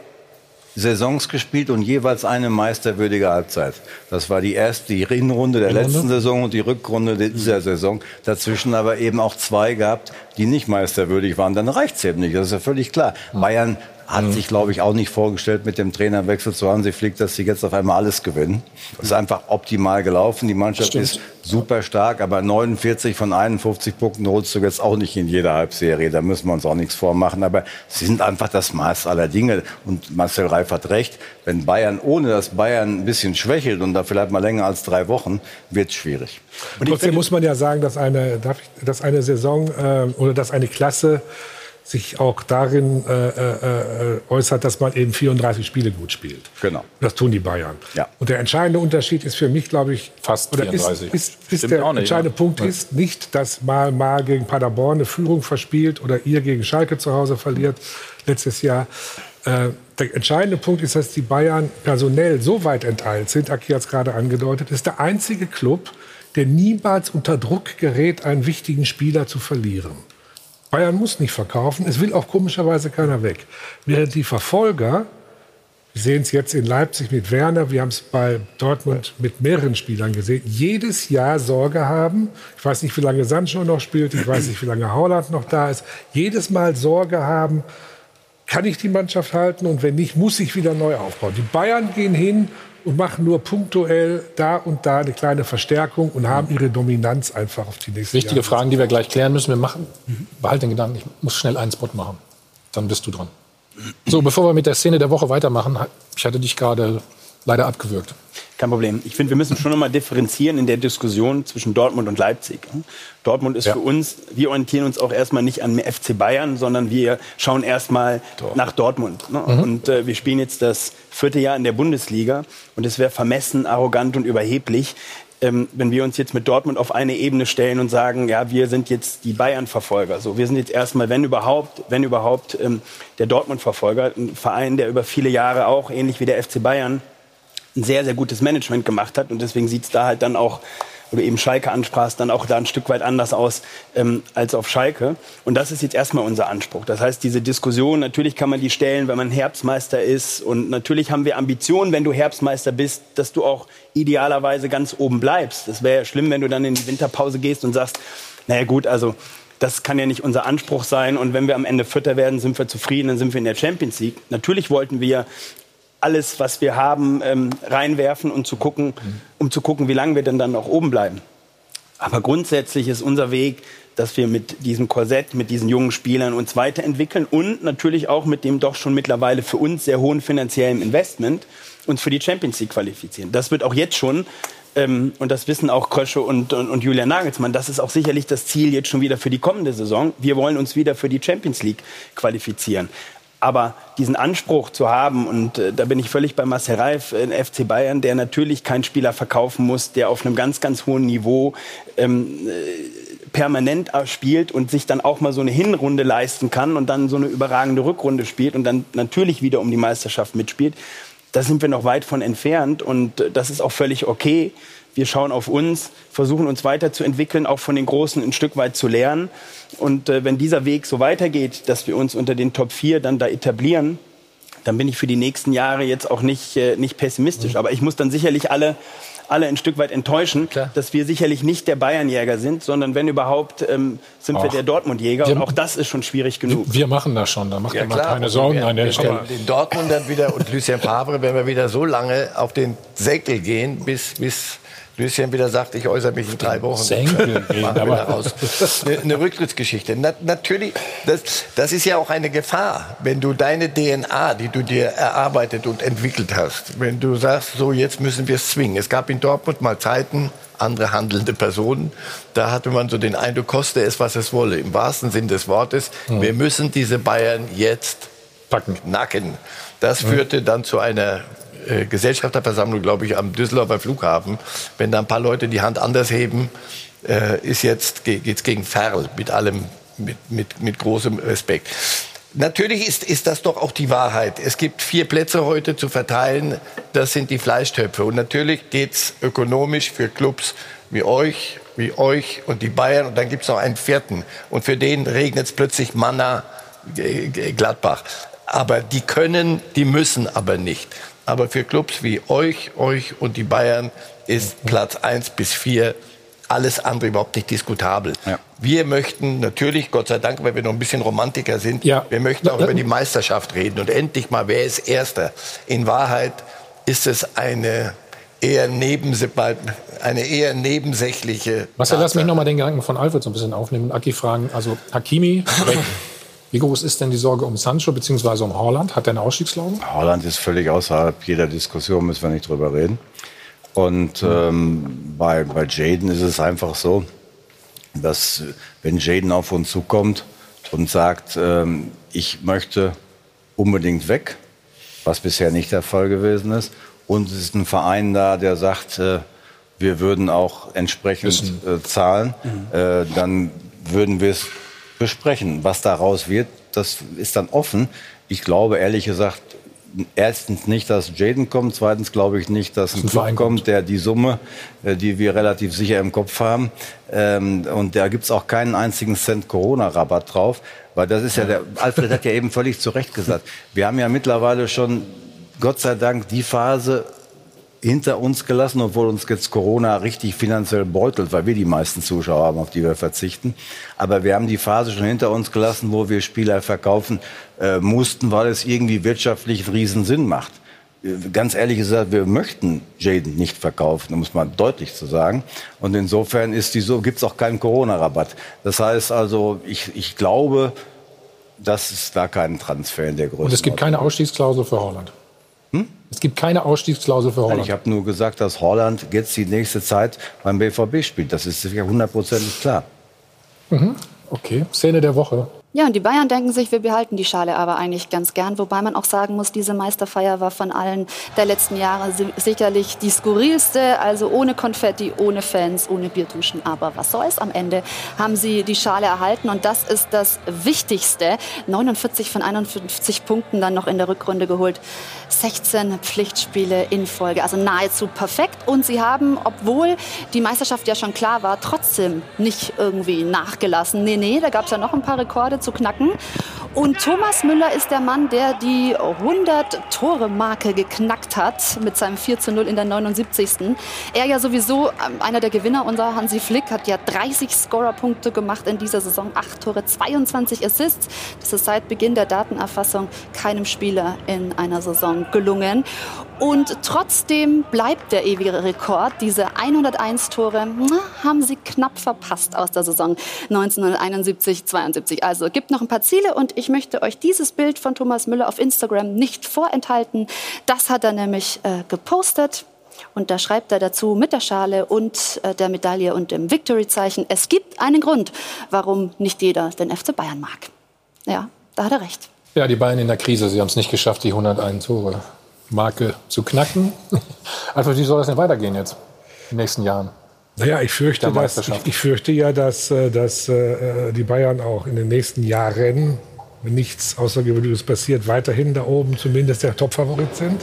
Saisons gespielt und jeweils eine meisterwürdige Halbzeit. Das war die erste, die Hinrunde der Hinrunde? letzten Saison und die Rückrunde dieser Saison. Dazwischen aber eben auch zwei gehabt, die nicht meisterwürdig waren. Dann reicht's eben nicht. Das ist ja völlig klar. Mhm. Bayern hat mhm. sich, glaube ich, auch nicht vorgestellt mit dem Trainerwechsel zu Hansi Flick, dass sie jetzt auf einmal alles gewinnen. Das ist einfach optimal gelaufen. Die Mannschaft ist super stark, aber neunundvierzig von einundfünfzig Punkten holst du jetzt auch nicht in jeder Halbserie. Da müssen wir uns auch nichts vormachen. Aber sie sind einfach das Maß aller Dinge. Und Marcel Reif hat recht. Wenn Bayern, ohne dass Bayern ein bisschen schwächelt und da vielleicht mal länger als drei Wochen, wird es schwierig. Und trotzdem muss man ja sagen, dass eine, dass eine Saison äh, oder dass eine Klasse sich auch darin äh, äh, äußert, dass man eben vierunddreißig Spiele gut spielt. Genau. Das tun die Bayern. Ja. Und der entscheidende Unterschied ist für mich, glaube ich, fast oder vierunddreißig. Ist, ist, ist der nicht, entscheidende ja. Punkt ist nicht, dass mal mal gegen Paderborn eine Führung verspielt oder ihr gegen Schalke zu Hause verliert letztes Jahr. Äh, der entscheidende Punkt ist, dass die Bayern personell so weit enteilt sind. Aki hat es gerade angedeutet, ist der einzige Club, der niemals unter Druck gerät, einen wichtigen Spieler zu verlieren. Bayern muss nicht verkaufen, es will auch komischerweise keiner weg. Während die Verfolger, wir sehen es jetzt in Leipzig mit Werner, wir haben es bei Dortmund mit mehreren Spielern gesehen, jedes Jahr Sorge haben, ich weiß nicht, wie lange Sancho noch spielt, ich weiß nicht, wie lange Haaland noch da ist, jedes Mal Sorge haben, kann ich die Mannschaft halten und wenn nicht, muss ich wieder neu aufbauen. Die Bayern gehen hin und machen nur punktuell da und da eine kleine Verstärkung und haben ihre Dominanz einfach auf die nächsten Wichtige Jahre. Fragen, die wir gleich klären müssen. Wir machen, behalt den Gedanken, ich muss schnell einen Spot machen. Dann bist du dran. So, bevor wir mit der Szene der Woche weitermachen, ich hatte dich gerade leider abgewürgt. Kein Problem. Ich finde, wir müssen schon noch mal differenzieren in der Diskussion zwischen Dortmund und Leipzig. Dortmund ist ja. für uns, wir orientieren uns auch erstmal nicht an F C Bayern, sondern wir schauen erstmal nach Dortmund. Ne? Mhm. Und äh, wir spielen jetzt das vierte Jahr in der Bundesliga und es wäre vermessen, arrogant und überheblich, ähm, wenn wir uns jetzt mit Dortmund auf eine Ebene stellen und sagen, ja, wir sind jetzt die Bayern-Verfolger. So, wir sind jetzt erstmal, wenn überhaupt, wenn überhaupt, ähm, der Dortmund-Verfolger, ein Verein, der über viele Jahre auch, ähnlich wie der F C Bayern, ein sehr, sehr gutes Management gemacht hat. Und deswegen sieht es da halt dann auch, oder eben Schalke ansprachst, dann auch da ein Stück weit anders aus ähm, als auf Schalke. Und das ist jetzt erstmal unser Anspruch. Das heißt, diese Diskussion, natürlich kann man die stellen, wenn man Herbstmeister ist. Und natürlich haben wir Ambitionen, wenn du Herbstmeister bist, dass du auch idealerweise ganz oben bleibst. Das wäre ja schlimm, wenn du dann in die Winterpause gehst und sagst, naja gut, also das kann ja nicht unser Anspruch sein. Und wenn wir am Ende Vierter werden, sind wir zufrieden, dann sind wir in der Champions League. Natürlich wollten wir alles, was wir haben, ähm, reinwerfen und zu gucken, um zu gucken, wie lange wir denn dann auch oben bleiben. Aber grundsätzlich ist unser Weg, dass wir mit diesem Korsett, mit diesen jungen Spielern uns weiterentwickeln und natürlich auch mit dem doch schon mittlerweile für uns sehr hohen finanziellen Investment uns für die Champions League qualifizieren. Das wird auch jetzt schon, ähm, und das wissen auch Krösche und, und, und Julian Nagelsmann, das ist auch sicherlich das Ziel jetzt schon wieder für die kommende Saison. Wir wollen uns wieder für die Champions League qualifizieren. Aber diesen Anspruch zu haben, und äh, da bin ich völlig bei Marcel Reif, äh, F C Bayern, der natürlich keinen Spieler verkaufen muss, der auf einem ganz, ganz hohen Niveau ähm, äh, permanent spielt und sich dann auch mal so eine Hinrunde leisten kann und dann so eine überragende Rückrunde spielt und dann natürlich wieder um die Meisterschaft mitspielt. Da sind wir noch weit von entfernt und äh, das ist auch völlig okay. Wir schauen auf uns, versuchen uns weiterzuentwickeln, auch von den Großen ein Stück weit zu lernen. Und äh, wenn dieser Weg so weitergeht, dass wir uns unter den Top vier dann da etablieren, dann bin ich für die nächsten Jahre jetzt auch nicht, äh, nicht pessimistisch. Aber ich muss dann sicherlich alle, alle ein Stück weit enttäuschen, Klar. dass wir sicherlich nicht der Bayernjäger sind, sondern wenn überhaupt, ähm, sind Ach. wir der Dortmundjäger. Und auch das ist schon schwierig genug. Wir, wir machen das schon, da macht ja, ihr mal keine Sorgen wir, an der wir Stelle. Den Dortmundern wieder und Lucien Favre, wenn wir wieder so lange auf den Senkel gehen, bis... bis Lucien wieder sagt, ich äußere mich in drei Wochen. Senkel gehen, aber raus. Eine, eine Rücktrittsgeschichte. Na, natürlich, das, das ist ja auch eine Gefahr, wenn du deine D N A, die du dir erarbeitet und entwickelt hast, wenn du sagst, so jetzt müssen wir es zwingen. Es gab in Dortmund mal Zeiten, andere handelnde Personen, da hatte man so den Eindruck, koste es, was es wolle. Im wahrsten Sinn des Wortes, mhm. wir müssen diese Bayern jetzt packen. Nacken. Das mhm. führte dann zu einer Gesellschafterversammlung, glaube ich, am Düsseldorfer Flughafen. Wenn da ein paar Leute die Hand anders heben, äh, ist jetzt, geht's gegen Ferl, mit allem, mit, mit, mit großem Respekt. Natürlich ist, ist das doch auch die Wahrheit. Es gibt vier Plätze heute zu verteilen, das sind die Fleischtöpfe. Und natürlich geht's ökonomisch für Clubs wie euch, wie euch und die Bayern. Und dann gibt's noch einen vierten. Und für den regnet's plötzlich Manna, Gladbach. Aber die können, die müssen aber nicht. Aber für Clubs wie euch, euch und die Bayern ist Platz eins bis vier alles andere überhaupt nicht diskutabel. Ja. Wir möchten natürlich, Gott sei Dank, weil wir noch ein bisschen Romantiker sind, ja. wir möchten auch über die Meisterschaft reden. Und endlich mal, wer ist Erster? In Wahrheit ist es eine eher, nebense- eine eher nebensächliche... Marcel, lass mich noch mal den Gedanken von Alfred so ein bisschen aufnehmen. Aki fragen, also Hakimi... Wie groß ist denn die Sorge um Sancho bzw. um Haaland? Hat er eine Ausstiegsklausel? Haaland ist völlig außerhalb jeder Diskussion, müssen wir nicht drüber reden. Und ähm, bei, bei Jadon ist es einfach so, dass wenn Jadon auf uns zukommt und sagt, ähm, ich möchte unbedingt weg, was bisher nicht der Fall gewesen ist, und es ist ein Verein da, der sagt, äh, wir würden auch entsprechend äh, zahlen, mhm. äh, dann würden wir es besprechen. Was daraus wird, das ist dann offen. Ich glaube, ehrlich gesagt, erstens nicht, dass Jadon kommt. Zweitens glaube ich nicht, dass ein Club kommt, der die Summe, die wir relativ sicher im Kopf haben, ähm, und da gibt es auch keinen einzigen Cent Corona-Rabatt drauf. Weil das ist ja, der Alfred hat ja eben völlig zu Recht gesagt, wir haben ja mittlerweile schon, Gott sei Dank, die Phase hinter uns gelassen, obwohl uns jetzt Corona richtig finanziell beutelt, weil wir die meisten Zuschauer haben, auf die wir verzichten. Aber wir haben die Phase schon hinter uns gelassen, wo wir Spieler verkaufen äh, mussten, weil es irgendwie wirtschaftlich einen riesen Sinn macht. Äh, ganz ehrlich gesagt, wir möchten Jadon nicht verkaufen, um es mal deutlich zu sagen. Und insofern ist die so, gibt es auch keinen Corona-Rabatt. Das heißt also, ich, ich glaube, dass es da keinen Transfer in der Größe gibt. Und es gibt keine Ausstiegsklausel für Haaland? Hm? Es gibt keine Ausstiegsklausel für Holland. Ich habe nur gesagt, dass Holland jetzt die nächste Zeit beim B V B spielt. Das ist sicher hundertprozentig klar. Mhm. Okay, Szene der Woche. Ja, und die Bayern denken sich, wir behalten die Schale aber eigentlich ganz gern. Wobei man auch sagen muss, diese Meisterfeier war von allen der letzten Jahre si- sicherlich die skurrilste. Also ohne Konfetti, ohne Fans, ohne Bierduschen. Aber was soll's? Am Ende haben sie die Schale erhalten. Und das ist das Wichtigste. neunundvierzig von einundfünfzig Punkten dann noch in der Rückrunde geholt. sechzehn Pflichtspiele in Folge. Also nahezu perfekt. Und sie haben, obwohl die Meisterschaft ja schon klar war, trotzdem nicht irgendwie nachgelassen. Nee, nee, da gab es ja noch ein paar Rekorde zu knacken. Und Thomas Müller ist der Mann, der die hundert-Tore-Marke geknackt hat mit seinem vier zu null in der neunundsiebzigsten Er ja sowieso ähm, einer der Gewinner, unser Hansi Flick, hat ja dreißig Scorerpunkte gemacht in dieser Saison, acht Tore, zweiundzwanzig Assists. Das ist seit Beginn der Datenerfassung keinem Spieler in einer Saison gelungen. Und trotzdem bleibt der ewige Rekord. Diese hunderteins Tore na, haben sie knapp verpasst aus der Saison neunzehnhunderteinundsiebzig zweiundsiebzig. Also gibt noch ein paar Ziele und ich möchte euch dieses Bild von Thomas Müller auf Instagram nicht vorenthalten. Das hat er nämlich äh, gepostet. Und da schreibt er dazu mit der Schale und äh, der Medaille und dem Victory-Zeichen: Es gibt einen Grund, warum nicht jeder den F C Bayern mag. Ja, da hat er recht. Ja, die Bayern in der Krise, sie haben es nicht geschafft, die hunderteins Tore Marke zu knacken. Also wie soll das denn weitergehen jetzt in den nächsten Jahren? Naja, ich fürchte, dass, ich, ich fürchte ja, dass, dass äh, die Bayern auch in den nächsten Jahren, wenn nichts Außergewöhnliches passiert, weiterhin da oben zumindest der Topfavorit sind.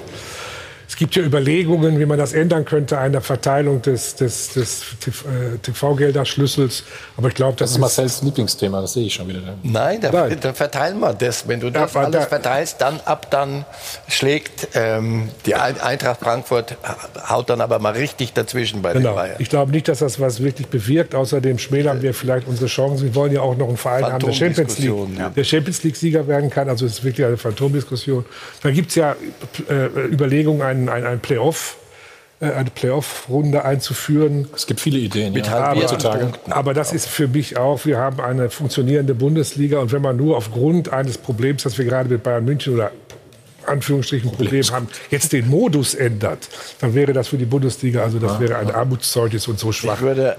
Es gibt ja Überlegungen, wie man das ändern könnte, an der Verteilung des, des, des T V-Gelderschlüssels. Aber ich glaube, das, das ist Marcells Lieblingsthema, das sehe ich schon wieder. Nein, da, Nein. da verteilen wir das. Wenn du das Ja, alles da- verteilst, dann ab, dann schlägt ähm, die Ein- Eintracht Frankfurt, haut dann aber mal richtig dazwischen bei den Genau. Bayern. Ich glaube nicht, dass das was wirklich bewirkt. Außerdem schmälern wir vielleicht unsere Chancen. Wir wollen ja auch noch einen Verein haben, der Champions League, Phantomdiskussion, ja. der Champions League-Sieger werden kann. Also es ist wirklich eine Phantomdiskussion. Da gibt es ja äh, Überlegungen, ein, ein, ein Playoff, äh, eine Playoff-Runde einzuführen. Es gibt viele Ideen. Mit ja. halbierten heutzutage. Punkten. Aber das ist für mich auch, wir haben eine funktionierende Bundesliga. Und wenn man nur aufgrund eines Problems, das wir gerade mit Bayern München oder Anführungsstrichen Problem haben, jetzt den Modus ändert, dann wäre das für die Bundesliga, also das wäre ein Armutszeugnis und so schwach. Ich würde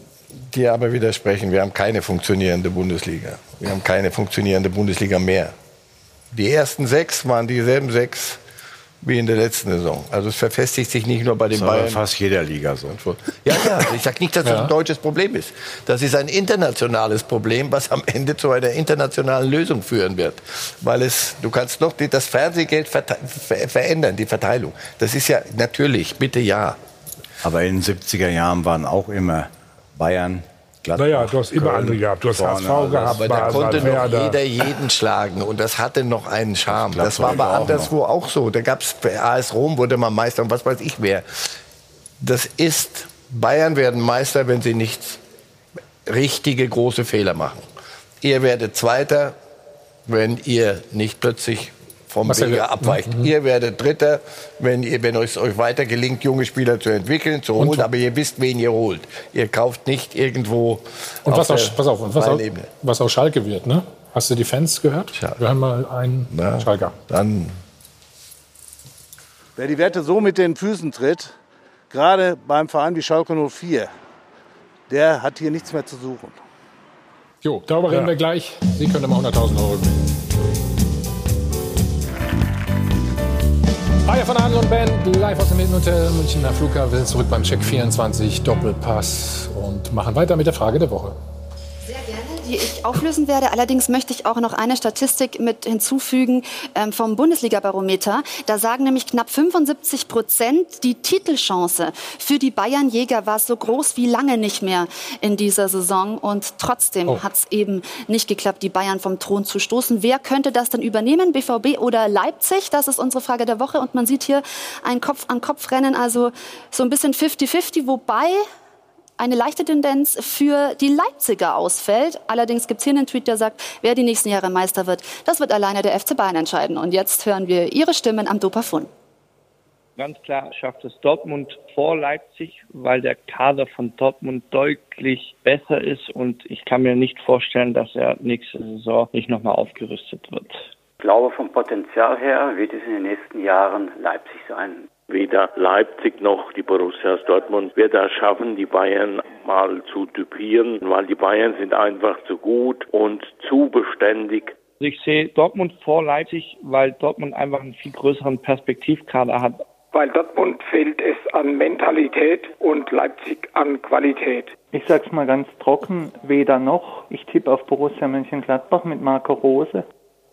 dir aber widersprechen, wir haben keine funktionierende Bundesliga. Wir haben keine funktionierende Bundesliga mehr. Die ersten sechs waren dieselben sechs wie in der letzten Saison. Also es verfestigt sich nicht nur bei den Das ist aber Bayern. fast jeder Liga so. Ja, ja, ich sage nicht, dass das Ja. ein deutsches Problem ist. Das ist ein internationales Problem, was am Ende zu einer internationalen Lösung führen wird. Weil es, du kannst noch die- das Fernsehgeld verte- ver verändern, die Verteilung. Das ist ja natürlich, bitte ja. Aber in den siebziger Jahren waren auch immer Bayern, Gladbach, Naja, du hast immer Köln, andere gehabt. Du hast H S V vorne, gehabt, Aber da Basel, konnte noch Werder. jeder jeden schlagen und das hatte noch einen Charme. Das Das war aber war auch anderswo auch so. Da gab es bei A S Rom, wurde man Meister und was weiß ich wer. Das ist, Bayern werden Meister, wenn sie nicht richtige große Fehler machen. Ihr werdet Zweiter, wenn ihr nicht plötzlich vom Marcel, Wege ja. abweicht. Mhm. Ihr werdet Dritter, wenn, ihr, wenn es euch weiter gelingt, junge Spieler zu entwickeln, zu holen, aber ihr wisst, wen ihr holt. Ihr kauft nicht irgendwo Und was auf auch, der pass auf, und was, auch, freien Ebene. was auch Schalke wird, ne? Hast du die Fans gehört? Wir haben mal einen Na, Schalker. Dann Wer die Werte so mit den Füßen tritt, gerade beim Verein wie Schalke null vier, der hat hier nichts mehr zu suchen. Jo, darüber reden Ja. wir gleich. Sie können immer hunderttausend Euro gewinnen. Hi von Adel und Ben, live aus dem Hilton-Hotel Münchner Flughafen. Wir sind zurück beim Check vierundzwanzig Doppelpass und machen weiter mit der Frage der Woche. Sehr gerne, die ich auflösen werde. Allerdings möchte ich auch noch eine Statistik mit hinzufügen ähm, vom Bundesliga-Barometer. Da sagen nämlich knapp fünfundsiebzig Prozent, die Titelchance für die Bayernjäger war so groß wie lange nicht mehr in dieser Saison. Und trotzdem Oh. hat es eben nicht geklappt, die Bayern vom Thron zu stoßen. Wer könnte das denn übernehmen? B V B oder Leipzig? Das ist unsere Frage der Woche. Und man sieht hier ein Kopf-an-Kopf-Rennen, also so ein bisschen fifty fifty, wobei eine leichte Tendenz für die Leipziger ausfällt. Allerdings gibt es hier einen Tweet, der sagt, wer die nächsten Jahre Meister wird, das wird alleine der F C Bayern entscheiden. Und jetzt hören wir Ihre Stimmen am Dopafon. Ganz klar schafft es Dortmund vor Leipzig, weil der Kader von Dortmund deutlich besser ist. Und ich kann mir nicht vorstellen, dass er nächste Saison nicht nochmal aufgerüstet wird. glaube, vom Potenzial her wird es in den nächsten Jahren Leipzig sein. Weder Leipzig noch die Borussia Dortmund wird das schaffen, die Bayern mal zu typieren, weil die Bayern sind einfach zu gut und zu beständig. Ich sehe Dortmund vor Leipzig, weil Dortmund einfach einen viel größeren Perspektivkader hat. Weil Dortmund fehlt es an Mentalität und Leipzig an Qualität. Ich sag's mal ganz trocken, weder noch. Ich tippe auf Borussia Mönchengladbach mit Marco Rose.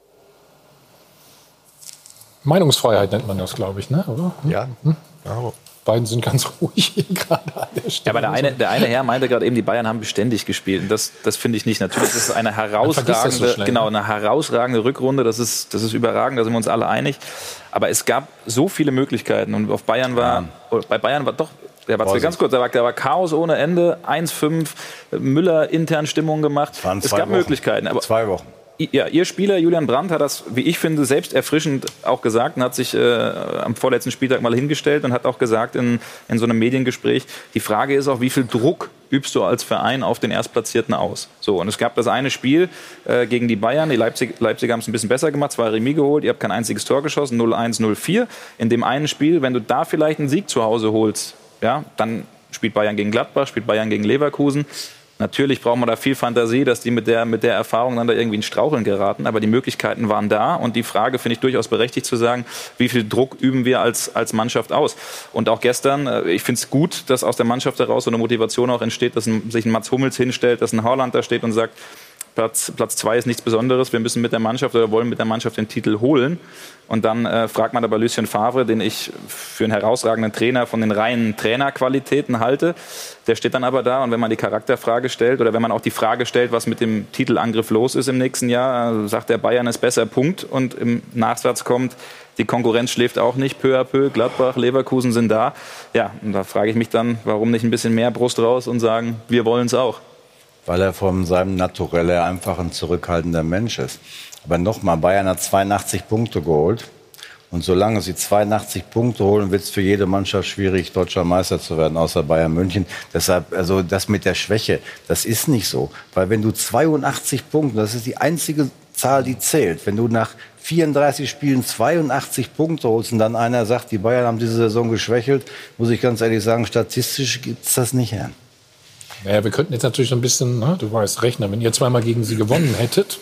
Meinungsfreiheit nennt man das, glaube ich, ne? Oder? Hm? Ja. Hm? Ja. Beiden sind ganz ruhig hier gerade an der Stelle. Ja, aber der eine, der eine Herr meinte gerade eben, die Bayern haben beständig gespielt. Und das, das finde ich nicht. Natürlich ist es eine herausragende, so schnell, genau, eine herausragende Rückrunde. Das ist, das ist überragend, da sind wir uns alle einig. Aber es gab so viele Möglichkeiten. Und auf Bayern war, ja. bei Bayern war doch, der war ganz kurz, da war, da war Chaos ohne Ende. eins fünf, Müller intern Stimmung gemacht. Es gab Wochen. Möglichkeiten. Aber zwei Wochen. Ja, Ihr Spieler Julian Brandt hat das, wie ich finde, selbst erfrischend auch gesagt und hat sich äh, am vorletzten Spieltag mal hingestellt und hat auch gesagt in, in so einem Mediengespräch, die Frage ist auch, wie viel Druck übst du als Verein auf den Erstplatzierten aus? So, und es gab das eine Spiel äh, gegen die Bayern, die Leipzig, Leipziger haben es ein bisschen besser gemacht, zwei Remis geholt, ihr habt kein einziges Tor geschossen, null eins, null vier. In dem einen Spiel, wenn du da vielleicht einen Sieg zu Hause holst, ja, dann spielt Bayern gegen Gladbach, spielt Bayern gegen Leverkusen. Natürlich braucht man da viel Fantasie, dass die mit der, mit der Erfahrung dann da irgendwie in Straucheln geraten. Aber die Möglichkeiten waren da. Und die Frage finde ich durchaus berechtigt zu sagen, wie viel Druck üben wir als, als Mannschaft aus? Und auch gestern, ich finde es gut, dass aus der Mannschaft heraus so eine Motivation auch entsteht, dass ein, sich ein Mats Hummels hinstellt, dass ein Haaland da steht und sagt, Platz, Platz zwei ist nichts Besonderes. Wir müssen mit der Mannschaft oder wollen mit der Mannschaft den Titel holen. Und dann äh, fragt man aber Lucien Favre, den ich für einen herausragenden Trainer von den reinen Trainerqualitäten halte. Der steht dann aber da und wenn man die Charakterfrage stellt oder wenn man auch die Frage stellt, was mit dem Titelangriff los ist im nächsten Jahr, sagt der Bayern ist besser, Punkt. Und im Nachsatz kommt, die Konkurrenz schläft auch nicht, peu à peu, Gladbach, Leverkusen sind da. Ja, und da frage ich mich dann, warum nicht ein bisschen mehr Brust raus und sagen, wir wollen es auch. Weil er von seinem Naturell her einfach ein zurückhaltender Mensch ist. Aber nochmal, Bayern hat zweiundachtzig Punkte geholt. Und solange sie zweiundachtzig Punkte holen, wird es für jede Mannschaft schwierig, deutscher Meister zu werden, außer Bayern München. Deshalb, also das mit der Schwäche, das ist nicht so. Weil wenn du zweiundachtzig Punkte, das ist die einzige Zahl, die zählt. Wenn du nach vierunddreißig Spielen zweiundachtzig Punkte holst und dann einer sagt, die Bayern haben diese Saison geschwächelt, muss ich ganz ehrlich sagen, statistisch gibt es das nicht her. Naja, wir könnten jetzt natürlich ein bisschen, ne, du weißt, rechnen. Wenn ihr zweimal gegen sie gewonnen hättet,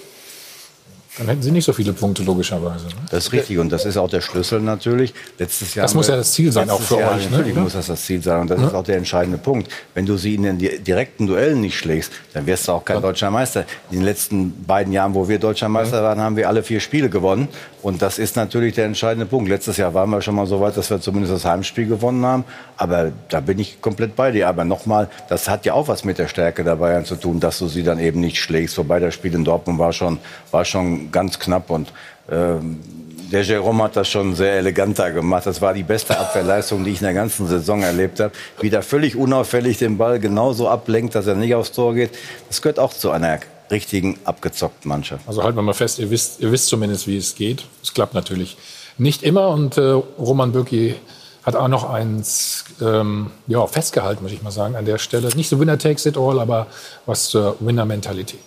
dann hätten sie nicht so viele Punkte, logischerweise. Ne? Das ist richtig und das ist auch der Schlüssel natürlich. Letztes Jahr das muss ja das Ziel sein, auch für Jahr, euch. Natürlich ne? muss das das Ziel sein und das ja. ist auch der entscheidende Punkt. Wenn du sie in den direkten Duellen nicht schlägst, dann wirst du auch kein ja. deutscher Meister. In den letzten beiden Jahren, wo wir deutscher Meister ja. waren, haben wir alle vier Spiele gewonnen. Und das ist natürlich der entscheidende Punkt. Letztes Jahr waren wir schon mal so weit, dass wir zumindest das Heimspiel gewonnen haben. Aber da bin ich komplett bei dir. Aber nochmal, das hat ja auch was mit der Stärke der Bayern zu tun, dass du sie dann eben nicht schlägst. Wobei das Spiel in Dortmund war schon, war schon ganz knapp. Und ähm, der Jérôme hat das schon sehr eleganter gemacht. Das war die beste Abwehrleistung, die ich in der ganzen Saison erlebt habe. Wie der völlig unauffällig den Ball genauso ablenkt, dass er nicht aufs Tor geht. Das gehört auch zu einer richtigen, abgezockten Mannschaft. Also halten wir mal fest, ihr wisst, ihr wisst zumindest, wie es geht. Es klappt natürlich nicht immer. Und äh, Roman Bürki hat auch noch eins ähm, ja, festgehalten, muss ich mal sagen, an der Stelle. Nicht so Winner takes it all, aber was zur Winner-Mentalität.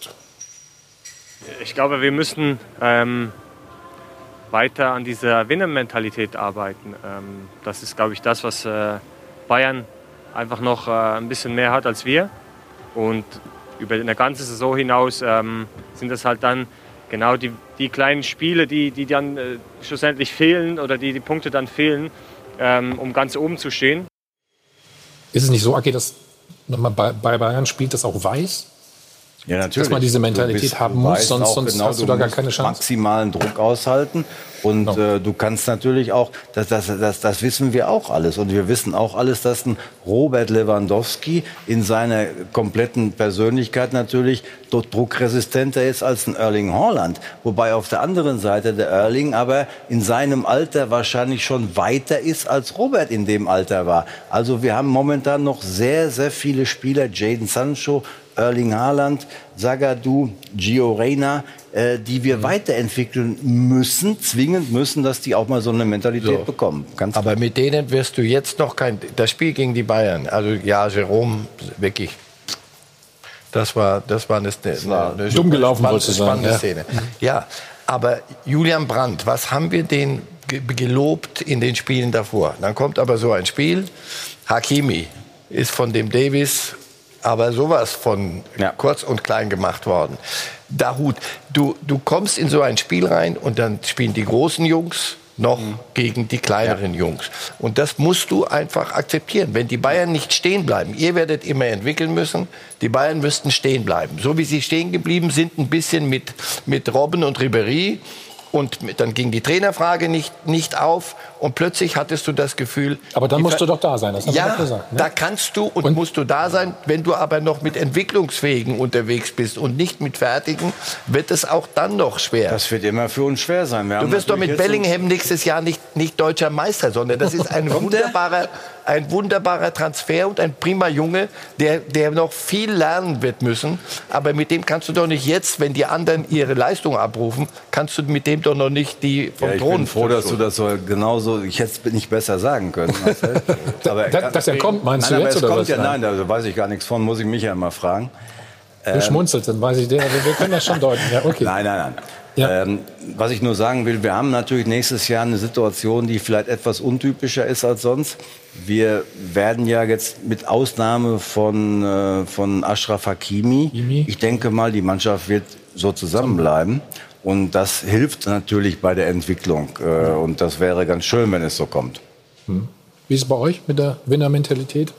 Ich glaube, wir müssen ähm, weiter an dieser Winner-Mentalität arbeiten. Ähm, das ist, glaube ich, das, was äh, Bayern einfach noch äh, ein bisschen mehr hat als wir. Und über eine ganze Saison hinaus ähm, sind das halt dann genau die, die kleinen Spiele, die, die dann äh, schlussendlich fehlen oder die, die Punkte dann fehlen, ähm, um ganz oben zu stehen. Ist es nicht so, Aki, dass man bei, bei Bayern spielt das auch weiß? Ja, natürlich. Dass man diese Mentalität bist, haben muss, sonst, sonst genau, hast du, du da gar keine Chance. Maximalen Druck aushalten und no. äh, du kannst natürlich auch, das, das, das, das wissen wir auch alles und wir wissen auch alles, dass ein Robert Lewandowski in seiner kompletten Persönlichkeit natürlich dort druckresistenter ist als ein Erling Haaland. Wobei auf der anderen Seite der Erling aber in seinem Alter wahrscheinlich schon weiter ist, als Robert in dem Alter war. Also wir haben momentan noch sehr, sehr viele Spieler, Jadon Sancho, Erling Haaland, Zagadou, Gio Reyna, äh, die wir mhm. weiterentwickeln müssen, zwingend müssen, dass die auch mal so eine Mentalität so. bekommen. Ganz Aber mit denen wirst du jetzt noch kein... Das Spiel gegen die Bayern, also ja, Jérôme, wirklich... Das war, das war eine, das war eine, eine dumm gelaufen, spannende, spannende spannende Szene. Ja, Aber Julian Brandt, was haben wir den ge- gelobt in den Spielen davor? Dann kommt aber so ein Spiel. Hakimi ist von dem Davis aber sowas von ja. kurz und klein gemacht worden. Dahut, du, du kommst in so ein Spiel rein und dann spielen die großen Jungs noch mhm. gegen die kleineren ja. Jungs. Und das musst du einfach akzeptieren. Wenn die Bayern nicht stehen bleiben, ihr werdet immer entwickeln müssen, die Bayern müssten stehen bleiben. So wie sie stehen geblieben sind, ein bisschen mit, mit Robben und Ribéry. Und dann ging die Trainerfrage nicht, nicht auf und plötzlich hattest du das Gefühl... Aber dann musst du doch da sein, das haben ja, wir doch gesagt. Ne? Da kannst du und, und musst du da sein. Wenn du aber noch mit Entwicklungsfähigen unterwegs bist und nicht mit Fertigen, wird es auch dann noch schwer. Das wird immer für uns schwer sein. Wir du wirst doch mit Bellingham nächstes Jahr nicht, nicht deutscher Meister, sondern das ist ein wunderbarer, ein wunderbarer Transfer und ein prima Junge, der, der noch viel lernen wird müssen. Aber mit dem kannst du doch nicht jetzt, wenn die anderen ihre Leistung abrufen, kannst du mit dem doch noch nicht die vom ja, ich Thron. Ich bin froh, dass du das so genauso, ich hätte es nicht besser sagen können, Marcel. Aber, dass, dass er kommt, meinst nein, du jetzt? Es oder kommt was? ja, nein, da weiß ich gar nichts von, muss ich mich ja mal fragen. Du ähm, schmunzelst, dann weiß ich, wir können das schon deuten. Ja, okay. Nein, nein, nein. Ja. Ähm, was ich nur sagen will, wir haben natürlich nächstes Jahr eine Situation, die vielleicht etwas untypischer ist als sonst. Wir werden ja jetzt mit Ausnahme von, äh, von Achraf Hakimi, Hakimi, ich denke mal, die Mannschaft wird so zusammenbleiben. Und das hilft natürlich bei der Entwicklung. Äh, und das wäre ganz schön, wenn es so kommt. Hm. Wie ist es bei euch mit der Winnermentalität?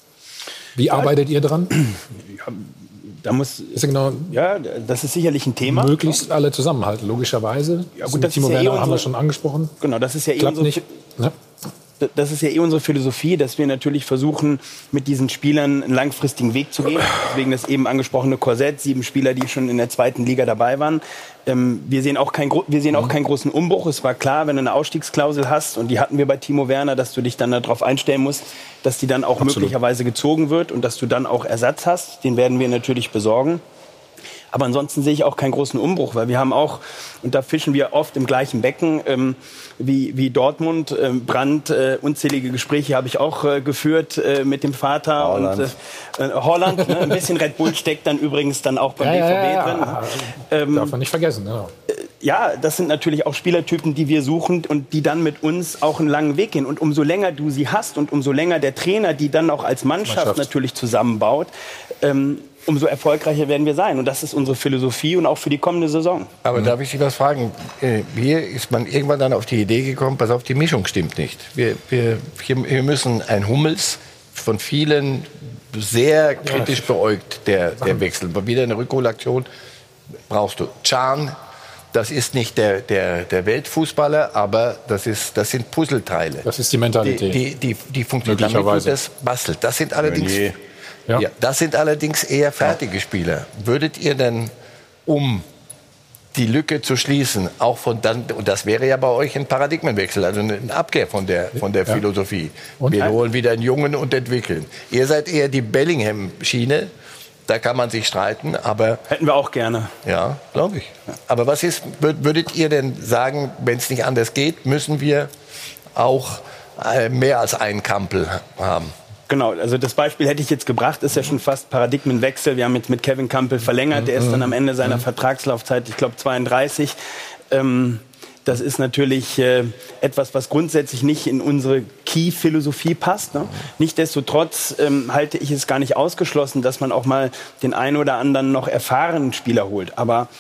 Wie arbeitet ihr dran? Ja, da muss, ist ja, genau, ja, das ist sicherlich ein Thema. Möglichst alle zusammenhalten, logischerweise. Ja, gut, das Timo ist ja Werner eh unsere, haben wir schon angesprochen. Genau, das ist ja eh Klappt unsere, nicht. Ja. Das ist ja eh unsere Philosophie, dass wir natürlich versuchen, mit diesen Spielern einen langfristigen Weg zu gehen. Deswegen das eben angesprochene Korsett, sieben Spieler, die schon in der zweiten Liga dabei waren. Ähm, wir sehen auch kein, wir sehen auch keinen großen Umbruch. Es war klar, wenn du eine Ausstiegsklausel hast, und die hatten wir bei Timo Werner, dass du dich dann darauf einstellen musst, dass die dann auch Absolut. möglicherweise gezogen wird und dass du dann auch Ersatz hast. Den werden wir natürlich besorgen. Aber ansonsten sehe ich auch keinen großen Umbruch, weil wir haben auch, und da fischen wir oft im gleichen Becken ähm, wie, wie Dortmund, ähm, Brandt, äh, unzählige Gespräche habe ich auch äh, geführt äh, mit dem Vater. Holland. Und, äh, Holland, ne? Ein bisschen Red Bull steckt dann übrigens dann auch beim ja, B V B ja, ja, drin. ja. Ähm, Darf man nicht vergessen. Ja. Ja, das sind natürlich auch Spielertypen, die wir suchen und die dann mit uns auch einen langen Weg gehen. Und umso länger du sie hast und umso länger der Trainer die dann auch als Mannschaft, Mannschaft. natürlich zusammenbaut, ähm, umso erfolgreicher werden wir sein. Und das ist unsere Philosophie und auch für die kommende Saison. Aber mhm. darf ich Sie was fragen? Hier ist man irgendwann dann auf die Idee gekommen, pass auf, die Mischung stimmt nicht. Wir, wir, wir müssen ein Hummels von vielen sehr kritisch beäugt, der, der Wechsel. Wieder eine Rückholaktion brauchst du. Can, das ist nicht der, der, der Weltfußballer, aber das, ist, das sind Puzzleteile. Das ist die Mentalität. Die, die, die, die funktionieren, damit du das bastelt. Das sind allerdings... Nee. Ja. Ja, das sind allerdings eher fertige Spieler. Würdet ihr denn, um die Lücke zu schließen, auch von dann, und das wäre ja bei euch ein Paradigmenwechsel, also eine Abkehr von der, von der ja. Philosophie. Und wir holen wieder einen Jungen und entwickeln. Ihr seid eher die Bellingham-Schiene, da kann man sich streiten, aber... Hätten wir auch gerne. Ja, glaube ich. Aber was ist, würdet ihr denn sagen, wenn es nicht anders geht, müssen wir auch mehr als einen Kampel haben? Genau, also das Beispiel hätte ich jetzt gebracht, ist ja schon fast Paradigmenwechsel. Wir haben jetzt mit Kevin Campbell verlängert, der ist dann am Ende seiner Vertragslaufzeit, ich glaube zweiunddreißig. Ähm, das ist natürlich äh, etwas, was grundsätzlich nicht in unsere Key-Philosophie passt. Ne? Nichtsdestotrotz ähm, halte ich es gar nicht ausgeschlossen, dass man auch mal den einen oder anderen noch erfahrenen Spieler holt. Aber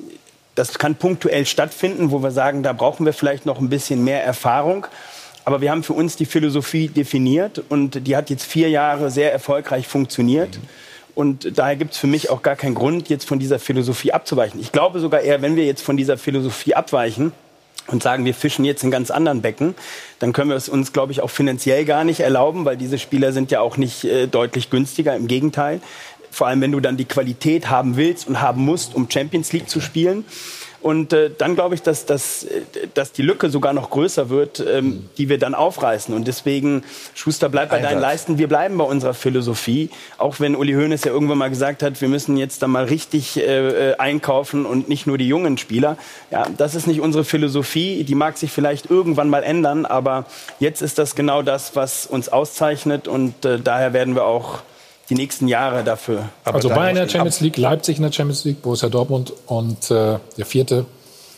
das kann punktuell stattfinden, wo wir sagen, da brauchen wir vielleicht noch ein bisschen mehr Erfahrung. Aber wir haben für uns die Philosophie definiert und die hat jetzt vier Jahre sehr erfolgreich funktioniert. Und daher gibt es für mich auch gar keinen Grund, jetzt von dieser Philosophie abzuweichen. Ich glaube sogar eher, wenn wir jetzt von dieser Philosophie abweichen und sagen, wir fischen jetzt in ganz anderen Becken, dann können wir es uns, glaube ich, auch finanziell gar nicht erlauben, weil diese Spieler sind ja auch nicht äh, deutlich günstiger, im Gegenteil. Vor allem, wenn du dann die Qualität haben willst und haben musst, um Champions League zu spielen. Und äh, dann glaube ich, dass, dass, dass die Lücke sogar noch größer wird, ähm, die wir dann aufreißen. Und deswegen, Schuster, bleib bei deinen Leisten. Wir bleiben bei unserer Philosophie. Auch wenn Uli Hoeneß ja irgendwann mal gesagt hat, wir müssen jetzt da mal richtig äh, einkaufen und nicht nur die jungen Spieler. Ja, das ist nicht unsere Philosophie. Die mag sich vielleicht irgendwann mal ändern. Aber jetzt ist das genau das, was uns auszeichnet. Und äh, daher werden wir auch die nächsten Jahre dafür. Also Bayern in der Champions League, Leipzig in der Champions League, Borussia Dortmund und äh, der vierte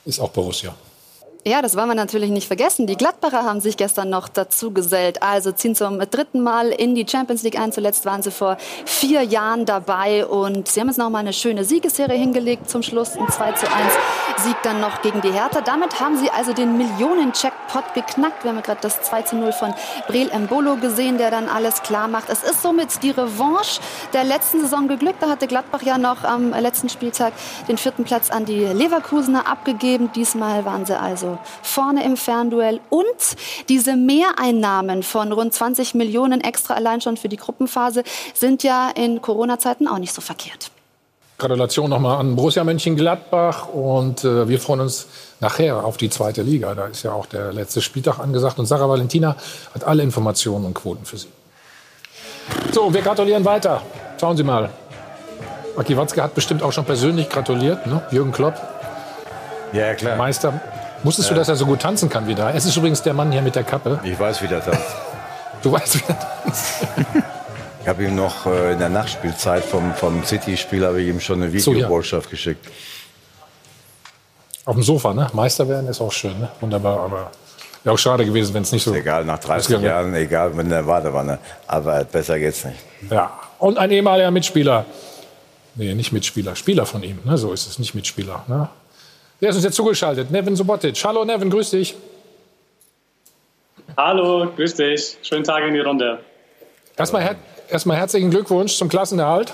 ist auch Borussia. Ja, das wollen wir natürlich nicht vergessen. Die Gladbacher haben sich gestern noch dazu gesellt. Also ziehen zum dritten Mal in die Champions League ein. Zuletzt waren sie vor vier Jahren dabei. Und sie haben jetzt noch mal eine schöne Siegesserie hingelegt zum Schluss. Ein zwei zu eins Sieg dann noch gegen die Hertha. Damit haben sie also den Millionen-Jackpot geknackt. Wir haben ja gerade das zwei zu null von Breel Embolo gesehen, der dann alles klar macht. Es ist somit die Revanche der letzten Saison geglückt. Da hatte Gladbach ja noch am letzten Spieltag den vierten Platz an die Leverkusener abgegeben. Diesmal waren sie also vorne im Fernduell. Und diese Mehreinnahmen von rund zwanzig Millionen extra allein schon für die Gruppenphase sind ja in Corona-Zeiten auch nicht so verkehrt. Gratulation nochmal an Borussia Mönchengladbach und äh, wir freuen uns nachher auf die zweite Liga. Da ist ja auch der letzte Spieltag angesagt und Sarah Valentina hat alle Informationen und Quoten für Sie. So, wir gratulieren weiter. Schauen Sie mal. Aki Watzke hat bestimmt auch schon persönlich gratuliert, ne? Jürgen Klopp. Ja, klar. Meister. Wusstest ja. du, dass er so gut tanzen kann wie da? Es ist übrigens der Mann hier mit der Kappe. Ich weiß, wie der tanzt. Du weißt, wie der tanzt. Ich habe ihm noch äh, in der Nachspielzeit vom, vom City-Spiel habe ich ihm schon eine Videobotschaft so, ja. geschickt. Auf dem Sofa, ne? Meister werden ist auch schön, ne? Wunderbar, aber wäre auch schade gewesen, wenn es nicht so... Ist egal, nach dreißig Jahren, egal, wenn der Wartewanne. Aber besser geht's nicht. Ja, und ein ehemaliger Mitspieler. Nee, nicht Mitspieler, Spieler von ihm, ne? So ist es, nicht Mitspieler, ne? Der ist uns jetzt zugeschaltet. Neven Subotic. Hallo Neven, grüß dich. Hallo, grüß dich. Schönen Tag in die Runde. Erstmal, her erstmal herzlichen Glückwunsch zum Klassenerhalt.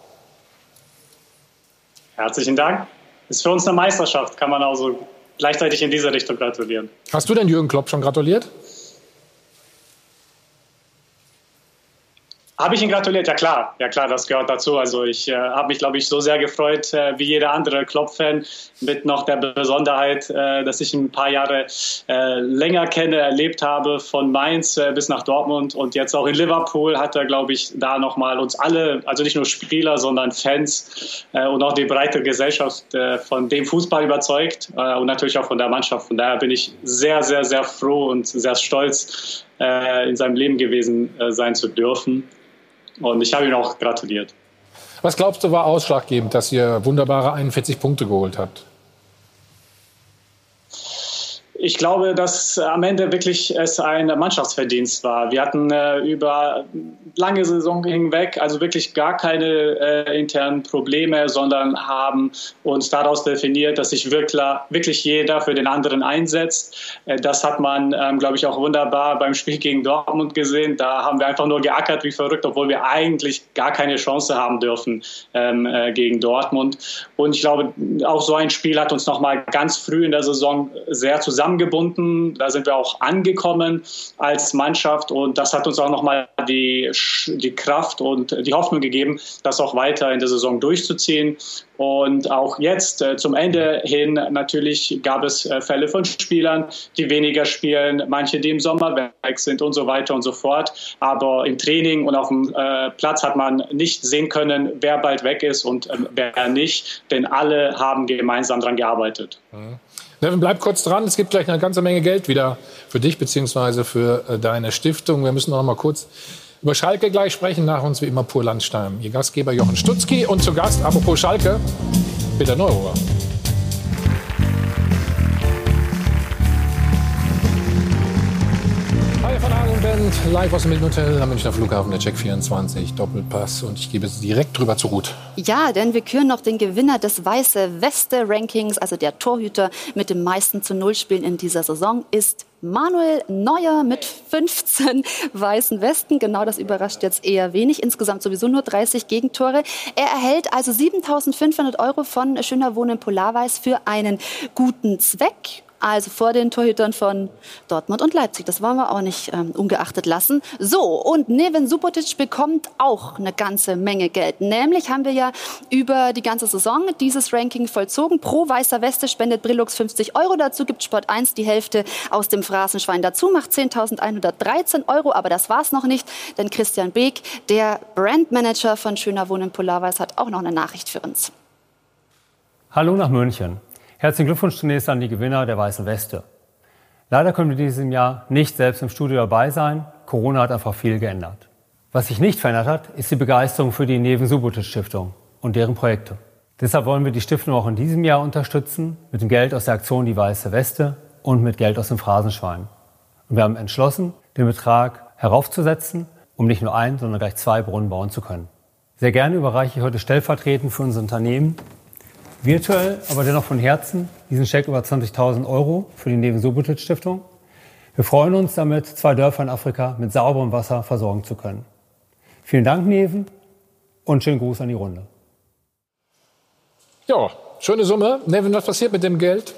Herzlichen Dank. Ist für uns eine Meisterschaft, kann man also gleichzeitig in diese Richtung gratulieren. Hast du denn Jürgen Klopp schon gratuliert? Habe ich ihn gratuliert? Ja klar, ja klar, das gehört dazu. Also ich äh, habe mich, glaube ich, so sehr gefreut, äh, wie jeder andere Klopp-Fan, mit noch der Besonderheit, äh, dass ich ihn ein paar Jahre äh, länger kenne, erlebt habe, von Mainz äh, bis nach Dortmund und jetzt auch in Liverpool hat er, glaube ich, da nochmal uns alle, also nicht nur Spieler, sondern Fans äh, und auch die breite Gesellschaft äh, von dem Fußball überzeugt äh, und natürlich auch von der Mannschaft. Von daher bin ich sehr, sehr, sehr froh und sehr stolz, äh, in seinem Leben gewesen äh, sein zu dürfen. Und ich habe ihm auch gratuliert. Was glaubst du, war ausschlaggebend, dass ihr wunderbare einundvierzig Punkte geholt habt? Ich glaube, dass am Ende wirklich es ein Mannschaftsverdienst war. Wir hatten äh, über lange Saison hinweg also wirklich gar keine äh, internen Probleme, sondern haben uns daraus definiert, dass sich wirklich, wirklich jeder für den anderen einsetzt. Äh, das hat man, ähm, glaube ich, auch wunderbar beim Spiel gegen Dortmund gesehen. Da haben wir einfach nur geackert wie verrückt, obwohl wir eigentlich gar keine Chance haben dürfen ähm, äh, gegen Dortmund. Und ich glaube, auch so ein Spiel hat uns noch mal ganz früh in der Saison sehr zusammengebracht. Gebunden. Da sind wir auch angekommen als Mannschaft und das hat uns auch nochmal die, die Kraft und die Hoffnung gegeben, das auch weiter in der Saison durchzuziehen. Und auch jetzt äh, zum Ende hin natürlich gab es äh, Fälle von Spielern, die weniger spielen, manche, die im Sommer weg sind und so weiter und so fort. Aber im Training und auf dem äh, Platz hat man nicht sehen können, wer bald weg ist und äh, wer nicht, denn alle haben gemeinsam daran gearbeitet. Mhm. Neven, bleib kurz dran. Es gibt gleich eine ganze Menge Geld wieder für dich bzw. für äh, deine Stiftung. Wir müssen noch mal kurz über Schalke gleich sprechen. Nach uns wie immer Pur Landstein. Ihr Gastgeber Jochen Stutzki und zu Gast, apropos Schalke, Peter Neururer. Hi von Hagen Band, live aus dem Hilton Hotel am Münchner Flughafen, der Check vierundzwanzig, Doppelpass. Und ich gebe es direkt drüber zu Ruth. Ja, denn wir küren noch den Gewinner des Weiße Weste-Rankings, also der Torhüter mit dem meisten zu Null Spielen in dieser Saison ist Manuel Neuer mit fünfzehn weißen Westen. Genau, das überrascht jetzt eher wenig. Insgesamt sowieso nur dreißig Gegentore. Er erhält also siebentausendfünfhundert Euro von Schöner Wohnen Polarweiß für einen guten Zweck. Also vor den Torhütern von Dortmund und Leipzig. Das wollen wir auch nicht ähm, ungeachtet lassen. So, und Neven Subotic bekommt auch eine ganze Menge Geld. Nämlich haben wir ja über die ganze Saison dieses Ranking vollzogen. Pro weißer Weste spendet Brillux fünfzig Euro. Dazu gibt Sport eins die Hälfte aus dem Phrasenschwein dazu, macht zehntausendeinhundertdreizehn Euro. Aber das war's noch nicht, denn Christian Beek, der Brandmanager von Schöner Wohnen Polarweiß, hat auch noch eine Nachricht für uns. Hallo nach München. Herzlichen Glückwunsch zunächst an die Gewinner der Weißen Weste. Leider können wir in diesem Jahr nicht selbst im Studio dabei sein. Corona hat einfach viel geändert. Was sich nicht verändert hat, ist die Begeisterung für die Neven Subotic Stiftung und deren Projekte. Deshalb wollen wir die Stiftung auch in diesem Jahr unterstützen, mit dem Geld aus der Aktion Die Weiße Weste und mit Geld aus dem Phrasenschwein. Und wir haben entschlossen, den Betrag heraufzusetzen, um nicht nur ein, sondern gleich zwei Brunnen bauen zu können. Sehr gerne überreiche ich heute stellvertretend für unser Unternehmen virtuell, aber dennoch von Herzen, diesen Scheck über zwanzigtausend Euro für die Neven-Subotic-Stiftung. Wir freuen uns damit, zwei Dörfer in Afrika mit sauberem Wasser versorgen zu können. Vielen Dank, Neven, und schönen Gruß an die Runde. Ja, schöne Summe. Neven, was passiert mit dem Geld?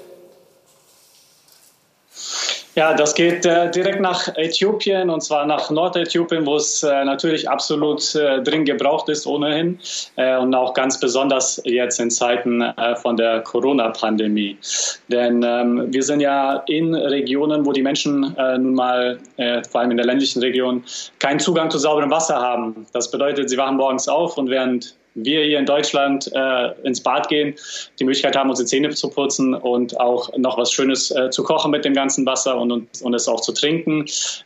Ja, das geht äh, direkt nach Äthiopien, und zwar nach Nordäthiopien, wo es äh, natürlich absolut äh, dringend gebraucht ist ohnehin äh, und auch ganz besonders jetzt in Zeiten äh, von der Corona-Pandemie. Denn ähm, wir sind ja in Regionen, wo die Menschen äh, nun mal, äh, vor allem in der ländlichen Region, keinen Zugang zu sauberem Wasser haben. Das bedeutet, sie wachen morgens auf und während wir hier in Deutschland äh, ins Bad gehen, die Möglichkeit haben, unsere Zähne zu putzen und auch noch was Schönes äh, zu kochen mit dem ganzen Wasser und, und, und es auch zu trinken,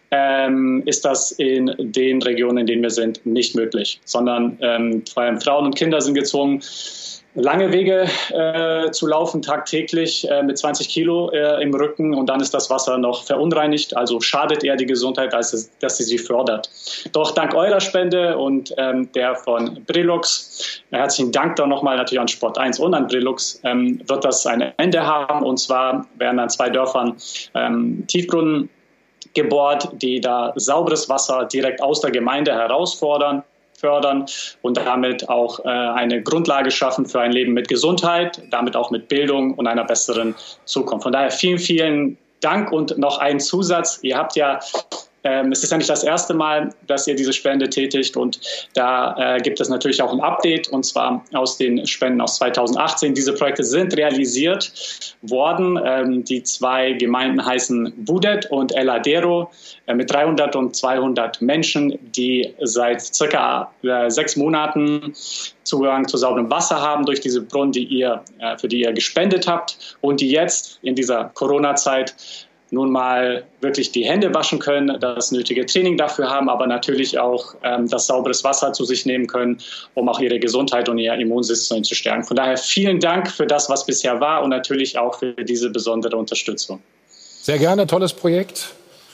ähm, ist das in den Regionen, in denen wir sind, nicht möglich. Sondern ähm, vor allem Frauen und Kinder sind gezwungen, lange Wege äh, zu laufen, tagtäglich äh, mit zwanzig Kilo äh, im Rücken, und dann ist das Wasser noch verunreinigt, also schadet eher die Gesundheit, als es, dass sie sie fördert. Doch dank eurer Spende und ähm, der von Brillux, äh, herzlichen Dank dann nochmal natürlich an Sport eins und an Brillux, ähm, wird das ein Ende haben, und zwar werden an zwei Dörfern ähm, Tiefbrunnen gebohrt, die da sauberes Wasser direkt aus der Gemeinde herausfordern. fördern und damit auch äh, eine Grundlage schaffen für ein Leben mit Gesundheit, damit auch mit Bildung und einer besseren Zukunft. Von daher vielen, vielen Dank, und noch ein Zusatz. Ihr habt ja, ähm, es ist ja nicht das erste Mal, dass ihr diese Spende tätigt, und da äh, gibt es natürlich auch ein Update, und zwar aus den Spenden aus zweitausendachtzehn. Diese Projekte sind realisiert worden. Ähm, die zwei Gemeinden heißen Budet und El Adero, äh, mit dreihundert und zweihundert Menschen, die seit circa äh, sechs Monaten Zugang zu sauberem Wasser haben durch diese Brunnen, die ihr, äh, für die ihr gespendet habt, und die jetzt in dieser Corona-Zeit nun mal wirklich die Hände waschen können, das nötige Training dafür haben, aber natürlich auch ähm, das sauberes Wasser zu sich nehmen können, um auch ihre Gesundheit und ihr Immunsystem zu stärken. Von daher vielen Dank für das, was bisher war, und natürlich auch für diese besondere Unterstützung. Sehr gerne, tolles Projekt.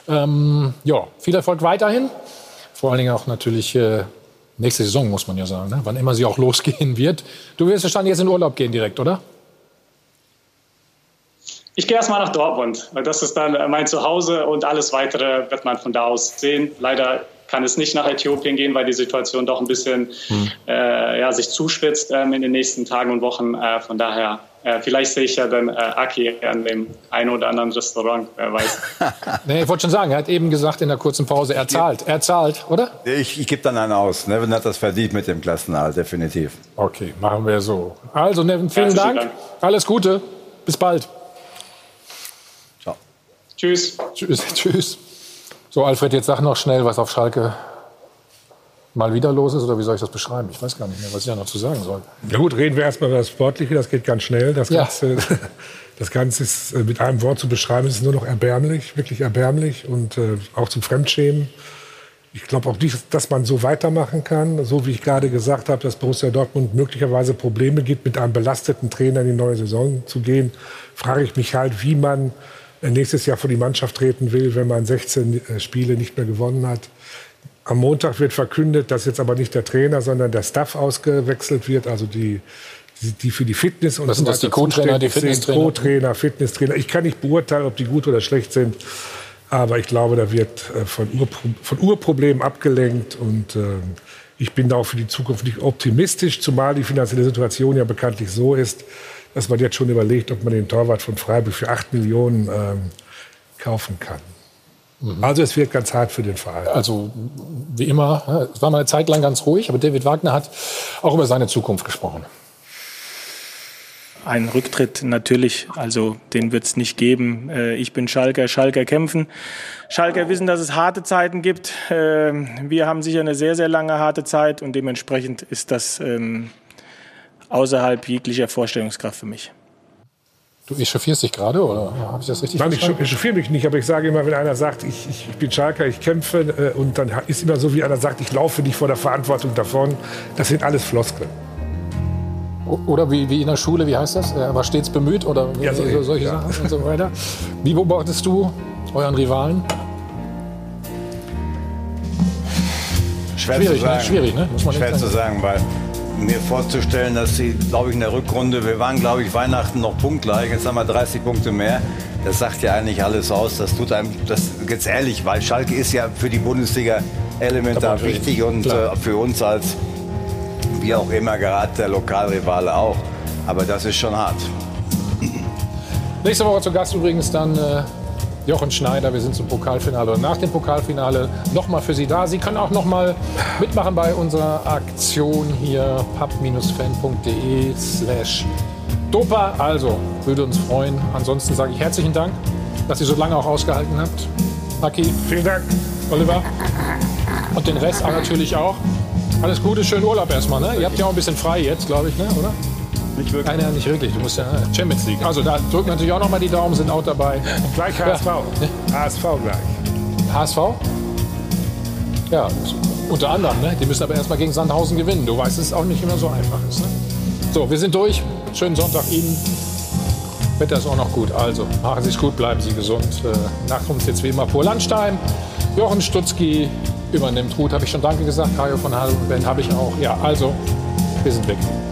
Ähm, ja, viel Erfolg weiterhin. Vor allen Dingen auch natürlich äh, nächste Saison, muss man ja sagen, ne? Wann immer sie auch losgehen wird. Du wirst wahrscheinlich jetzt in Urlaub gehen direkt, oder? Ich gehe erstmal nach Dortmund. Das ist dann mein Zuhause, und alles Weitere wird man von da aus sehen. Leider kann es nicht nach Äthiopien gehen, weil die Situation doch ein bisschen hm. äh, ja, sich zuspitzt ähm, in den nächsten Tagen und Wochen. Äh, von daher, äh, vielleicht sehe ich ja dann äh, Aki an dem einen oder anderen Restaurant, wer weiß. Nee, ich wollte schon sagen, er hat eben gesagt in der kurzen Pause, er zahlt. Er zahlt, oder? Ich, ich gebe dann einen aus. Neven hat das verdient mit dem Klassenerhalt, definitiv. Okay, machen wir so. Also Neven, vielen Dank. Dank. Alles Gute. Bis bald. Ciao. Tschüss. Tschüss. Tschüss. So, Alfred, jetzt sag noch schnell, was auf Schalke mal wieder los ist, oder wie soll ich das beschreiben? Ich weiß gar nicht mehr, was ich da noch zu sagen soll. Na gut, reden wir erstmal über das Sportliche, das geht ganz schnell. Das Ganze, ja. das Ganze ist mit einem Wort zu beschreiben, es ist nur noch erbärmlich, wirklich erbärmlich, und äh, auch zum Fremdschämen. Ich glaube auch nicht, dass man so weitermachen kann. So wie ich gerade gesagt habe, dass Borussia Dortmund möglicherweise Probleme gibt, mit einem belasteten Trainer in die neue Saison zu gehen, frage ich mich halt, wie man nächstes Jahr vor die Mannschaft treten will, wenn man sechzehn Spiele nicht mehr gewonnen hat. Am Montag wird verkündet, dass jetzt aber nicht der Trainer, sondern der Staff ausgewechselt wird, also die, die für die Fitness und was sind so das, die Co-Trainer, die Fitnesstrainer? Co-Trainer, Fitnesstrainer. Ich kann nicht beurteilen, ob die gut oder schlecht sind, aber ich glaube, da wird von, Urpro von Urproblemen abgelenkt, und äh, ich bin da auch für die Zukunft nicht optimistisch, zumal die finanzielle Situation ja bekanntlich so ist, dass man jetzt schon überlegt, ob man den Torwart von Freiburg für acht Millionen ähm, kaufen kann. Mhm. Also es wird ganz hart für den Verein. Also wie immer, es war mal eine Zeit lang ganz ruhig, aber David Wagner hat auch über seine Zukunft gesprochen. Ein Rücktritt natürlich, also den wird es nicht geben. Ich bin Schalker, Schalker kämpfen. Schalker wissen, dass es harte Zeiten gibt. Wir haben sicher eine sehr, sehr lange harte Zeit, und dementsprechend ist das außerhalb jeglicher Vorstellungskraft für mich. Du echauffierst dich gerade, oder habe ich das richtig Nein, verstanden? ich echauffiere mich nicht, aber ich sage immer, wenn einer sagt, ich, ich, ich bin Schalker, ich kämpfe, äh, und dann ist immer so, wie einer sagt, ich laufe nicht vor der Verantwortung davon. Das sind alles Floskeln. Oder wie, wie in der Schule, wie heißt das? Er war stets bemüht oder Ja, so, so, solche ja. Sachen und so weiter. Wie beobachtest du euren Rivalen? Schwer Schwierig, zu sagen. ne? Schwierig, ne? Muss man Schwer nicht zu sagen, weil mir vorzustellen, dass sie, glaube ich, in der Rückrunde, wir waren, glaube ich, Weihnachten noch punktgleich, jetzt haben wir dreißig Punkte mehr. Das sagt ja eigentlich alles aus. Das tut einem, das jetzt ehrlich, weil Schalke ist ja für die Bundesliga elementar wichtig und äh, für uns als, wie auch immer, gerade der Lokalrivale auch. Aber das ist schon hart. Nächste Woche zu Gast übrigens dann äh, Jochen Schneider. Wir sind zum Pokalfinale und nach dem Pokalfinale nochmal für Sie da. Sie können auch nochmal mitmachen bei unserer Aktion hier pub fan punkt de slash dopa. Also, würde uns freuen. Ansonsten sage ich herzlichen Dank, dass ihr so lange auch ausgehalten habt. Aki, vielen Dank. Oliver und den Rest auch natürlich auch. Alles Gute, schönen Urlaub erstmal. Ne? Ihr habt ja auch ein bisschen frei jetzt, glaube ich, ne? oder? Nicht wirklich. Nein, nein, nicht wirklich. Du musst ja äh, Champions League. Also da drücken natürlich auch noch mal die Daumen, sind auch dabei. Und gleich H S V. Ja. H S V gleich. H S V? Ja, unter anderem. Ne? Die müssen aber erstmal gegen Sandhausen gewinnen. Du weißt, dass es auch nicht immer so einfach ist. Ne? So, wir sind durch. Schönen Sonntag Ihnen. Wetter ist auch noch gut. Also, machen Sie es gut, bleiben Sie gesund. Äh, nach uns jetzt wie immer Pur Landstein. Jochen Stutzki übernimmt. Ruth, habe ich schon Danke gesagt. Hajo von Hall und Ben habe ich auch. Ja, also, wir sind weg.